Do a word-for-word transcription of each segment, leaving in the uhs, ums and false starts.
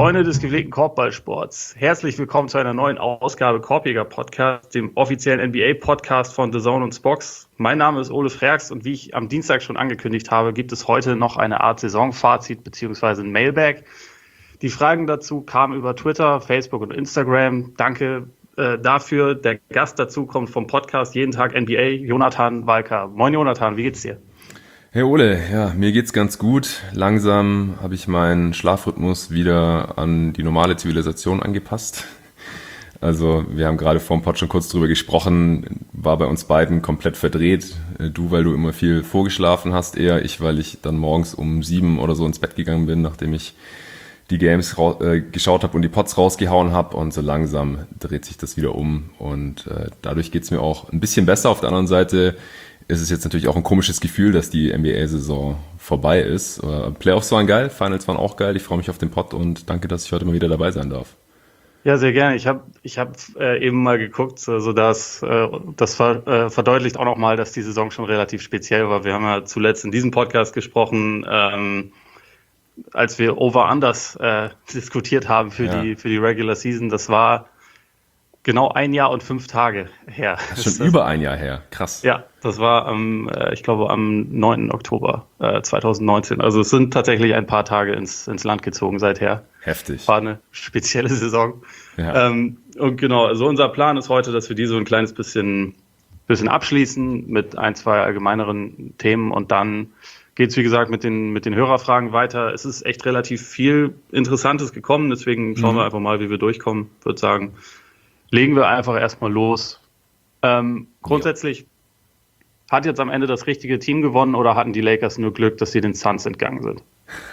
Freunde des gepflegten Korbballsports, herzlich willkommen zu einer neuen Ausgabe Korbjäger Podcast, dem offiziellen N B A-Podcast von The Zone und Spox. Mein Name ist Ole Freaks und wie ich am Dienstag schon angekündigt habe, gibt es heute noch eine Art Saisonfazit bzw. ein Mailbag. Die Fragen dazu kamen über Twitter, Facebook und Instagram. Danke äh, dafür. Der Gast dazu kommt vom Podcast Jeden Tag N B A, Jonathan Walker. Moin Jonathan, wie geht's dir? Hey Ole, ja, mir geht's ganz gut. Langsam habe ich meinen Schlafrhythmus wieder an die normale Zivilisation angepasst. Also wir haben gerade vor dem Pod schon kurz drüber gesprochen, war bei uns beiden komplett verdreht. Du, weil du immer viel vorgeschlafen hast, eher ich, weil ich dann morgens um sieben oder so ins Bett gegangen bin, nachdem ich die Games ra- äh, geschaut habe und die Pods rausgehauen habe. Und so langsam dreht sich das wieder um und äh, dadurch geht's mir auch ein bisschen besser. Auf der anderen Seite ist es jetzt natürlich auch ein komisches Gefühl, dass die N B A-Saison vorbei ist. Playoffs waren geil, Finals waren auch geil. Ich freue mich auf den Pod und danke, dass ich heute mal wieder dabei sein darf. Ja, sehr gerne. Ich habe ich hab, äh, eben mal geguckt, also das, äh, das ver, äh, verdeutlicht auch nochmal, dass die Saison schon relativ speziell war. Wir haben ja zuletzt in diesem Podcast gesprochen, ähm, als wir Over-Unders äh, diskutiert haben für, ja. die, für die Regular Season. Das war genau ein Jahr und fünf Tage her. Das ist schon über ein Jahr her, krass. Ja, das war am, äh, ich glaube, am neunten Oktober äh, zweitausendneunzehn. Also es sind tatsächlich ein paar Tage ins, ins Land gezogen seither. Heftig. War eine spezielle Saison. Ja. Ähm, und genau, also unser Plan ist heute, dass wir die so ein kleines bisschen, bisschen abschließen mit ein, zwei allgemeineren Themen und dann geht's wie gesagt, mit den, mit den Hörerfragen weiter. Es ist echt relativ viel Interessantes gekommen, deswegen schauen mhm. wir einfach mal, wie wir durchkommen. Ich würde sagen, legen wir einfach erstmal los. Ähm, grundsätzlich ja. Hat jetzt am Ende das richtige Team gewonnen oder hatten die Lakers nur Glück, dass sie den Suns entgangen sind?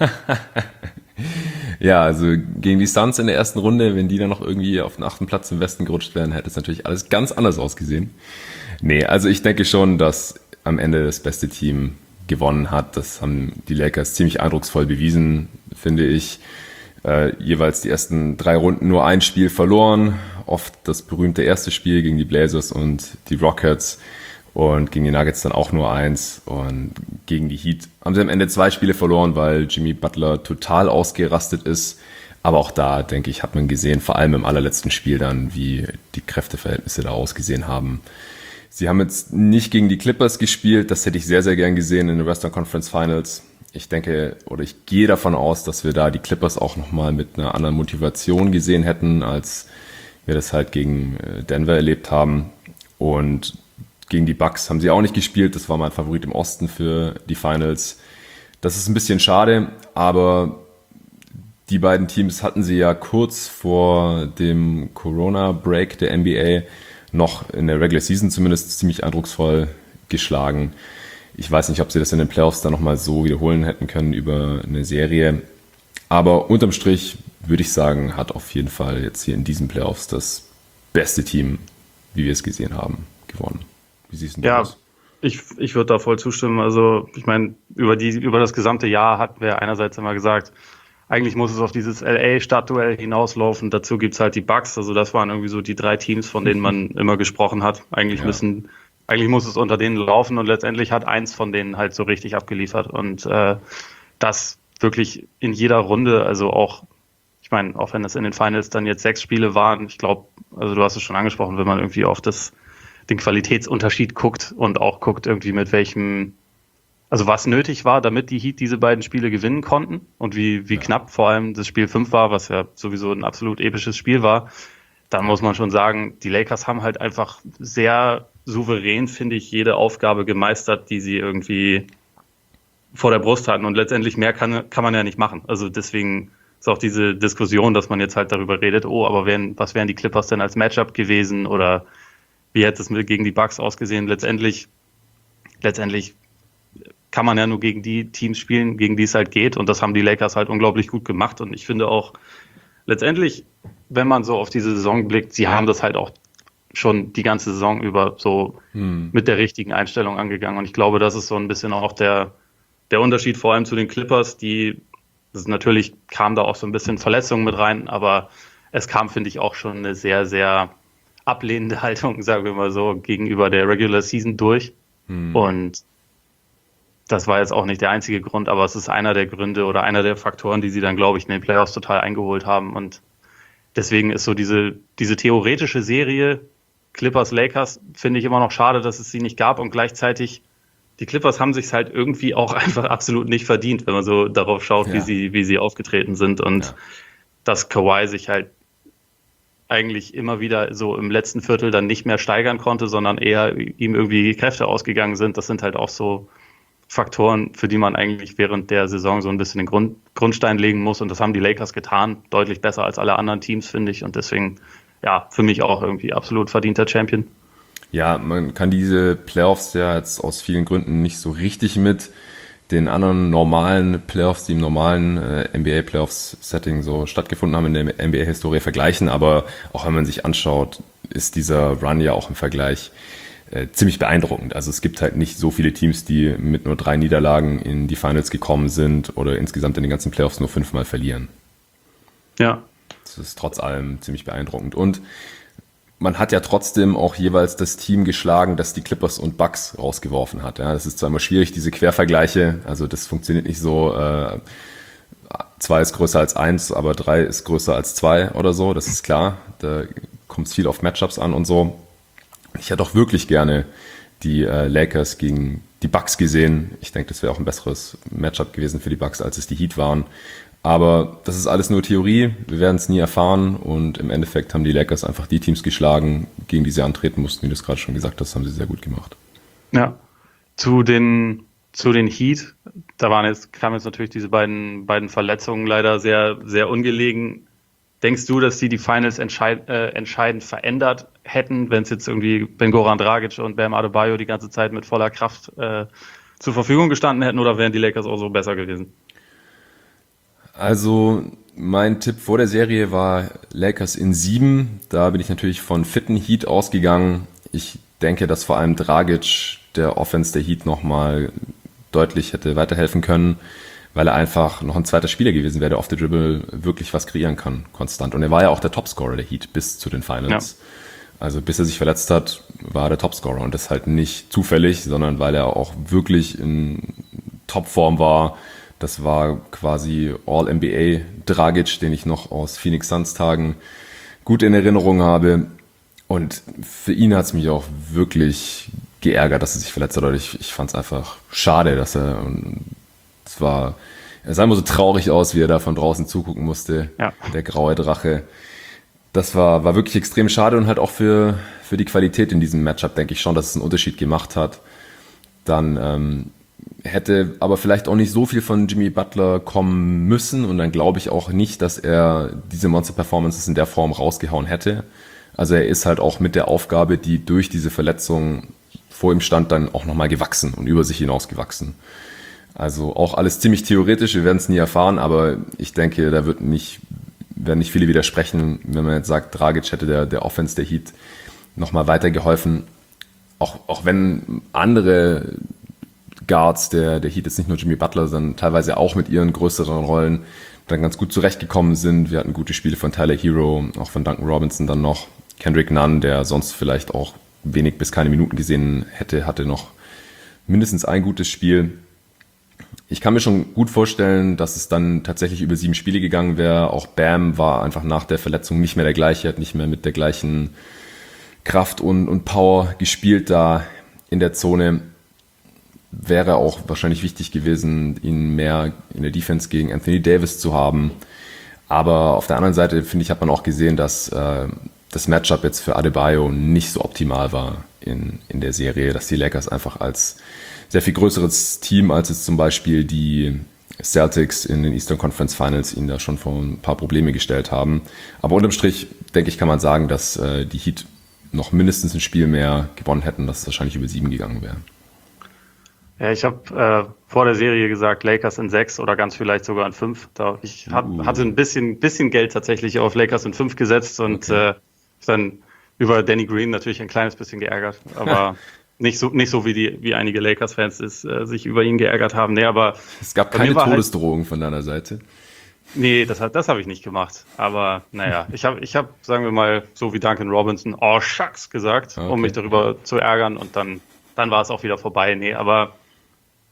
Ja, also gegen die Suns in der ersten Runde, wenn die dann noch irgendwie auf den achten Platz im Westen gerutscht wären, hätte es natürlich alles ganz anders ausgesehen. Nee, also ich denke schon, dass am Ende das beste Team gewonnen hat. Das haben die Lakers ziemlich eindrucksvoll bewiesen, finde ich. Äh, jeweils die ersten drei Runden nur ein Spiel verloren. Oft das berühmte erste Spiel gegen die Blazers und die Rockets und gegen die Nuggets dann auch nur eins. Und gegen die Heat haben sie am Ende zwei Spiele verloren, weil Jimmy Butler total ausgerastet ist. Aber auch da, denke ich, hat man gesehen, vor allem im allerletzten Spiel dann, wie die Kräfteverhältnisse da ausgesehen haben. Sie haben jetzt nicht gegen die Clippers gespielt. Das hätte ich sehr, sehr gern gesehen in den Western Conference Finals. Ich denke, oder ich gehe davon aus, dass wir da die Clippers auch nochmal mit einer anderen Motivation gesehen hätten, als wir das halt gegen Denver erlebt haben. Und gegen die Bucks haben sie auch nicht gespielt. Das war mein Favorit im Osten für die Finals. Das ist ein bisschen schade, aber die beiden Teams hatten sie ja kurz vor dem Corona-Break der N B A noch in der Regular Season zumindest ziemlich eindrucksvoll geschlagen. Ich weiß nicht, ob sie das in den Playoffs dann nochmal so wiederholen hätten können über eine Serie. Aber unterm Strich würde ich sagen, hat auf jeden Fall jetzt hier in diesen Playoffs das beste Team, wie wir es gesehen haben, gewonnen. Wie siehst du das? Ja, ich, ich würde da voll zustimmen. Also ich meine, über die über das gesamte Jahr hatten wir einerseits immer gesagt, eigentlich muss es auf dieses L A-Stadtduell hinauslaufen. Dazu gibt's halt die Bucks. Also das waren irgendwie so die drei Teams, von denen man immer gesprochen hat. Eigentlich ja. müssen Eigentlich muss es unter denen laufen und letztendlich hat eins von denen halt so richtig abgeliefert und äh, das wirklich in jeder Runde, also auch, ich meine, auch wenn das in den Finals dann jetzt sechs Spiele waren, ich glaube, also du hast es schon angesprochen, wenn man irgendwie auf das den Qualitätsunterschied guckt und auch guckt irgendwie mit welchem, also was nötig war, damit die Heat diese beiden Spiele gewinnen konnten und wie wie ja. knapp vor allem das Spiel fünf war, was ja sowieso ein absolut episches Spiel war, dann muss man schon sagen, die Lakers haben halt einfach sehr souverän, finde ich, jede Aufgabe gemeistert, die sie irgendwie vor der Brust hatten. Und letztendlich mehr kann, kann man ja nicht machen. Also deswegen ist auch diese Diskussion, dass man jetzt halt darüber redet, oh, aber wären, was wären die Clippers denn als Matchup gewesen oder wie hätte es gegen die Bucks ausgesehen? Letztendlich, letztendlich kann man ja nur gegen die Teams spielen, gegen die es halt geht. Und das haben die Lakers halt unglaublich gut gemacht. Und ich finde auch, letztendlich, wenn man so auf diese Saison blickt, sie haben das halt auch schon die ganze Saison über so hm. mit der richtigen Einstellung angegangen. Und ich glaube, das ist so ein bisschen auch der, der Unterschied vor allem zu den Clippers, die, das ist natürlich kam da auch so ein bisschen Verletzungen mit rein, aber es kam, finde ich, auch schon eine sehr, sehr ablehnende Haltung, sagen wir mal so, gegenüber der Regular Season durch. Hm. Und das war jetzt auch nicht der einzige Grund, aber es ist einer der Gründe oder einer der Faktoren, die sie dann, glaube ich, in den Playoffs total eingeholt haben. Und deswegen ist so diese, diese theoretische Serie Clippers-Lakers, finde ich immer noch schade, dass es sie nicht gab. Und gleichzeitig, die Clippers haben sich halt irgendwie auch einfach absolut nicht verdient, wenn man so darauf schaut, Ja. wie sie, wie sie aufgetreten sind. Und Ja. dass Kawhi sich halt eigentlich immer wieder so im letzten Viertel dann nicht mehr steigern konnte, sondern eher ihm irgendwie die Kräfte ausgegangen sind. Das sind halt auch so Faktoren, für die man eigentlich während der Saison so ein bisschen den Grund, Grundstein legen muss. Und das haben die Lakers getan. Deutlich besser als alle anderen Teams, finde ich. Und deswegen, ja, für mich auch irgendwie absolut verdienter Champion. Ja, man kann diese Playoffs ja jetzt aus vielen Gründen nicht so richtig mit den anderen normalen Playoffs, die im normalen äh, N B A-Playoffs-Setting so stattgefunden haben in der N B A-Historie vergleichen. Aber auch wenn man sich anschaut, ist dieser Run ja auch im Vergleich äh, ziemlich beeindruckend. Also es gibt halt nicht so viele Teams, die mit nur drei Niederlagen in die Finals gekommen sind oder insgesamt in den ganzen Playoffs nur fünfmal verlieren. Ja. Das ist trotz allem ziemlich beeindruckend. Und man hat ja trotzdem auch jeweils das Team geschlagen, das die Clippers und Bucks rausgeworfen hat. Ja, das ist zwar immer schwierig, diese Quervergleiche, also das funktioniert nicht so, äh, zwei ist größer als eins, aber drei ist größer als zwei oder so, das ist klar. Da kommt es viel auf Matchups an und so. Ich hätte auch wirklich gerne die äh, Lakers gegen die Bucks gesehen. Ich denke, das wäre auch ein besseres Matchup gewesen für die Bucks, als es die Heat waren. Aber das ist alles nur Theorie, wir werden es nie erfahren und im Endeffekt haben die Lakers einfach die Teams geschlagen, gegen die sie antreten mussten, wie du es gerade schon gesagt hast, haben sie sehr gut gemacht. Ja, zu den, zu den Heat, da waren jetzt, kamen jetzt natürlich diese beiden, beiden Verletzungen leider sehr, sehr ungelegen. Denkst du, dass sie die Finals entscheid, äh, entscheidend verändert hätten, wenn es jetzt irgendwie Ben Goran Dragic und Bam Adebayo die ganze Zeit mit voller Kraft äh, zur Verfügung gestanden hätten, oder wären die Lakers auch so besser gewesen? Also mein Tipp vor der Serie war Lakers in sieben. Da bin ich natürlich von fitten Heat ausgegangen. Ich denke, dass vor allem Dragic der Offense der Heat nochmal deutlich hätte weiterhelfen können, weil er einfach noch ein zweiter Spieler gewesen wäre, der auf der Dribble wirklich was kreieren kann, konstant. Und er war ja auch der Topscorer der Heat bis zu den Finals. Ja. Also bis er sich verletzt hat, war er der Topscorer. Und das halt nicht zufällig, sondern weil er auch wirklich in Topform war. Das war quasi All-N B A Dragic, den ich noch aus Phoenix Suns Tagen gut in Erinnerung habe. Und für ihn hat es mich auch wirklich geärgert, dass er sich verletzt hat. Ich, ich fand es einfach schade, dass er, es war, er sah immer so traurig aus, wie er da von draußen zugucken musste. Ja. Der graue Drache. Das war, war wirklich extrem schade und halt auch für, für die Qualität in diesem Matchup denke ich schon, dass es einen Unterschied gemacht hat. Dann, ähm, hätte aber vielleicht auch nicht so viel von Jimmy Butler kommen müssen und dann glaube ich auch nicht, dass er diese Monster-Performances in der Form rausgehauen hätte. Also er ist halt auch mit der Aufgabe, die durch diese Verletzung vor ihm stand, dann auch nochmal gewachsen und über sich hinaus gewachsen. Also auch alles ziemlich theoretisch, wir werden es nie erfahren, aber ich denke, da wird nicht, werden nicht viele widersprechen, wenn man jetzt sagt, Dragic hätte der, der Offense der Heat nochmal weitergeholfen. Auch, auch wenn andere Guards der, der Heat jetzt nicht nur Jimmy Butler, sondern teilweise auch mit ihren größeren Rollen dann ganz gut zurechtgekommen sind. Wir hatten gute Spiele von Tyler Hero, auch von Duncan Robinson dann noch. Kendrick Nunn, der sonst vielleicht auch wenig bis keine Minuten gesehen hätte, hatte noch mindestens ein gutes Spiel. Ich kann mir schon gut vorstellen, dass es dann tatsächlich über sieben Spiele gegangen wäre. Auch Bam war einfach nach der Verletzung nicht mehr der gleiche, hat nicht mehr mit der gleichen Kraft und, und Power gespielt da in der Zone. Wäre auch wahrscheinlich wichtig gewesen, ihn mehr in der Defense gegen Anthony Davis zu haben. Aber auf der anderen Seite, finde ich, hat man auch gesehen, dass äh, das Matchup jetzt für Adebayo nicht so optimal war in, in der Serie, dass die Lakers einfach als sehr viel größeres Team, als jetzt zum Beispiel die Celtics in den Eastern Conference Finals ihn da schon vor ein paar Probleme gestellt haben. Aber unterm Strich, denke ich, kann man sagen, dass äh, die Heat noch mindestens ein Spiel mehr gewonnen hätten, dass es wahrscheinlich über sieben gegangen wäre. Ja, ich habe äh, vor der Serie gesagt, Lakers in sechs oder ganz vielleicht sogar in fünf. Da, ich hab, uh. hatte ein bisschen, bisschen Geld tatsächlich auf Lakers in fünf gesetzt und okay. äh, dann über Danny Green natürlich ein kleines bisschen geärgert. Aber nicht so nicht so wie die wie einige Lakers-Fans es, äh, sich über ihn geärgert haben. Nee, aber es gab keine Todesdrohung halt, von deiner Seite. Nee, das, das habe ich nicht gemacht. Aber naja, ich habe, ich hab, sagen wir mal, so wie Duncan Robinson, oh shucks gesagt, okay. um mich darüber zu ärgern und dann, dann war es auch wieder vorbei. Nee, aber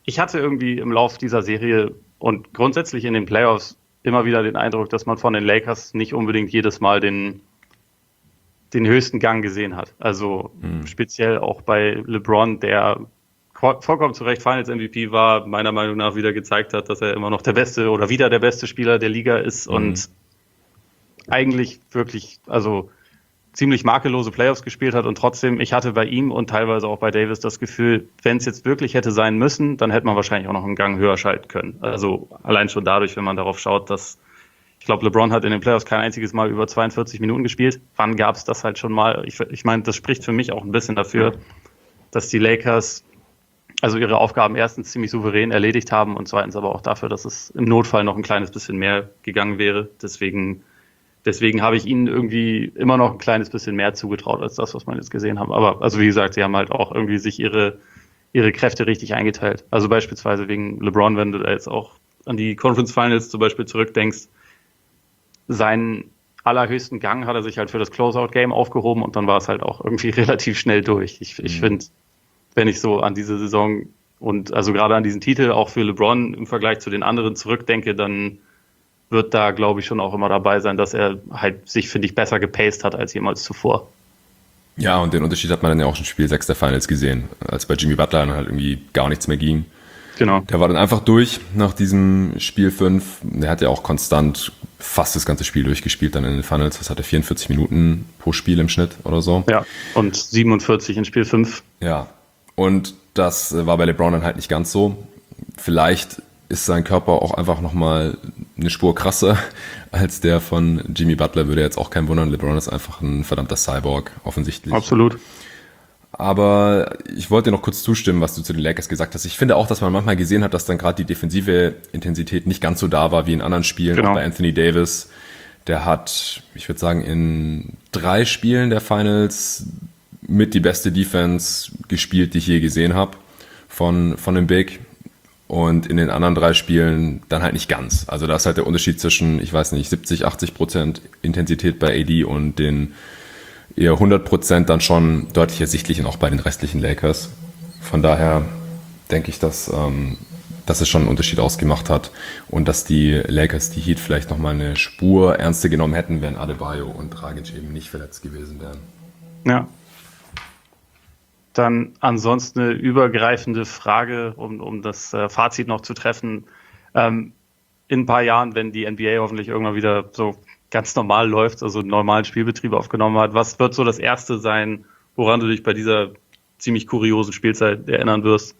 ich hatte irgendwie im Lauf dieser Serie und grundsätzlich in den Playoffs immer wieder den Eindruck, dass man von den Lakers nicht unbedingt jedes Mal den, den höchsten Gang gesehen hat. Also mhm. speziell auch bei LeBron, der vollkommen zu Recht Finals-M V P war, meiner Meinung nach wieder gezeigt hat, dass er immer noch der beste oder wieder der beste Spieler der Liga ist mhm. und eigentlich wirklich, also ziemlich makellose Playoffs gespielt hat und trotzdem, ich hatte bei ihm und teilweise auch bei Davis das Gefühl, wenn es jetzt wirklich hätte sein müssen, dann hätte man wahrscheinlich auch noch einen Gang höher schalten können. Also allein schon dadurch, wenn man darauf schaut, dass, ich glaube, LeBron hat in den Playoffs kein einziges Mal über zweiundvierzig Minuten gespielt. Wann gab es das halt schon mal? Ich, ich meine, das spricht für mich auch ein bisschen dafür, dass die Lakers also ihre Aufgaben erstens ziemlich souverän erledigt haben und zweitens aber auch dafür, dass es im Notfall noch ein kleines bisschen mehr gegangen wäre. Deswegen Deswegen habe ich ihnen irgendwie immer noch ein kleines bisschen mehr zugetraut als das, was man jetzt gesehen haben. Aber also wie gesagt, sie haben halt auch irgendwie sich ihre, ihre Kräfte richtig eingeteilt. Also beispielsweise wegen LeBron, wenn du da jetzt auch an die Conference Finals zum Beispiel zurückdenkst, seinen allerhöchsten Gang hat er sich halt für das Closeout-Game aufgehoben und dann war es halt auch irgendwie relativ schnell durch. Ich, ich mhm. finde, wenn ich so an diese Saison und also gerade an diesen Titel auch für LeBron im Vergleich zu den anderen zurückdenke, dann wird da, glaube ich, schon auch immer dabei sein, dass er halt sich, finde ich, besser gepaced hat als jemals zuvor. Ja, und den Unterschied hat man dann ja auch schon Spiel sechs der Finals gesehen, als bei Jimmy Butler dann halt irgendwie gar nichts mehr ging. Genau. Der war dann einfach durch nach diesem Spiel fünf. Der hat ja auch konstant fast das ganze Spiel durchgespielt dann in den Finals. Das hatte vierundvierzig Minuten pro Spiel im Schnitt oder so. Ja, und siebenundvierzig in Spiel fünf. Ja, und das war bei LeBron dann halt nicht ganz so. Vielleicht ist sein Körper auch einfach nochmal eine Spur krasser als der von Jimmy Butler. Würde jetzt auch kein wundern. LeBron ist einfach ein verdammter Cyborg, offensichtlich. Absolut. Aber ich wollte dir noch kurz zustimmen, was du zu den Lakers gesagt hast. Ich finde auch, dass man manchmal gesehen hat, dass dann gerade die defensive Intensität nicht ganz so da war wie in anderen Spielen. Genau. Auch bei Anthony Davis. Der hat, ich würde sagen, in drei Spielen der Finals mit die beste Defense gespielt, die ich je gesehen habe von, von dem Big. Und in den anderen drei Spielen dann halt nicht ganz. Also da ist halt der Unterschied zwischen, ich weiß nicht, siebzig, achtzig Prozent Intensität bei A D und den eher hundert Prozent dann schon deutlich ersichtlich und auch bei den restlichen Lakers. Von daher denke ich, dass, ähm, dass es schon einen Unterschied ausgemacht hat und dass die Lakers die Heat vielleicht nochmal eine Spur ernster genommen hätten, wenn Adebayo und Dragic eben nicht verletzt gewesen wären. Ja. Dann ansonsten eine übergreifende Frage, um, um das äh, Fazit noch zu treffen. Ähm, in ein paar Jahren, wenn die N B A hoffentlich irgendwann wieder so ganz normal läuft, also einen normalen Spielbetrieb aufgenommen hat, was wird so das Erste sein, woran du dich bei dieser ziemlich kuriosen Spielzeit erinnern wirst?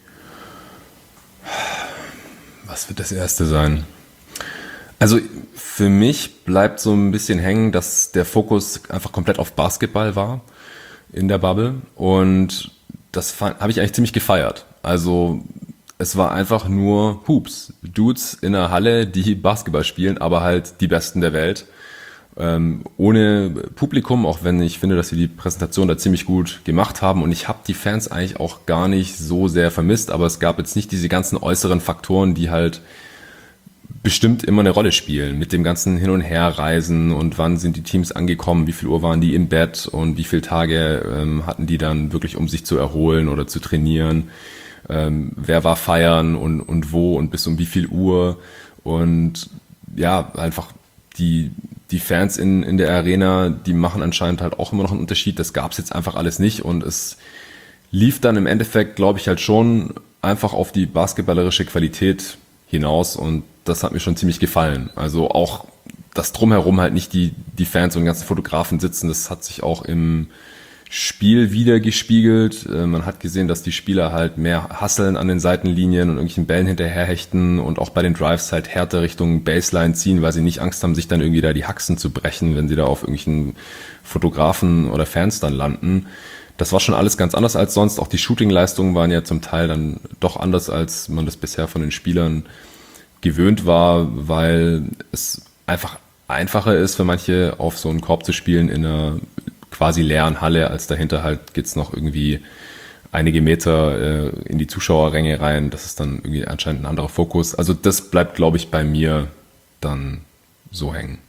Was wird das Erste sein? Also für mich bleibt so ein bisschen hängen, dass der Fokus einfach komplett auf Basketball war in der Bubble und das habe ich eigentlich ziemlich gefeiert. Also es war einfach nur Hoops, Dudes in der Halle, die Basketball spielen, aber halt die Besten der Welt. Ähm, ohne Publikum, auch wenn ich finde, dass sie die Präsentation da ziemlich gut gemacht haben und ich habe die Fans eigentlich auch gar nicht so sehr vermisst, aber es gab jetzt nicht diese ganzen äußeren Faktoren, die halt bestimmt immer eine Rolle spielen, mit dem ganzen Hin- und Herreisen und wann sind die Teams angekommen, wie viel Uhr waren die im Bett und wie viele Tage ähm, hatten die dann wirklich, um sich zu erholen oder zu trainieren, ähm, wer war feiern und, und wo und bis um wie viel Uhr und ja, einfach die, die Fans in, in der Arena, die machen anscheinend halt auch immer noch einen Unterschied, das gab's jetzt einfach alles nicht und es lief dann im Endeffekt, glaube ich, halt schon einfach auf die basketballerische Qualität hinaus und das hat mir schon ziemlich gefallen. Also auch das Drumherum halt nicht die, die Fans und die ganzen Fotografen sitzen, das hat sich auch im Spiel wieder gespiegelt. Man hat gesehen, dass die Spieler halt mehr hustlen an den Seitenlinien und irgendwelchen Bällen hinterherhechten und auch bei den Drives halt härter Richtung Baseline ziehen, weil sie nicht Angst haben, sich dann irgendwie da die Haxen zu brechen, wenn sie da auf irgendwelchen Fotografen oder Fans dann landen. Das war schon alles ganz anders als sonst. Auch die Shooting-Leistungen waren ja zum Teil dann doch anders, als man das bisher von den Spielern gewöhnt war, weil es einfach einfacher ist für manche, auf so einen Korb zu spielen in einer quasi leeren Halle, als dahinter halt geht's noch irgendwie einige Meter äh, in die Zuschauerränge rein. Das ist dann irgendwie anscheinend ein anderer Fokus. Also das bleibt, glaube ich, bei mir dann so hängen.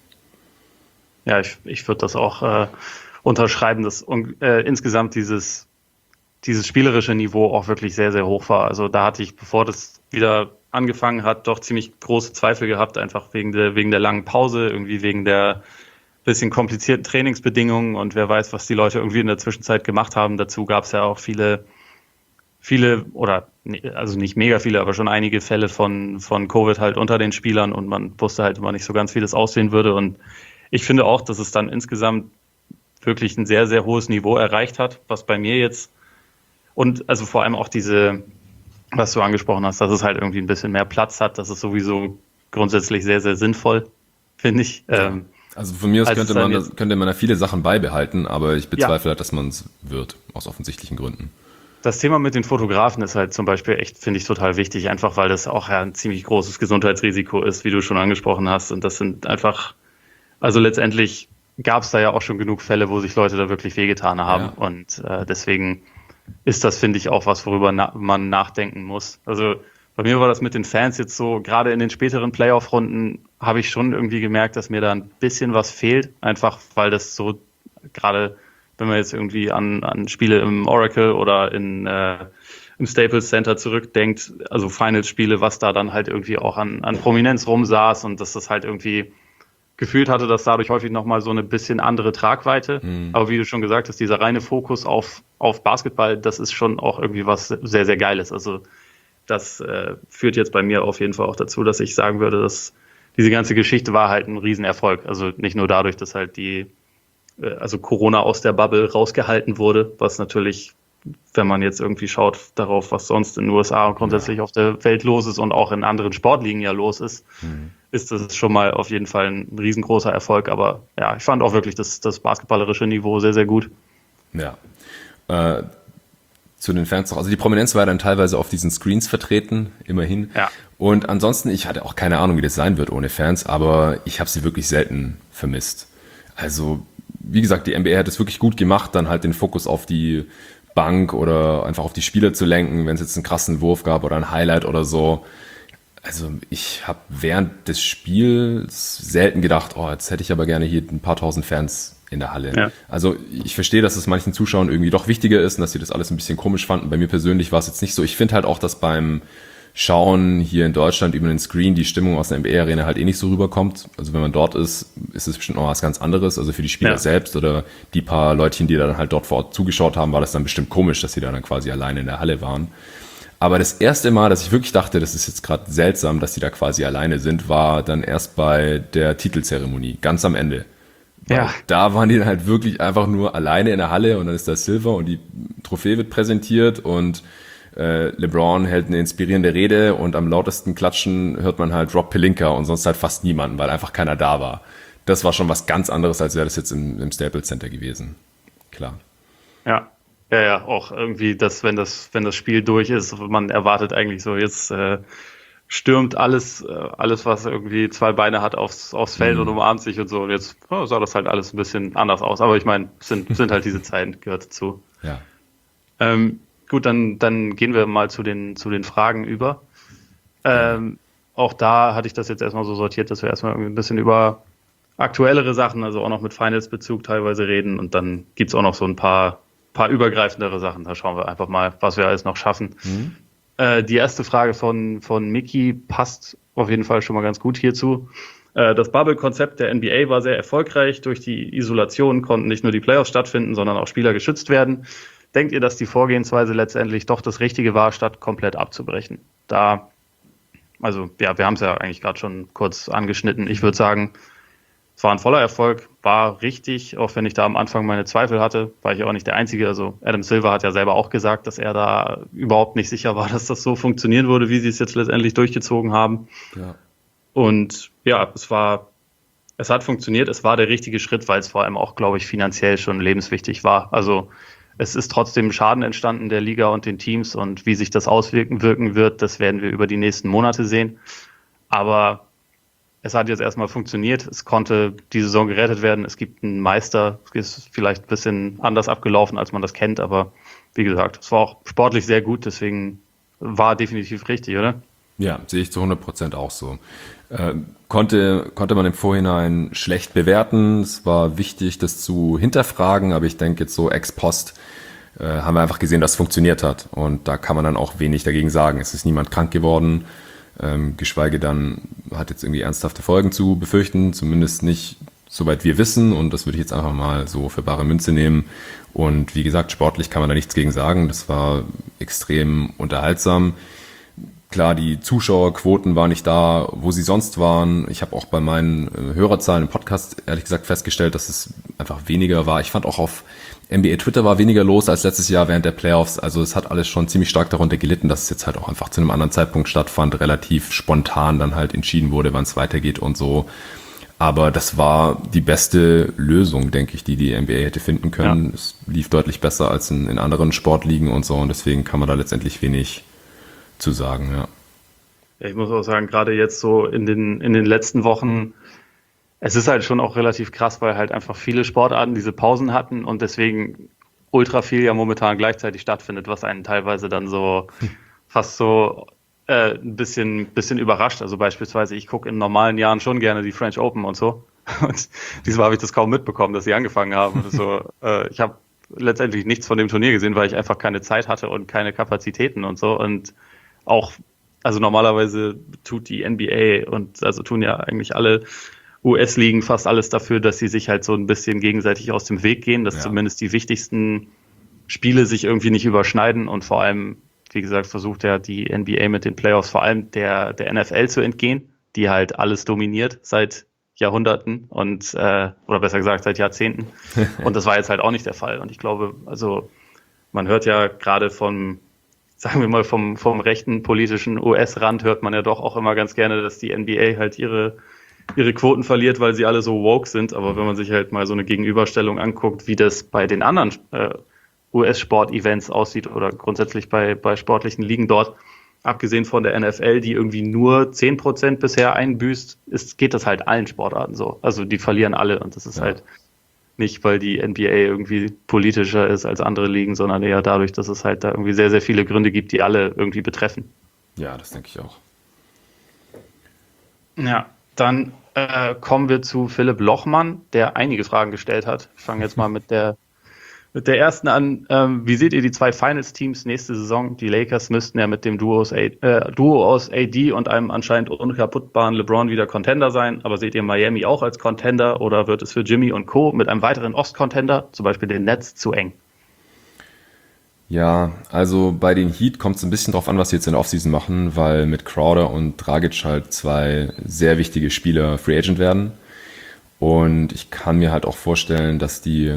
Ja, ich, ich würde das auch äh, unterschreiben, dass äh, insgesamt dieses dieses spielerische Niveau auch wirklich sehr, sehr hoch war. Also da hatte ich, bevor das wieder angefangen hat, doch ziemlich große Zweifel gehabt, einfach wegen der, wegen der langen Pause, irgendwie wegen der bisschen komplizierten Trainingsbedingungen und wer weiß, was die Leute irgendwie in der Zwischenzeit gemacht haben. Dazu gab es ja auch viele, viele oder also nicht mega viele, aber schon einige Fälle von, von Covid halt unter den Spielern und man wusste halt immer nicht so ganz, wie das aussehen würde. Und ich finde auch, dass es dann insgesamt wirklich ein sehr, sehr hohes Niveau erreicht hat, was bei mir jetzt und also vor allem auch diese, was du angesprochen hast, dass es halt irgendwie ein bisschen mehr Platz hat, das ist sowieso grundsätzlich sehr, sehr sinnvoll, finde ich. Ja. Ähm, Also von mir aus könnte man, das, könnte man da viele Sachen beibehalten, aber ich bezweifle ja. halt, dass man es wird, aus offensichtlichen Gründen. Das Thema mit den Fotografen ist halt zum Beispiel echt, finde ich, total wichtig, einfach weil das auch ja ein ziemlich großes Gesundheitsrisiko ist, wie du schon angesprochen hast. Und das sind einfach, also letztendlich gab es da ja auch schon genug Fälle, wo sich Leute da wirklich wehgetan haben. Ja. Und äh, deswegen ist das, finde ich, auch was, worüber na- man nachdenken muss. Also bei mir war das mit den Fans jetzt so, gerade in den späteren Playoff-Runden habe ich schon irgendwie gemerkt, dass mir da ein bisschen was fehlt. Einfach weil das so, gerade wenn man jetzt irgendwie an, an Spiele im Oracle oder in, äh, im Staples Center zurückdenkt, also Finals-Spiele, was da dann halt irgendwie auch an, an Prominenz rumsaß und dass das halt irgendwie gefühlt hatte, dass dadurch häufig nochmal so eine bisschen andere Tragweite. Mhm. Aber wie du schon gesagt hast, dieser reine Fokus auf, auf Basketball, das ist schon auch irgendwie was sehr, sehr Geiles. Also das äh, führt jetzt bei mir auf jeden Fall auch dazu, dass ich sagen würde, dass diese ganze Geschichte war halt ein Riesenerfolg. Also nicht nur dadurch, dass halt die, äh, also Corona aus der Bubble rausgehalten wurde, was natürlich, wenn man jetzt irgendwie schaut darauf, was sonst in den U S A und grundsätzlich ja. auf der Welt los ist und auch in anderen Sportligen ja los ist, mhm. ist das schon mal auf jeden Fall ein riesengroßer Erfolg. Aber ja, ich fand auch wirklich das, das basketballerische Niveau sehr, sehr gut. Ja. Äh, zu den Fans noch. Also die Prominenz war dann teilweise auf diesen Screens vertreten, immerhin. Ja. Und ansonsten, ich hatte auch keine Ahnung, wie das sein wird ohne Fans, aber ich habe sie wirklich selten vermisst. Also, wie gesagt, die N B A hat es wirklich gut gemacht, dann halt den Fokus auf die Bank oder einfach auf die Spieler zu lenken, wenn es jetzt einen krassen Wurf gab oder ein Highlight oder so. Also ich habe während des Spiels selten gedacht, oh, jetzt hätte ich aber gerne hier ein paar tausend Fans in der Halle. Ja. Also ich verstehe, dass es manchen Zuschauern irgendwie doch wichtiger ist und dass sie das alles ein bisschen komisch fanden. Bei mir persönlich war es jetzt nicht so. Ich finde halt auch, dass beim Schauen hier in Deutschland über den Screen die Stimmung aus der N B A-Arena halt eh nicht so rüberkommt. Also wenn man dort ist, ist es bestimmt noch was ganz anderes. Also für die Spieler ja. selbst oder die paar Leutchen, die dann halt dort vor Ort zugeschaut haben, war das dann bestimmt komisch, dass sie da dann quasi alleine in der Halle waren. Aber das erste Mal, dass ich wirklich dachte, das ist jetzt gerade seltsam, dass die da quasi alleine sind, war dann erst bei der Titelzeremonie, ganz am Ende. Ja. Da waren die dann halt wirklich einfach nur alleine in der Halle und dann ist da Silver und die Trophäe wird präsentiert und äh, LeBron hält eine inspirierende Rede und am lautesten klatschen hört man halt Rob Pelinka und sonst halt fast niemanden, weil einfach keiner da war. Das war schon was ganz anderes, als wäre das jetzt im, im Staples Center gewesen. Klar. Ja. Ja, ja, auch irgendwie, dass wenn das, wenn das Spiel durch ist, man erwartet eigentlich so, jetzt äh, stürmt alles, äh, alles, was irgendwie zwei Beine hat, aufs, aufs Feld mhm. und umarmt sich und so. Und jetzt oh, sah das halt alles ein bisschen anders aus. Aber ich meine, sind, sind halt diese Zeiten, gehört dazu. Ja. Ähm, gut, dann, dann gehen wir mal zu den, zu den Fragen über. Ähm, ja. Auch da hatte ich das jetzt erstmal so sortiert, dass wir erstmal irgendwie ein bisschen über aktuellere Sachen, also auch noch mit Finals-Bezug teilweise reden. Und dann gibt's auch noch so ein paar paar übergreifendere Sachen. Da schauen wir einfach mal, was wir alles noch schaffen. Mhm. Äh, die erste Frage von, von Mickey passt auf jeden Fall schon mal ganz gut hierzu. Äh, das Bubble-Konzept der N B A war sehr erfolgreich. Durch die Isolation konnten nicht nur die Playoffs stattfinden, sondern auch Spieler geschützt werden. Denkt ihr, dass die Vorgehensweise letztendlich doch das Richtige war, statt komplett abzubrechen? Da, also ja, wir haben es ja eigentlich gerade schon kurz angeschnitten. Ich würde sagen, es war ein voller Erfolg, war richtig, auch wenn ich da am Anfang meine Zweifel hatte, war ich auch nicht der Einzige. Also Adam Silver hat ja selber auch gesagt, dass er da überhaupt nicht sicher war, dass das so funktionieren würde, wie sie es jetzt letztendlich durchgezogen haben. Ja. Und ja, es war, es hat funktioniert, es war der richtige Schritt, weil es vor allem auch, glaube ich, finanziell schon lebenswichtig war. Also es ist trotzdem Schaden entstanden der Liga und den Teams und wie sich das auswirken wirken wird, das werden wir über die nächsten Monate sehen. Aber es hat jetzt erstmal funktioniert, es konnte die Saison gerettet werden, es gibt einen Meister, es ist vielleicht ein bisschen anders abgelaufen, als man das kennt, aber wie gesagt, es war auch sportlich sehr gut, deswegen war definitiv richtig, oder? Ja, sehe ich zu hundert Prozent auch so. Äh, konnte, konnte man im Vorhinein schlecht bewerten, es war wichtig, das zu hinterfragen, aber ich denke jetzt so ex post äh, haben wir einfach gesehen, dass es funktioniert hat. Und da kann man dann auch wenig dagegen sagen. Es ist niemand krank geworden, ähm, geschweige dann hat jetzt irgendwie ernsthafte Folgen zu befürchten, zumindest nicht soweit wir wissen. Und das würde ich jetzt einfach mal so für bare Münze nehmen. Und wie gesagt, sportlich kann man da nichts gegen sagen. Das war extrem unterhaltsam. Klar, die Zuschauerquoten waren nicht da, wo sie sonst waren. Ich habe auch bei meinen Hörerzahlen im Podcast ehrlich gesagt festgestellt, dass es einfach weniger war. Ich fand auch auf N B A Twitter war weniger los als letztes Jahr während der Playoffs. Also es hat alles schon ziemlich stark darunter gelitten, dass es jetzt halt auch einfach zu einem anderen Zeitpunkt stattfand, relativ spontan dann halt entschieden wurde, wann es weitergeht und so. Aber das war die beste Lösung, denke ich, die die N B A hätte finden können. Ja. Es lief deutlich besser als in, in anderen Sportligen und so und deswegen kann man da letztendlich wenig zu sagen, ja. Ja, ich muss auch sagen, gerade jetzt so in den, in den letzten Wochen, es ist halt schon auch relativ krass, weil halt einfach viele Sportarten diese Pausen hatten und deswegen ultra viel ja momentan gleichzeitig stattfindet, was einen teilweise dann so hm. fast so äh, ein bisschen, bisschen überrascht. Also beispielsweise, ich gucke in normalen Jahren schon gerne die French Open und so. Und diesmal habe ich das kaum mitbekommen, dass sie angefangen haben. Und so, äh, ich habe letztendlich nichts von dem Turnier gesehen, weil ich einfach keine Zeit hatte und keine Kapazitäten und so. Und auch, also normalerweise tut die N B A und also tun ja eigentlich alle U S-Ligen fast alles dafür, dass sie sich halt so ein bisschen gegenseitig aus dem Weg gehen, dass ja. zumindest die wichtigsten Spiele sich irgendwie nicht überschneiden und vor allem, wie gesagt, versucht ja die N B A mit den Playoffs vor allem der, der N F L zu entgehen, die halt alles dominiert seit Jahrhunderten und, äh, oder besser gesagt seit Jahrzehnten. Und das war jetzt halt auch nicht der Fall. Und ich glaube, also man hört ja gerade vom sagen wir mal, vom, vom rechten politischen U S-Rand hört man ja doch auch immer ganz gerne, dass die N B A halt ihre, ihre Quoten verliert, weil sie alle so woke sind. Aber wenn man sich halt mal so eine Gegenüberstellung anguckt, wie das bei den anderen äh, U S-Sport-Events aussieht oder grundsätzlich bei, bei sportlichen Ligen dort, abgesehen von der N F L, die irgendwie nur zehn Prozent bisher einbüßt, ist, geht das halt allen Sportarten so. Also die verlieren alle und das ist ja. halt nicht, weil die N B A irgendwie politischer ist als andere Ligen, sondern eher dadurch, dass es halt da irgendwie sehr, sehr viele Gründe gibt, die alle irgendwie betreffen. Ja, das denke ich auch. Ja, dann äh, kommen wir zu Philipp Lochmann, der einige Fragen gestellt hat. Ich fange jetzt mal mit der mit der ersten an. Ähm, wie seht ihr die zwei Finals-Teams nächste Saison? Die Lakers müssten ja mit dem Duo aus, A- äh, Duo aus A D und einem anscheinend unkaputtbaren LeBron wieder Contender sein. Aber seht ihr Miami auch als Contender oder wird es für Jimmy und Co. mit einem weiteren Ost-Contender, zum Beispiel den Nets, zu eng? Ja, also bei den Heat kommt es ein bisschen drauf an, was sie jetzt in der Offseason machen, weil mit Crowder und Dragic halt zwei sehr wichtige Spieler Free Agent werden. Und ich kann mir halt auch vorstellen, dass die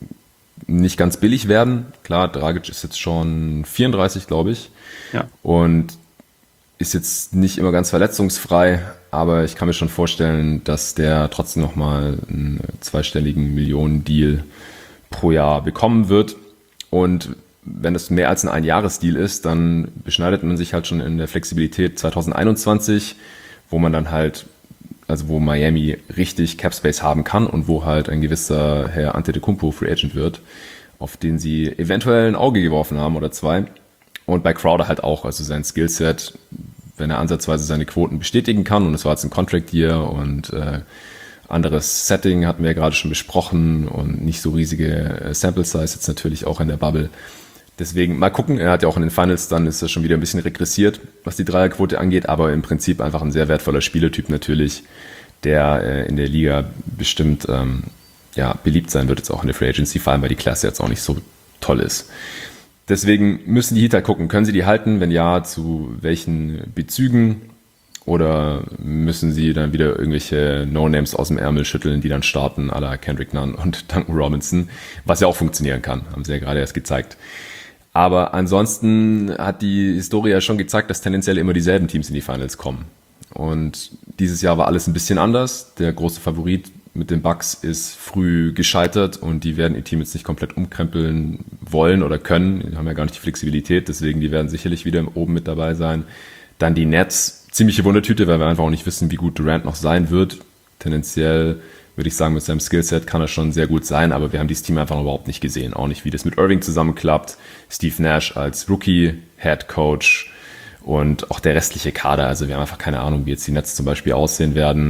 nicht ganz billig werden. Klar, Dragic ist jetzt schon vierunddreißig, glaube ich. Ja. Und ist jetzt nicht immer ganz verletzungsfrei, aber ich kann mir schon vorstellen, dass der trotzdem nochmal einen zweistelligen Millionen-Deal pro Jahr bekommen wird. Und wenn es mehr als ein Einjahresdeal ist, dann beschneidet man sich halt schon in der Flexibilität zwanzig einundzwanzig, wo man dann halt, also wo Miami richtig Capspace haben kann und wo halt ein gewisser Herr Antetokounmpo Free Agent wird, auf den sie eventuell ein Auge geworfen haben oder zwei. Und bei Crowder halt auch, also sein Skillset, wenn er ansatzweise seine Quoten bestätigen kann, und es war jetzt ein Contract Year und äh, anderes Setting hatten wir ja gerade schon besprochen und nicht so riesige Sample Size jetzt natürlich auch in der Bubble. Deswegen mal gucken, er hat ja auch in den Finals, dann ist er schon wieder ein bisschen regressiert, was die Dreierquote angeht, aber im Prinzip einfach ein sehr wertvoller Spielertyp natürlich, der äh, in der Liga bestimmt ähm, ja, beliebt sein wird, jetzt auch in der Free Agency, vor allem weil die Klasse jetzt auch nicht so toll ist. Deswegen müssen die Heat halt gucken, können sie die halten, wenn ja, zu welchen Bezügen, oder müssen sie dann wieder irgendwelche No-Names aus dem Ärmel schütteln, die dann starten, à la Kendrick Nunn und Duncan Robinson, was ja auch funktionieren kann, haben sie ja gerade erst gezeigt. Aber ansonsten hat die Historie ja schon gezeigt, dass tendenziell immer dieselben Teams in die Finals kommen. Und dieses Jahr war alles ein bisschen anders. Der große Favorit mit den Bucks ist früh gescheitert und die werden ihr Team jetzt nicht komplett umkrempeln wollen oder können. Die haben ja gar nicht die Flexibilität, deswegen die werden sicherlich wieder oben mit dabei sein. Dann die Nets, ziemliche Wundertüte, weil wir einfach auch nicht wissen, wie gut Durant noch sein wird. Tendenziell würde ich sagen, mit seinem Skillset kann er schon sehr gut sein, aber wir haben dieses Team einfach überhaupt nicht gesehen. Auch nicht, wie das mit Irving zusammenklappt. Steve Nash als Rookie, Head Coach und auch der restliche Kader. Also wir haben einfach keine Ahnung, wie jetzt die Nets zum Beispiel aussehen werden.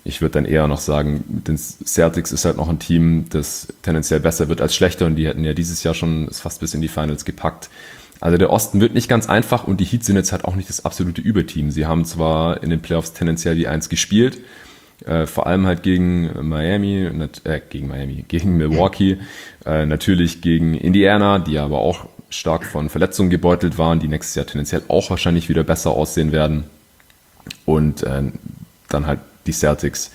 Ich würde dann eher noch sagen, mit den Celtics ist halt noch ein Team, das tendenziell besser wird als schlechter und die hätten ja dieses Jahr schon es fast bis in die Finals gepackt. Also der Osten wird nicht ganz einfach und die Heat sind jetzt halt auch nicht das absolute Überteam. Sie haben zwar in den Playoffs tendenziell die Eins gespielt, äh, vor allem halt gegen Miami, äh, gegen Miami, gegen Milwaukee, äh, natürlich gegen Indiana, die aber auch stark von Verletzungen gebeutelt waren, die nächstes Jahr tendenziell auch wahrscheinlich wieder besser aussehen werden. Und äh, dann halt die Celtics.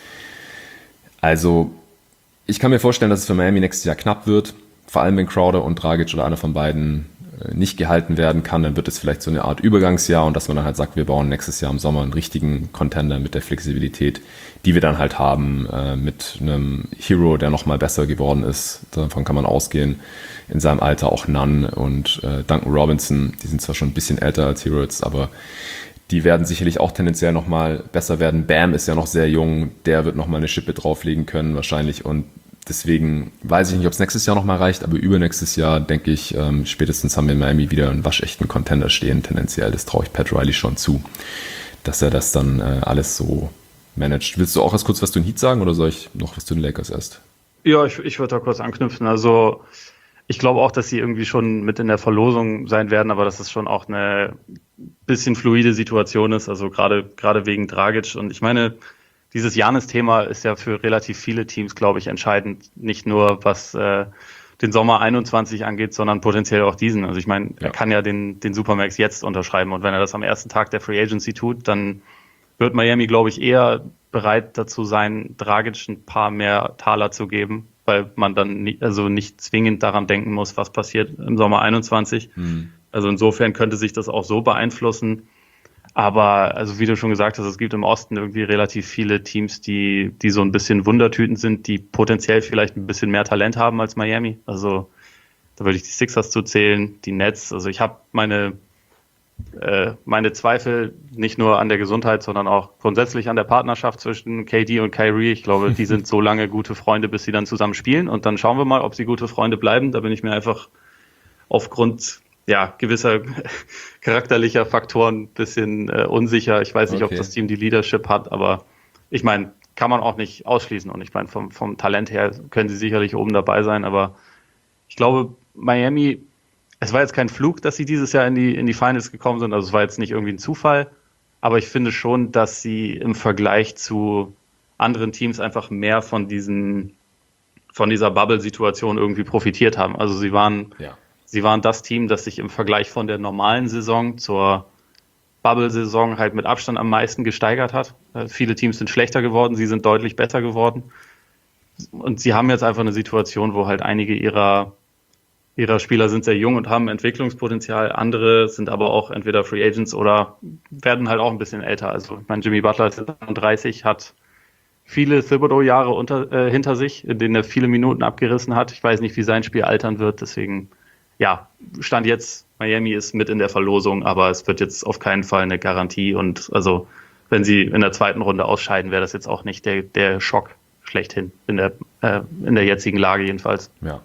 Also ich kann mir vorstellen, dass es für Miami nächstes Jahr knapp wird, vor allem wenn Crowder und Dragic oder einer von beiden nicht gehalten werden kann, dann wird es vielleicht so eine Art Übergangsjahr und dass man dann halt sagt, wir bauen nächstes Jahr im Sommer einen richtigen Contender mit der Flexibilität, die wir dann halt haben, äh, mit einem Hero, der nochmal besser geworden ist. Davon kann man ausgehen. In seinem Alter auch Nunn und äh, Duncan Robinson, die sind zwar schon ein bisschen älter als Heroes, aber die werden sicherlich auch tendenziell nochmal besser werden. Bam ist ja noch sehr jung, der wird nochmal eine Schippe drauflegen können wahrscheinlich und deswegen weiß ich nicht, ob es nächstes Jahr nochmal reicht, aber übernächstes Jahr, denke ich, ähm, spätestens haben wir in Miami wieder einen waschechten Contender stehen, tendenziell. Das traue ich Pat Riley schon zu, dass er das dann äh, alles so managt. Willst du auch erst kurz was zu den Heat sagen oder soll ich noch was zu den Lakers erst? Ja, ich, ich würde da kurz anknüpfen. Also ich glaube auch, dass sie irgendwie schon mit in der Verlosung sein werden, aber dass es schon auch eine bisschen fluide Situation ist, also gerade gerade wegen Dragic. Und ich meine, dieses Giannis-Thema ist ja für relativ viele Teams, glaube ich, entscheidend. Nicht nur, was äh, den Sommer einundzwanzig angeht, sondern potenziell auch diesen. Also ich meine, ja. er kann ja den, den Supermax jetzt unterschreiben. Und wenn er das am ersten Tag der Free Agency tut, dann wird Miami, glaube ich, eher bereit dazu sein, Dragic ein paar mehr Taler zu geben, weil man dann nie, also nicht zwingend daran denken muss, was passiert im Sommer einundzwanzig. Mhm. Also insofern könnte sich das auch so beeinflussen. Aber, also wie du schon gesagt hast, es gibt im Osten irgendwie relativ viele Teams, die, die so ein bisschen Wundertüten sind, die potenziell vielleicht ein bisschen mehr Talent haben als Miami. Also da würde ich die Sixers zu zählen, die Nets. Also ich habe meine, äh, meine Zweifel nicht nur an der Gesundheit, sondern auch grundsätzlich an der Partnerschaft zwischen K D und Kyrie. Ich glaube, die sind so lange gute Freunde, bis sie dann zusammen spielen. Und dann schauen wir mal, ob sie gute Freunde bleiben. Da bin ich mir einfach aufgrund ja, gewisser charakterlicher Faktoren ein bisschen äh, unsicher. Ich weiß nicht, okay. ob das Team die Leadership hat, aber ich meine, kann man auch nicht ausschließen. Und ich meine, vom, vom Talent her können sie sicherlich oben dabei sein, aber ich glaube, Miami, es war jetzt kein Flug, dass sie dieses Jahr in die, in die Finals gekommen sind, also es war jetzt nicht irgendwie ein Zufall, aber ich finde schon, dass sie im Vergleich zu anderen Teams einfach mehr von diesen, von dieser Bubble-Situation irgendwie profitiert haben. Also sie waren ja. Sie waren das Team, das sich im Vergleich von der normalen Saison zur Bubble-Saison halt mit Abstand am meisten gesteigert hat. Äh, viele Teams sind schlechter geworden, sie sind deutlich besser geworden. Und sie haben jetzt einfach eine Situation, wo halt einige ihrer, ihrer Spieler sind sehr jung und haben Entwicklungspotenzial. Andere sind aber auch entweder Free Agents oder werden halt auch ein bisschen älter. Also ich meine, Jimmy Butler ist dreißig, hat viele Thibodeau-Jahre unter, äh, hinter sich, in denen er viele Minuten abgerissen hat. Ich weiß nicht, wie sein Spiel altern wird, deswegen ja, Stand jetzt, Miami ist mit in der Verlosung, aber es wird jetzt auf keinen Fall eine Garantie und also wenn sie in der zweiten Runde ausscheiden, wäre das jetzt auch nicht der, der Schock schlechthin in der, äh, in der jetzigen Lage jedenfalls. Ja.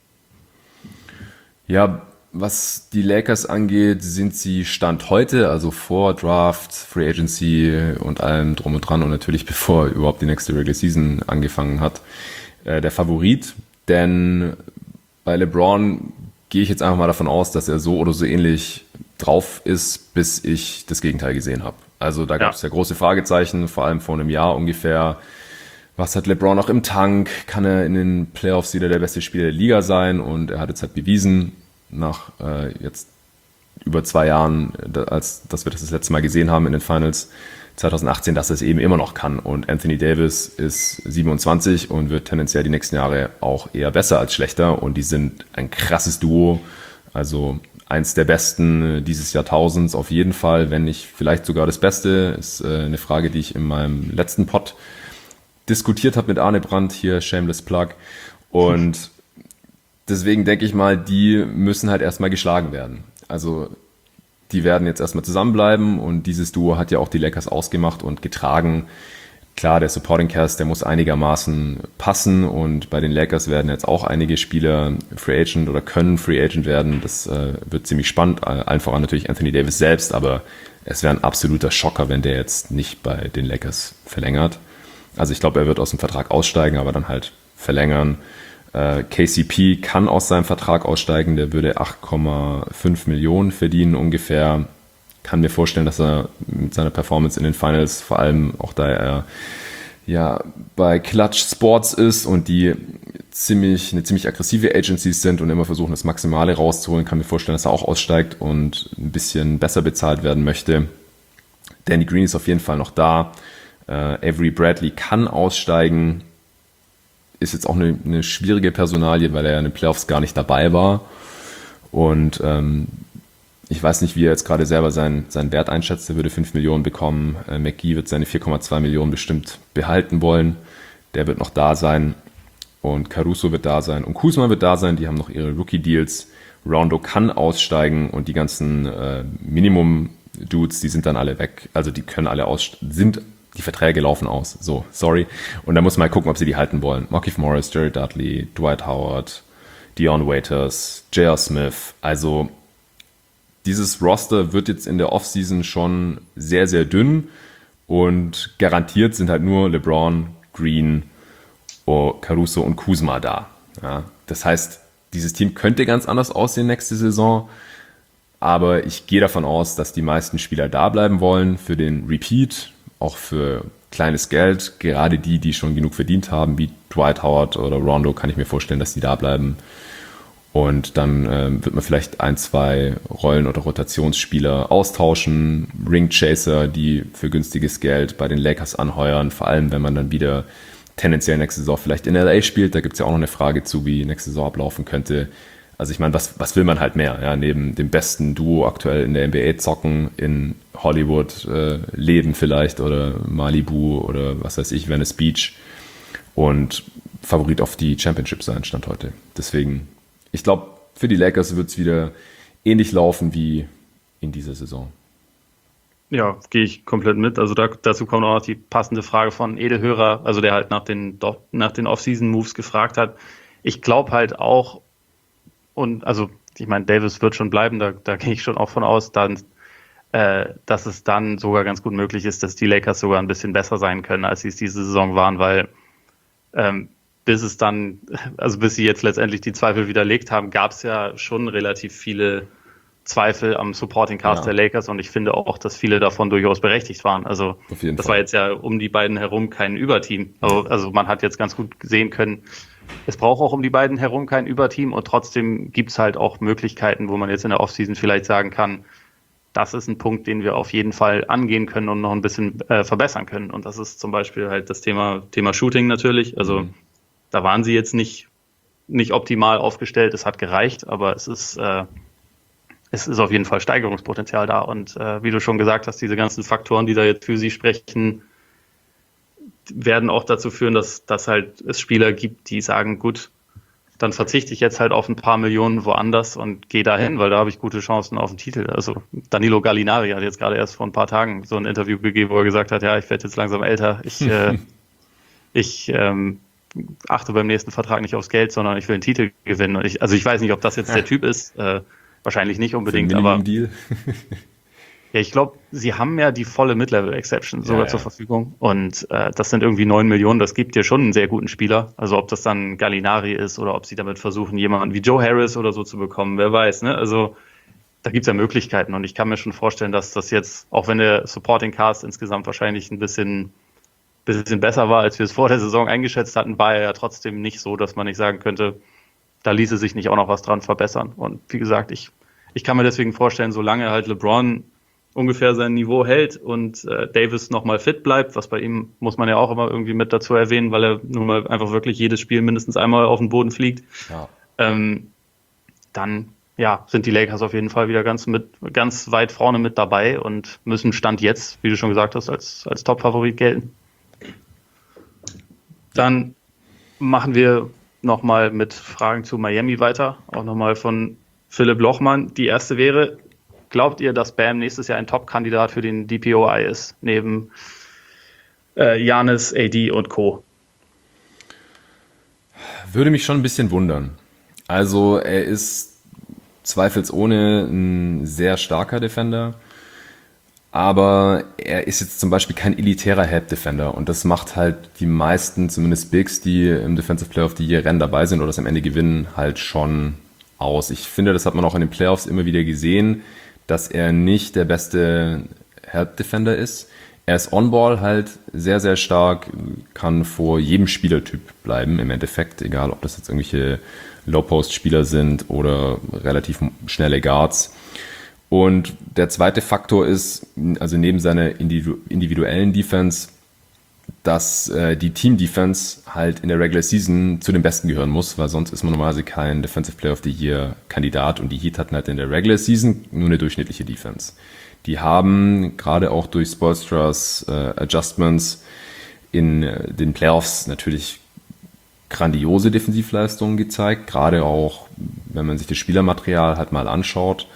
Ja, was die Lakers angeht, sind sie Stand heute, also vor Draft, Free Agency und allem drum und dran und natürlich bevor überhaupt die nächste Regular Season angefangen hat, äh, der Favorit, denn bei LeBron gehe ich jetzt einfach mal davon aus, dass er so oder so ähnlich drauf ist, bis ich das Gegenteil gesehen habe. Also da gab es ja. ja große Fragezeichen, vor allem vor einem Jahr ungefähr. Was hat LeBron noch im Tank? Kann er in den Playoffs wieder der beste Spieler der Liga sein? Und er hat jetzt halt bewiesen, nach äh, jetzt über zwei Jahren, als dass wir das das letzte Mal gesehen haben in den Finals zwanzig achtzehn, dass er es eben immer noch kann. Und Anthony Davis ist siebenundzwanzig und wird tendenziell die nächsten Jahre auch eher besser als schlechter. Und die sind ein krasses Duo. Also eins der besten dieses Jahrtausends auf jeden Fall, wenn nicht vielleicht sogar das Beste. Ist äh, eine Frage, die ich in meinem letzten Pod diskutiert habe mit Arne Brandt, hier Shameless Plug. Und deswegen denke ich mal, die müssen halt erstmal geschlagen werden. Also die werden jetzt erstmal zusammenbleiben und dieses Duo hat ja auch die Lakers ausgemacht und getragen. Klar, der Supporting Cast, der muss einigermaßen passen und bei den Lakers werden jetzt auch einige Spieler Free Agent oder können Free Agent werden. Das äh, wird ziemlich spannend, allen voran natürlich Anthony Davis selbst, aber es wäre ein absoluter Schocker, wenn der jetzt nicht bei den Lakers verlängert. Also ich glaube, er wird aus dem Vertrag aussteigen, aber dann halt verlängern. Äh, K C P kann aus seinem Vertrag aussteigen, der würde acht Komma fünf Millionen verdienen ungefähr. Kann mir vorstellen, dass er mit seiner Performance in den Finals, vor allem auch da er ja bei Clutch Sports ist und die ziemlich eine ziemlich aggressive Agencies sind und immer versuchen, das Maximale rauszuholen, kann mir vorstellen, dass er auch aussteigt und ein bisschen besser bezahlt werden möchte. Danny Green ist auf jeden Fall noch da. Äh, Avery Bradley kann aussteigen. Ist jetzt auch eine, eine schwierige Personalie, weil er ja in den Playoffs gar nicht dabei war. Und ähm, ich weiß nicht, wie er jetzt gerade selber seinen, seinen Wert einschätzt. Er würde fünf Millionen bekommen. Äh, McGee wird seine vier Komma zwei Millionen bestimmt behalten wollen. Der wird noch da sein. Und Caruso wird da sein. Und Kuzma wird da sein. Die haben noch ihre Rookie-Deals. Rondo kann aussteigen und die ganzen äh, Minimum-Dudes, die sind dann alle weg. Also die können alle aus, sind die Verträge laufen aus. So, sorry. Und da muss man mal gucken, ob sie die halten wollen. Markieff Morris, Jerry Dudley, Dwight Howard, Dion Waiters, J R. Smith. Also dieses Roster wird jetzt in der Offseason schon sehr, sehr dünn und garantiert sind halt nur LeBron, Green, Caruso und Kuzma da. Ja, das heißt, dieses Team könnte ganz anders aussehen nächste Saison, aber ich gehe davon aus, dass die meisten Spieler da bleiben wollen für den Repeat, auch für kleines Geld. Gerade die, die schon genug verdient haben, wie Dwight Howard oder Rondo, kann ich mir vorstellen, dass die da bleiben. Und dann ähm, wird man vielleicht ein, zwei Rollen- oder Rotationsspieler austauschen, Ringchaser, die für günstiges Geld bei den Lakers anheuern, vor allem wenn man dann wieder tendenziell nächste Saison vielleicht in L A spielt. Da gibt es ja auch noch eine Frage zu, wie nächste Saison ablaufen könnte. Also ich meine, was, was will man halt mehr? Ja, neben dem besten Duo aktuell in der N B A zocken, in Hollywood äh, leben vielleicht oder Malibu oder was weiß ich, Venice Beach und Favorit auf die Championship sein, Stand heute. Deswegen, ich glaube, für die Lakers wird es wieder ähnlich laufen wie in dieser Saison. Ja, gehe ich komplett mit. Also da, dazu kommt auch noch die passende Frage von Edelhörer, also der halt nach den, nach den Off-Season-Moves gefragt hat. Ich glaube halt auch, und also ich meine, Davis wird schon bleiben, da, da gehe ich schon auch von aus, dann, äh, dass es dann sogar ganz gut möglich ist, dass die Lakers sogar ein bisschen besser sein können, als sie es diese Saison waren, weil ähm, bis es dann, also bis sie jetzt letztendlich die Zweifel widerlegt haben, gab es ja schon relativ viele Zweifel am Supporting Cast ja. der Lakers und ich finde auch, dass viele davon durchaus berechtigt waren. Also das Fall. war jetzt ja um die beiden herum kein Überteam. Also, also man hat jetzt ganz gut sehen können, es braucht auch um die beiden herum kein Überteam und trotzdem gibt es halt auch Möglichkeiten, wo man jetzt in der Offseason vielleicht sagen kann, das ist ein Punkt, den wir auf jeden Fall angehen können und noch ein bisschen äh, verbessern können. Und das ist zum Beispiel halt das Thema, Thema Shooting natürlich. Also mhm. da waren sie jetzt nicht, nicht optimal aufgestellt, es hat gereicht, aber es ist äh, es ist auf jeden Fall Steigerungspotenzial da. Und äh, wie du schon gesagt hast, diese ganzen Faktoren, die da jetzt für sie sprechen, werden auch dazu führen, dass, dass halt es Spieler gibt, die sagen, gut, dann verzichte ich jetzt halt auf ein paar Millionen woanders und gehe dahin, weil da habe ich gute Chancen auf den Titel. Also Danilo Gallinari hat jetzt gerade erst vor ein paar Tagen so ein Interview gegeben, wo er gesagt hat, ja, ich werde jetzt langsam älter. Ich, äh, ich ähm, achte beim nächsten Vertrag nicht aufs Geld, sondern ich will einen Titel gewinnen. Und ich, also ich weiß nicht, ob das jetzt der Typ ist, äh, wahrscheinlich nicht unbedingt, aber Deal. ja, ich glaube, sie haben ja die volle Mid-Level-Exception sogar ja, ja. zur Verfügung und äh, das sind irgendwie neun Millionen, das gibt dir schon einen sehr guten Spieler, also ob das dann Gallinari ist oder ob sie damit versuchen, jemanden wie Joe Harris oder so zu bekommen, wer weiß, ne, also da gibt es ja Möglichkeiten und ich kann mir schon vorstellen, dass das jetzt, auch wenn der Supporting Cast insgesamt wahrscheinlich ein bisschen, bisschen besser war, als wir es vor der Saison eingeschätzt hatten, war er ja trotzdem nicht so, dass man nicht sagen könnte, da ließe sich nicht auch noch was dran verbessern. Und wie gesagt, ich, ich kann mir deswegen vorstellen, solange halt LeBron ungefähr sein Niveau hält und äh, Davis nochmal fit bleibt, was bei ihm muss man ja auch immer irgendwie mit dazu erwähnen, weil er nun mal einfach wirklich jedes Spiel mindestens einmal auf den Boden fliegt, ja. ähm, dann ja, sind die Lakers auf jeden Fall wieder ganz, mit, ganz weit vorne mit dabei und müssen Stand jetzt, wie du schon gesagt hast, als, als Top-Favorit gelten. Dann machen wir nochmal mit Fragen zu Miami weiter, auch nochmal von Philipp Lochmann. Die erste wäre, glaubt ihr, dass Bam nächstes Jahr ein Top-Kandidat für den D P O I ist, neben äh, Giannis, A D und Co.? Würde mich schon ein bisschen wundern. Also er ist zweifelsohne ein sehr starker Defender, Aber er ist jetzt zum Beispiel kein elitärer Help-Defender und das macht halt die meisten, zumindest Bigs, die im Defensive Player of the Year Rennen dabei sind oder das am Ende gewinnen, halt schon aus. Ich finde, das hat man auch in den Playoffs immer wieder gesehen, dass er nicht der beste Help-Defender ist. Er ist on-ball halt sehr, sehr stark, kann vor jedem Spielertyp bleiben im Endeffekt, egal ob das jetzt irgendwelche Low-Post-Spieler sind oder relativ schnelle Guards. Und der zweite Faktor ist, also neben seiner individuellen Defense, dass äh, die Team-Defense halt in der Regular Season zu den Besten gehören muss, weil sonst ist man normalerweise kein Defensive Player of the Year Kandidat und die Heat hatten halt in der Regular Season nur eine durchschnittliche Defense. Die haben gerade auch durch Spoelstras äh, Adjustments in äh, den Playoffs natürlich grandiose Defensivleistungen gezeigt, gerade auch, wenn man sich das Spielermaterial halt mal anschaut.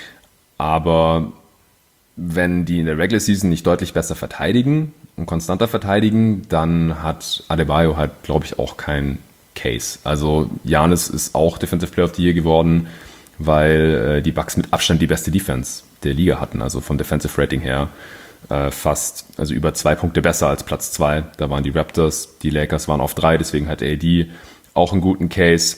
Aber wenn die in der Regular Season nicht deutlich besser verteidigen und konstanter verteidigen, dann hat Adebayo halt, glaube ich, auch kein Case. Also Giannis ist auch Defensive Player of the Year geworden, weil äh, die Bucks mit Abstand die beste Defense der Liga hatten, also von Defensive Rating her äh, fast, also über zwei Punkte besser als Platz zwei. Da waren die Raptors, die Lakers waren auf drei, deswegen hat A D auch einen guten Case.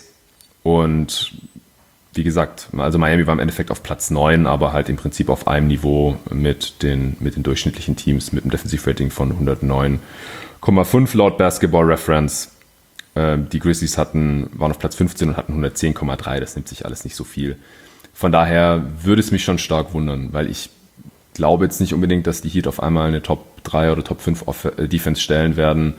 Und wie gesagt, also Miami war im Endeffekt auf Platz neun, aber halt im Prinzip auf einem Niveau mit den, mit den durchschnittlichen Teams, mit einem Defensive Rating von hundertneun Komma fünf laut Basketball Reference. Äh, die Grizzlies hatten, waren auf Platz fünfzehn und hatten hundertzehn Komma drei, das nimmt sich alles nicht so viel. Von daher würde es mich schon stark wundern, weil ich glaube jetzt nicht unbedingt, dass die Heat auf einmal eine Top drei oder Top fünf Defense stellen werden.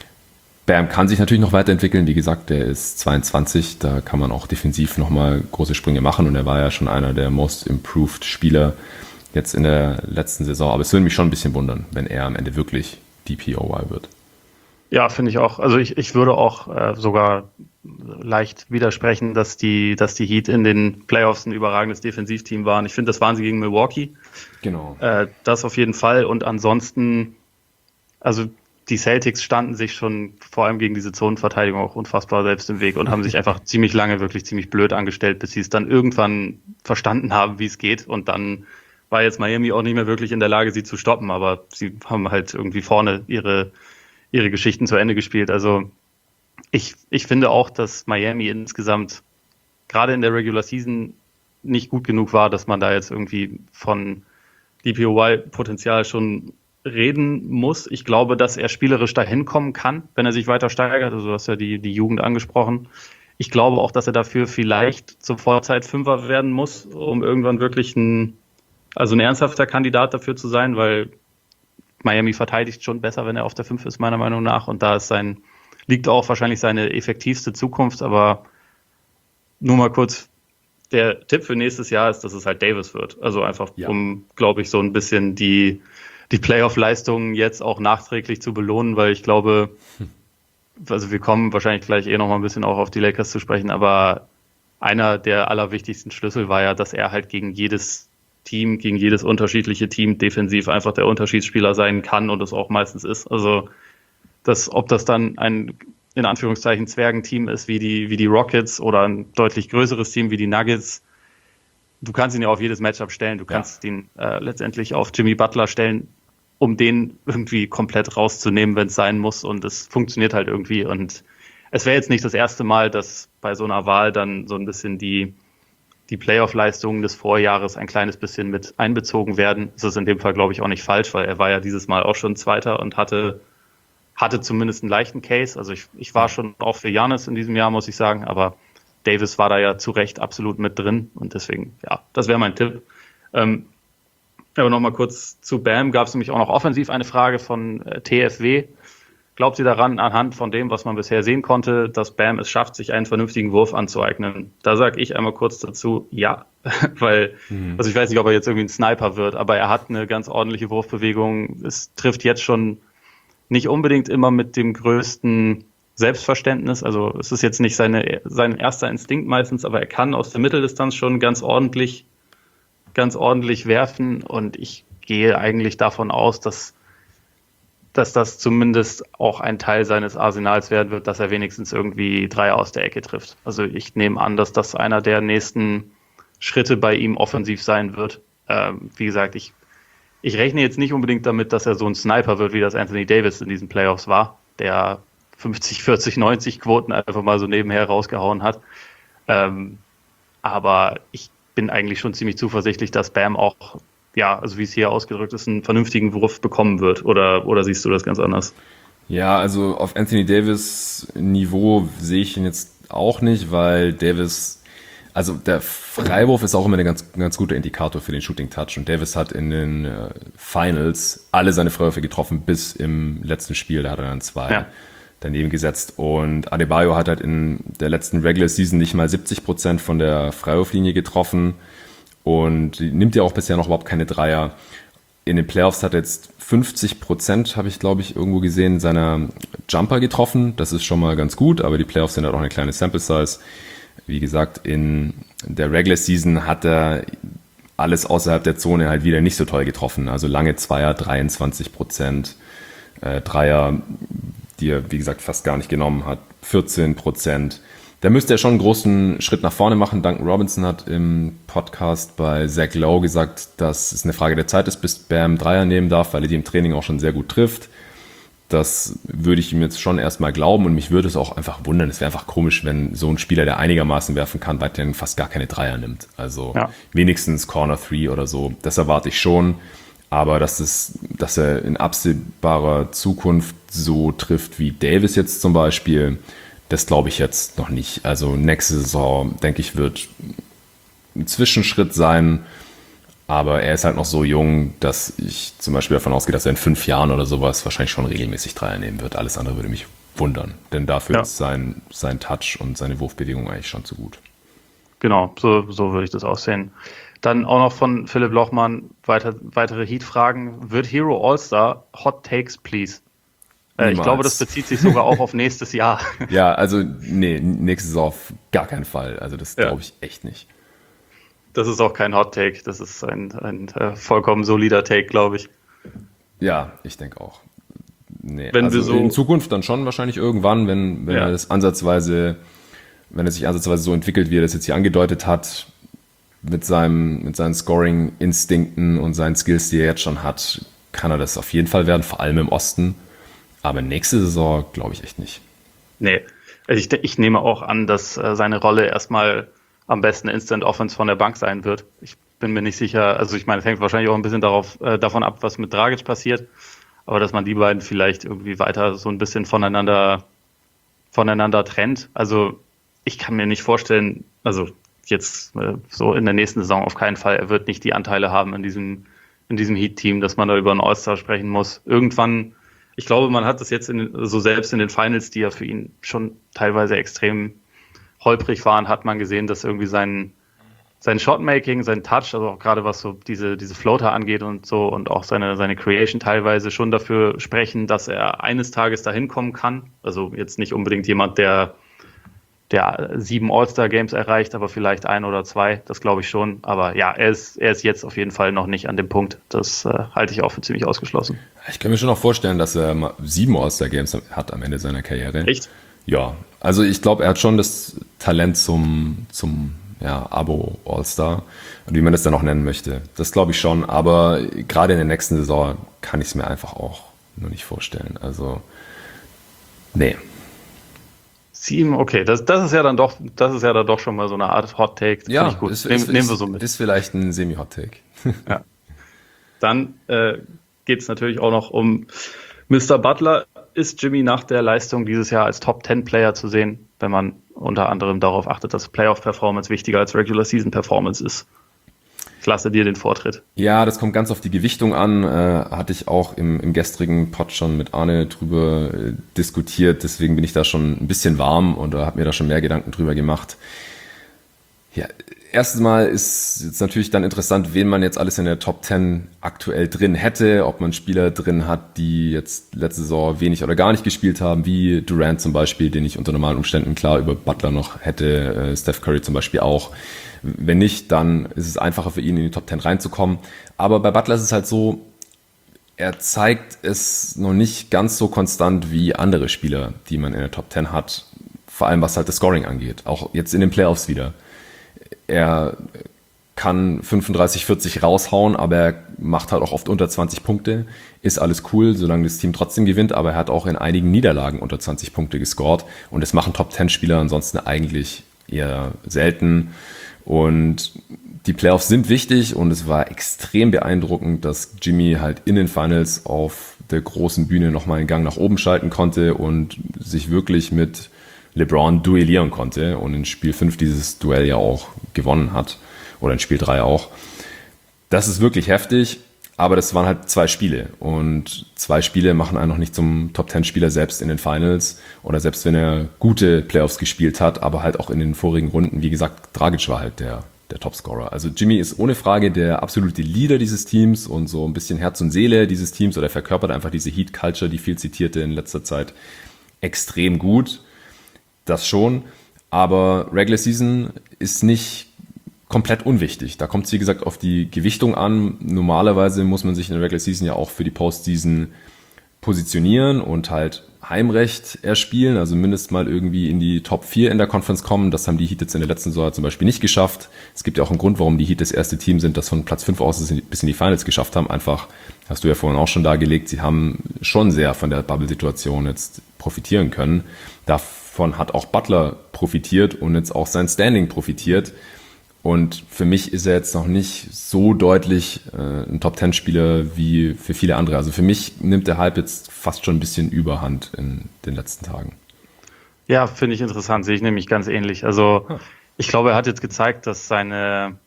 Bam kann sich natürlich noch weiterentwickeln. Wie gesagt, der ist zweiundzwanzig, da kann man auch defensiv nochmal große Sprünge machen und er war ja schon einer der most improved Spieler jetzt in der letzten Saison. Aber es würde mich schon ein bisschen wundern, wenn er am Ende wirklich D P O Y wird. Ja, finde ich auch. Also ich, ich würde auch äh, sogar leicht widersprechen, dass die, dass die Heat in den Playoffs ein überragendes Defensivteam waren. Ich finde, das waren sie gegen Milwaukee. Genau. Äh, das auf jeden Fall. Und ansonsten, also die Celtics standen sich schon vor allem gegen diese Zonenverteidigung auch unfassbar selbst im Weg und haben sich einfach ziemlich lange wirklich ziemlich blöd angestellt, bis sie es dann irgendwann verstanden haben, wie es geht. Und dann war jetzt Miami auch nicht mehr wirklich in der Lage, sie zu stoppen. Aber sie haben halt irgendwie vorne ihre ihre Geschichten zu Ende gespielt. Also ich, ich finde auch, dass Miami insgesamt gerade in der Regular Season nicht gut genug war, dass man da jetzt irgendwie von D P O Y-Potenzial schon reden muss. Ich glaube, dass er spielerisch dahin kommen kann, wenn er sich weiter steigert. Also du hast ja die, die Jugend angesprochen. Ich glaube auch, dass er dafür vielleicht zur Vorzeit Fünfer werden muss, um irgendwann wirklich ein, also ein ernsthafter Kandidat dafür zu sein, weil Miami verteidigt schon besser, wenn er auf der fünf ist, meiner Meinung nach. Und da ist sein, liegt auch wahrscheinlich seine effektivste Zukunft. Aber nur mal kurz, der Tipp für nächstes Jahr ist, dass es halt Davis wird. Also einfach, ja. um, glaube ich, so ein bisschen die, die Playoff-Leistungen jetzt auch nachträglich zu belohnen, weil ich glaube, hm. also wir kommen wahrscheinlich gleich eh noch mal ein bisschen auch auf die Lakers zu sprechen, aber einer der allerwichtigsten Schlüssel war ja, dass er halt gegen jedes Team, gegen jedes unterschiedliche Team defensiv einfach der Unterschiedsspieler sein kann und es auch meistens ist. Also das, ob das dann ein in Anführungszeichen Zwergenteam ist wie die, wie die Rockets oder ein deutlich größeres Team wie die Nuggets, du kannst ihn ja auf jedes Matchup stellen. Du kannst ja. ihn äh, letztendlich auf Jimmy Butler stellen, um den irgendwie komplett rauszunehmen, wenn es sein muss. Und es funktioniert halt irgendwie. Und es wäre jetzt nicht das erste Mal, dass bei so einer Wahl dann so ein bisschen die die Playoff-Leistungen des Vorjahres ein kleines bisschen mit einbezogen werden. Das ist in dem Fall, glaube ich, auch nicht falsch, weil er war ja dieses Mal auch schon Zweiter und hatte, hatte zumindest einen leichten Case. Also ich, ich war schon auch für Giannis in diesem Jahr, muss ich sagen, aber Davis war da ja zu Recht absolut mit drin und deswegen, ja, das wäre mein Tipp. Ähm, aber nochmal kurz zu Bam, gab es nämlich auch noch offensiv eine Frage von äh, T F W. Glaubt ihr daran, anhand von dem, was man bisher sehen konnte, dass Bam es schafft, sich einen vernünftigen Wurf anzueignen? Da sage ich einmal kurz dazu, ja, weil, mhm. also ich weiß nicht, ob er jetzt irgendwie ein Sniper wird, aber er hat eine ganz ordentliche Wurfbewegung. Es trifft jetzt schon nicht unbedingt immer mit dem größten Selbstverständnis. Also es ist jetzt nicht seine, sein erster Instinkt meistens, aber er kann aus der Mitteldistanz schon ganz ordentlich, ganz ordentlich werfen und ich gehe eigentlich davon aus, dass dass das zumindest auch ein Teil seines Arsenals werden wird, dass er wenigstens irgendwie drei aus der Ecke trifft. Also ich nehme an, dass das einer der nächsten Schritte bei ihm offensiv sein wird. Ähm, wie gesagt, ich, ich rechne jetzt nicht unbedingt damit, dass er so ein Sniper wird, wie das Anthony Davis in diesen Playoffs war, der fünfzig, vierzig, neunzig Quoten einfach mal so nebenher rausgehauen hat. Ähm, aber ich bin eigentlich schon ziemlich zuversichtlich, dass Bam auch, ja, also wie es hier ausgedrückt ist, einen vernünftigen Wurf bekommen wird. Oder, oder siehst du das ganz anders? Ja, also auf Anthony Davis Niveau sehe ich ihn jetzt auch nicht, weil Davis, also der Freiwurf ist auch immer ein ganz, ganz guter Indikator für den Shooting Touch und Davis hat in den äh, Finals alle seine Freiwürfe getroffen, bis im letzten Spiel, da hat er dann zwei ja. daneben gesetzt und Adebayo hat halt in der letzten Regular Season nicht mal siebzig Prozent von der Freiwurflinie getroffen und nimmt ja auch bisher noch überhaupt keine Dreier. In den Playoffs hat er jetzt fünfzig Prozent, habe ich glaube ich irgendwo gesehen, seiner Jumper getroffen. Das ist schon mal ganz gut, aber die Playoffs sind halt auch eine kleine Sample Size. Wie gesagt, in der Regular Season hat er alles außerhalb der Zone halt wieder nicht so toll getroffen. Also lange Zweier, dreiundzwanzig Prozent, äh, Dreier, die er wie gesagt fast gar nicht genommen hat, vierzehn Prozent. Da müsste er schon einen großen Schritt nach vorne machen. Duncan Robinson hat im Podcast bei Zach Lowe gesagt, dass es eine Frage der Zeit ist, bis Bam Dreier nehmen darf, weil er die im Training auch schon sehr gut trifft. Das würde ich ihm jetzt schon erstmal glauben und mich würde es auch einfach wundern. Es wäre einfach komisch, wenn so ein Spieler, der einigermaßen werfen kann, weiterhin fast gar keine Dreier nimmt. Also ja. wenigstens Corner Three oder so. Das erwarte ich schon. Aber dass, es, dass er in absehbarer Zukunft so trifft wie Davis jetzt zum Beispiel, das glaube ich jetzt noch nicht. Also nächste Saison, denke ich, wird ein Zwischenschritt sein. Aber er ist halt noch so jung, dass ich zum Beispiel davon ausgehe, dass er in fünf Jahren oder sowas wahrscheinlich schon regelmäßig Dreier nehmen wird. Alles andere würde mich wundern. Denn dafür ja. ist sein, sein Touch und seine Wurfbewegung eigentlich schon zu gut. Genau, so, so würde ich das auch sehen. Dann auch noch von Philipp Lochmann weiter, weitere Heat-Fragen. Wird Hero All-Star? Hot Takes, please. Äh, ich glaube, das bezieht sich sogar auch auf nächstes Jahr. Ja, also nee, nächstes Jahr auf gar keinen Fall. Also das glaube ich echt nicht. Das ist auch kein Hot Take. Das ist ein, ein äh, vollkommen solider Take, glaube ich. Ja, ich denke auch. Nee, wenn also wir so in Zukunft dann schon wahrscheinlich irgendwann, wenn, wenn ja. er das ansatzweise, wenn er sich ansatzweise so entwickelt, wie er das jetzt hier angedeutet hat, mit seinem, mit seinen Scoring-Instinkten und seinen Skills, die er jetzt schon hat, kann er das auf jeden Fall werden, vor allem im Osten. Aber nächste Saison glaube ich echt nicht. Nee, also ich, ich nehme auch an, dass äh, seine Rolle erstmal am besten Instant Offense von der Bank sein wird. Ich bin mir nicht sicher, also ich meine, es hängt wahrscheinlich auch ein bisschen darauf, äh, davon ab, was mit Dragic passiert, aber dass man die beiden vielleicht irgendwie weiter so ein bisschen voneinander, voneinander trennt. Also ich kann mir nicht vorstellen, also jetzt äh, so in der nächsten Saison auf keinen Fall, er wird nicht die Anteile haben in diesem, in diesem Heat-Team, dass man da über einen All-Star sprechen muss. Irgendwann, ich glaube, man hat das jetzt in, so selbst in den Finals, die ja für ihn schon teilweise extrem holprig waren, hat man gesehen, dass irgendwie sein, sein Shotmaking, sein Touch, also auch gerade was so diese, diese Floater angeht und so und auch seine, seine Creation teilweise schon dafür sprechen, dass er eines Tages dahin kommen kann. Also jetzt nicht unbedingt jemand, der, der sieben All-Star-Games erreicht, aber vielleicht ein oder zwei, das glaube ich schon. Aber ja, er ist, er ist jetzt auf jeden Fall noch nicht an dem Punkt. Das äh, halte ich auch für ziemlich ausgeschlossen. Ich kann mir schon auch vorstellen, dass er mal sieben All-Star-Games hat am Ende seiner Karriere. Echt? Ja, also ich glaube, er hat schon das Talent zum, zum ja, Abo-All-Star und wie man das dann auch nennen möchte. Das glaube ich schon, aber gerade in der nächsten Saison kann ich es mir einfach auch nur nicht vorstellen. Also, nee. Sieben, okay, das, das ist ja dann doch, das ist ja dann doch schon mal so eine Art Hot Take. Ja, ich gut. Ist, Nehm, ist, nehmen wir so mit. Ist vielleicht ein Semi-Hot Take. Ja. Dann äh, geht es natürlich auch noch um Mister Butler. Ist Jimmy nach der Leistung dieses Jahr als Top Ten Player zu sehen, wenn man unter anderem darauf achtet, dass Playoff-Performance wichtiger als Regular-Season-Performance ist? Ich lasse dir den Vortritt. Ja, das kommt ganz auf die Gewichtung an. Äh, hatte ich auch im, im gestrigen Pod schon mit Arne drüber äh, diskutiert. Deswegen bin ich da schon ein bisschen warm und habe mir da schon mehr Gedanken drüber gemacht. Ja, erstens mal ist jetzt natürlich dann interessant, wen man jetzt alles in der Top Ten aktuell drin hätte. Ob man Spieler drin hat, die jetzt letzte Saison wenig oder gar nicht gespielt haben, wie Durant zum Beispiel, den ich unter normalen Umständen klar über Butler noch hätte, äh, Steph Curry zum Beispiel auch. Wenn nicht, dann ist es einfacher für ihn, in die Top Ten reinzukommen. Aber bei Butler ist es halt so, er zeigt es noch nicht ganz so konstant wie andere Spieler, die man in der Top Ten hat. Vor allem was halt das Scoring angeht. Auch jetzt in den Playoffs wieder. Er kann fünfunddreißig, vierzig raushauen, aber er macht halt auch oft unter zwanzig Punkte. Ist alles cool, solange das Team trotzdem gewinnt, aber er hat auch in einigen Niederlagen unter zwanzig Punkte gescored und das machen Top-zehn-Spieler ansonsten eigentlich eher selten. Und die Playoffs sind wichtig und es war extrem beeindruckend, dass Jimmy halt in den Finals auf der großen Bühne nochmal einen Gang nach oben schalten konnte und sich wirklich mit LeBron duellieren konnte und in Spiel fünf dieses Duell ja auch gewonnen hat. Oder in Spiel drei auch. Das ist wirklich heftig, aber das waren halt zwei Spiele. Und zwei Spiele machen einen noch nicht zum Top-zehn-Spieler selbst in den Finals oder selbst wenn er gute Playoffs gespielt hat, aber halt auch in den vorigen Runden. Wie gesagt, Dragic war halt der, der Topscorer. Also Jimmy ist ohne Frage der absolute Leader dieses Teams und so ein bisschen Herz und Seele dieses Teams oder verkörpert einfach diese Heat-Culture, die viel zitierte in letzter Zeit, extrem gut. Das schon. Aber Regular Season ist nicht komplett unwichtig. Da kommt es, wie gesagt, auf die Gewichtung an. Normalerweise muss man sich in der Regular Season ja auch für die Postseason positionieren und halt Heimrecht erspielen, also mindestens mal irgendwie in die Top vier in der Conference kommen. Das haben die Heat jetzt in der letzten Saison zum Beispiel nicht geschafft. Es gibt ja auch einen Grund, warum die Heat das erste Team sind, das von Platz fünf aus bis in die Finals geschafft haben. Einfach, hast du ja vorhin auch schon dargelegt, sie haben schon sehr von der Bubble-Situation jetzt profitieren können. Davon hat auch Butler profitiert und jetzt auch sein Standing profitiert. Und für mich ist er jetzt noch nicht so deutlich äh, ein Top-zehn-Spieler wie für viele andere. Also für mich nimmt der Hype jetzt fast schon ein bisschen Überhand in den letzten Tagen. Ja, finde ich interessant, sehe ich nämlich ganz ähnlich. Also ich glaube, er hat jetzt gezeigt, dass seine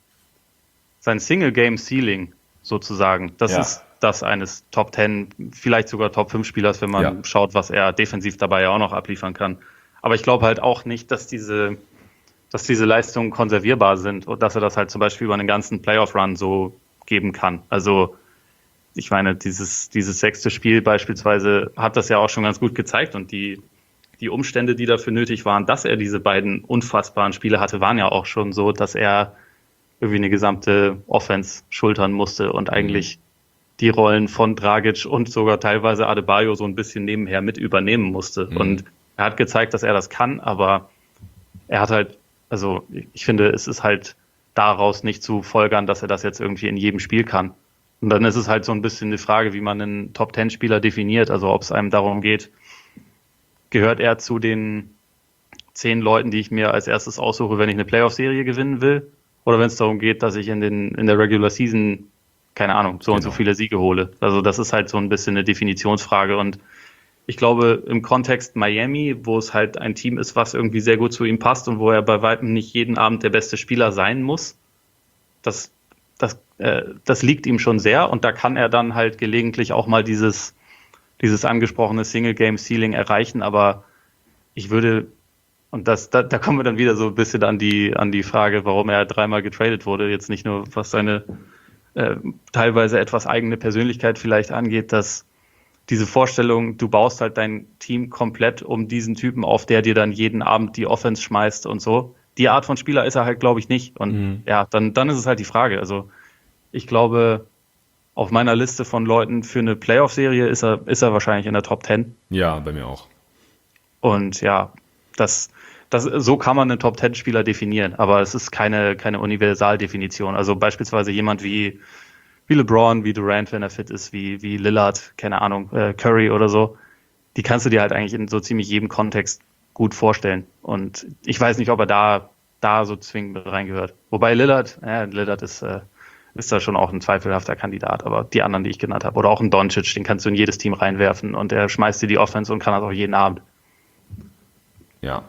sein Single-Game-Ceiling sozusagen, das ja. ist das eines Top-zehn, vielleicht sogar Top-fünf-Spielers, wenn man ja. schaut, was er defensiv dabei ja auch noch abliefern kann. Aber ich glaube halt auch nicht, dass diese dass diese Leistungen konservierbar sind und dass er das halt zum Beispiel über einen ganzen Playoff-Run so geben kann. Also ich meine, dieses, dieses sechste Spiel beispielsweise hat das ja auch schon ganz gut gezeigt und die, die Umstände, die dafür nötig waren, dass er diese beiden unfassbaren Spiele hatte, waren ja auch schon so, dass er irgendwie eine gesamte Offense schultern musste und eigentlich die Rollen von Dragic und sogar teilweise Adebayo so ein bisschen nebenher mit übernehmen musste. Mhm. Und er hat gezeigt, dass er das kann, aber er hat halt Also ich finde, es ist halt daraus nicht zu folgern, dass er das jetzt irgendwie in jedem Spiel kann. Und dann ist es halt so ein bisschen die Frage, wie man einen Top-zehn-Spieler definiert. Also ob es einem darum geht, gehört er zu den zehn Leuten, die ich mir als erstes aussuche, wenn ich eine Playoff-Serie gewinnen will? Oder wenn es darum geht, dass ich in, den, in der Regular Season, keine Ahnung, so genau. und so viele Siege hole. Also das ist halt so ein bisschen eine Definitionsfrage. Und ich glaube, im Kontext Miami, wo es halt ein Team ist, was irgendwie sehr gut zu ihm passt und wo er bei weitem nicht jeden Abend der beste Spieler sein muss, das, das, äh, das liegt ihm schon sehr und da kann er dann halt gelegentlich auch mal dieses, dieses angesprochene Single-Game-Ceiling erreichen, aber ich würde, und das, da, da kommen wir dann wieder so ein bisschen an die, an die Frage, warum er dreimal getradet wurde, jetzt nicht nur was seine äh, teilweise etwas eigene Persönlichkeit vielleicht angeht, dass diese Vorstellung, du baust halt dein Team komplett um diesen Typen auf, der dir dann jeden Abend die Offense schmeißt und so. Die Art von Spieler ist er halt, glaube ich, nicht. Und mhm. ja, dann, dann ist es halt die Frage. Also ich glaube, auf meiner Liste von Leuten für eine Playoff-Serie ist er, ist er wahrscheinlich in der Top zehn. Ja, bei mir auch. Und ja, das, das, so kann man einen Top zehn-Spieler definieren. Aber es ist keine, keine Universaldefinition. Also beispielsweise jemand wie wie LeBron, wie Durant, wenn er fit ist, wie, wie Lillard, keine Ahnung, äh, Curry oder so, die kannst du dir halt eigentlich in so ziemlich jedem Kontext gut vorstellen. Und ich weiß nicht, ob er da, da so zwingend mit reingehört. Wobei Lillard, ja, Lillard ist, äh, ist da schon auch ein zweifelhafter Kandidat, aber die anderen, die ich genannt habe, oder auch ein Doncic, den kannst du in jedes Team reinwerfen und er schmeißt dir die Offense und kann das auch jeden Abend. Ja.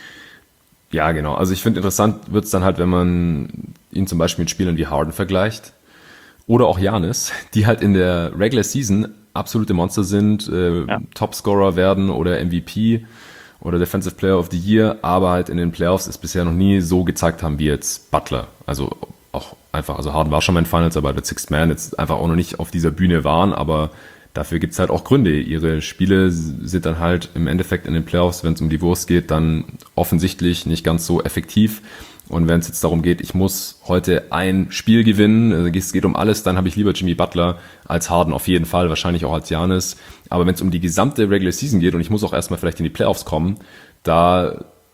Ja, genau. Also ich finde, interessant wird es dann halt, wenn man ihn zum Beispiel mit Spielern wie Harden vergleicht. Oder auch Giannis, die halt in der Regular Season absolute Monster sind, äh, ja. Topscorer werden oder M V P oder Defensive Player of the Year, aber halt in den Playoffs es bisher noch nie so gezeigt haben wie jetzt Butler. Also auch einfach, also Harden war schon mal in Finals, aber der Sixth Man jetzt einfach auch noch nicht auf dieser Bühne waren, aber dafür gibt's halt auch Gründe. Ihre Spiele sind dann halt im Endeffekt in den Playoffs, wenn es um die Wurst geht, dann offensichtlich nicht ganz so effektiv. Und wenn es jetzt darum geht, ich muss heute ein Spiel gewinnen, es geht um alles, dann habe ich lieber Jimmy Butler als Harden auf jeden Fall, wahrscheinlich auch als Giannis. Aber wenn es um die gesamte Regular Season geht und ich muss auch erstmal vielleicht in die Playoffs kommen, da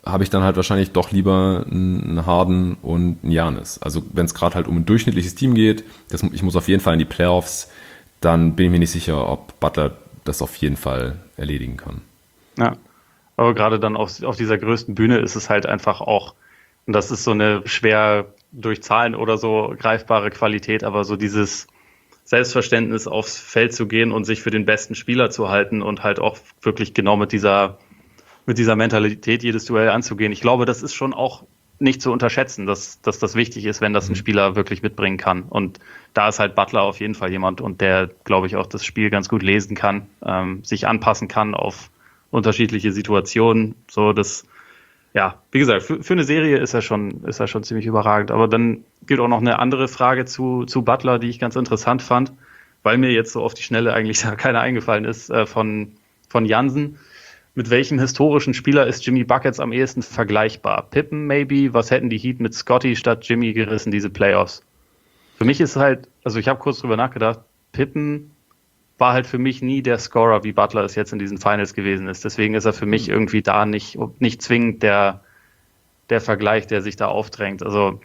habe ich dann halt wahrscheinlich doch lieber einen Harden und einen Giannis. Also wenn es gerade halt um ein durchschnittliches Team geht, das, ich muss auf jeden Fall in die Playoffs, dann bin ich mir nicht sicher, ob Butler das auf jeden Fall erledigen kann. Ja, aber gerade dann auf, auf dieser größten Bühne ist es halt einfach auch, und das ist so eine schwer durch Zahlen oder so greifbare Qualität, aber so dieses Selbstverständnis aufs Feld zu gehen und sich für den besten Spieler zu halten und halt auch wirklich genau mit dieser, mit dieser Mentalität jedes Duell anzugehen. Ich glaube, das ist schon auch nicht zu unterschätzen, dass, dass das wichtig ist, wenn das ein Spieler wirklich mitbringen kann. Und da ist halt Butler auf jeden Fall jemand, und der, glaube ich, auch das Spiel ganz gut lesen kann, ähm, sich anpassen kann auf unterschiedliche Situationen. So, das, ja, wie gesagt, für, für eine Serie ist er schon, ist er schon ziemlich überragend. Aber dann gibt auch noch eine andere Frage zu, zu Butler, die ich ganz interessant fand, weil mir jetzt so auf die Schnelle eigentlich da keiner eingefallen ist, äh, von, von Jansen. Mit welchem historischen Spieler ist Jimmy Buckets am ehesten vergleichbar? Pippen maybe? Was hätten die Heat mit Scotty statt Jimmy gerissen, diese Playoffs? Für mich ist halt, also ich habe kurz drüber nachgedacht, Pippen war halt für mich nie der Scorer, wie Butler es jetzt in diesen Finals gewesen ist. Deswegen ist er für mich irgendwie da nicht, nicht zwingend der, der Vergleich, der sich da aufdrängt. Also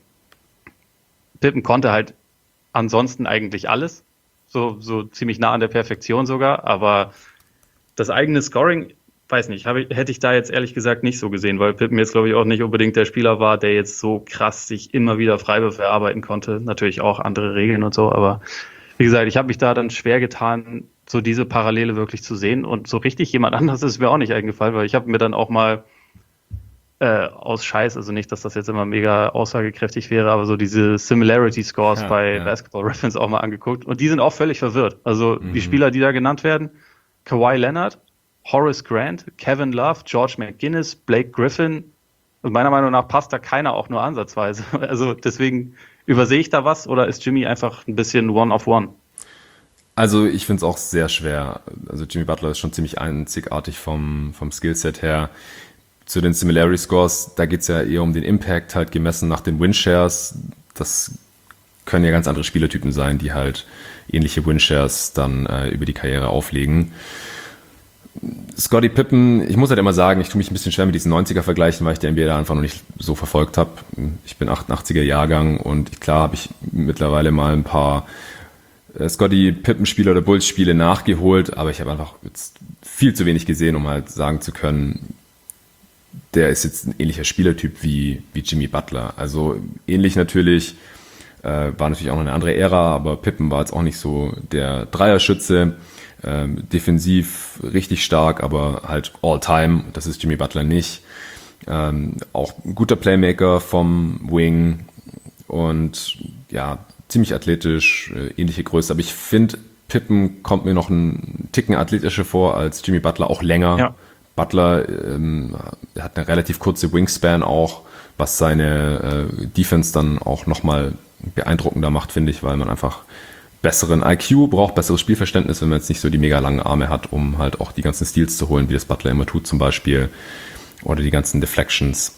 Pippen konnte halt ansonsten eigentlich alles, so, so ziemlich nah an der Perfektion sogar, aber das eigene Scoring, weiß nicht, habe ich, hätte ich da jetzt ehrlich gesagt nicht so gesehen, weil Pippen jetzt, glaube ich, auch nicht unbedingt der Spieler war, der jetzt so krass sich immer wieder Freiwürfe erarbeiten konnte. Natürlich auch andere Regeln und so, aber wie gesagt, ich habe mich da dann schwer getan, so diese Parallele wirklich zu sehen, und so richtig jemand anderes ist mir auch nicht eingefallen, weil ich habe mir dann auch mal äh, aus Scheiß, also nicht, dass das jetzt immer mega aussagekräftig wäre, aber so diese Similarity Scores Ja, bei ja. Basketball Reference auch mal angeguckt, und die sind auch völlig verwirrt. Also Mhm. die Spieler, die da genannt werden: Kawhi Leonard, Horace Grant, Kevin Love, George McGinnis, Blake Griffin. Und meiner Meinung nach passt da keiner auch nur ansatzweise. Also deswegen, übersehe ich da was, oder ist Jimmy einfach ein bisschen one of one? Also ich finde es auch sehr schwer. Also Jimmy Butler ist schon ziemlich einzigartig vom, vom Skillset her. Zu den Similarity Scores, da geht es ja eher um den Impact, halt gemessen nach den Winshares. Das können ja ganz andere Spielertypen sein, die halt ähnliche Winshares dann äh, über die Karriere auflegen. Scottie Pippen, ich muss halt immer sagen, ich tue mich ein bisschen schwer mit diesen neunziger-Vergleichen, weil ich die N B A da einfach noch nicht so verfolgt habe. Ich bin achtundachtziger-Jahrgang und klar habe ich mittlerweile mal ein paar äh, Scottie Pippen-Spiele oder Bulls-Spiele nachgeholt, aber ich habe einfach jetzt viel zu wenig gesehen, um halt sagen zu können, der ist jetzt ein ähnlicher Spielertyp wie, wie Jimmy Butler. Also ähnlich natürlich, äh, war natürlich auch noch eine andere Ära, aber Pippen war jetzt auch nicht so der Dreierschütze. Ähm, defensiv richtig stark, aber halt all-time, das ist Jimmy Butler nicht. Ähm, auch ein guter Playmaker vom Wing und ja, ziemlich athletisch, äh, ähnliche Größe. Aber ich finde, Pippen kommt mir noch einen Ticken athletischer vor als Jimmy Butler, auch länger. Ja. Butler ähm, hat eine relativ kurze Wingspan auch, was seine äh, Defense dann auch nochmal beeindruckender macht, finde ich, weil man einfach besseren I Q braucht, besseres Spielverständnis, wenn man jetzt nicht so die mega langen Arme hat, um halt auch die ganzen Steals zu holen, wie das Butler immer tut zum Beispiel, oder die ganzen Deflections.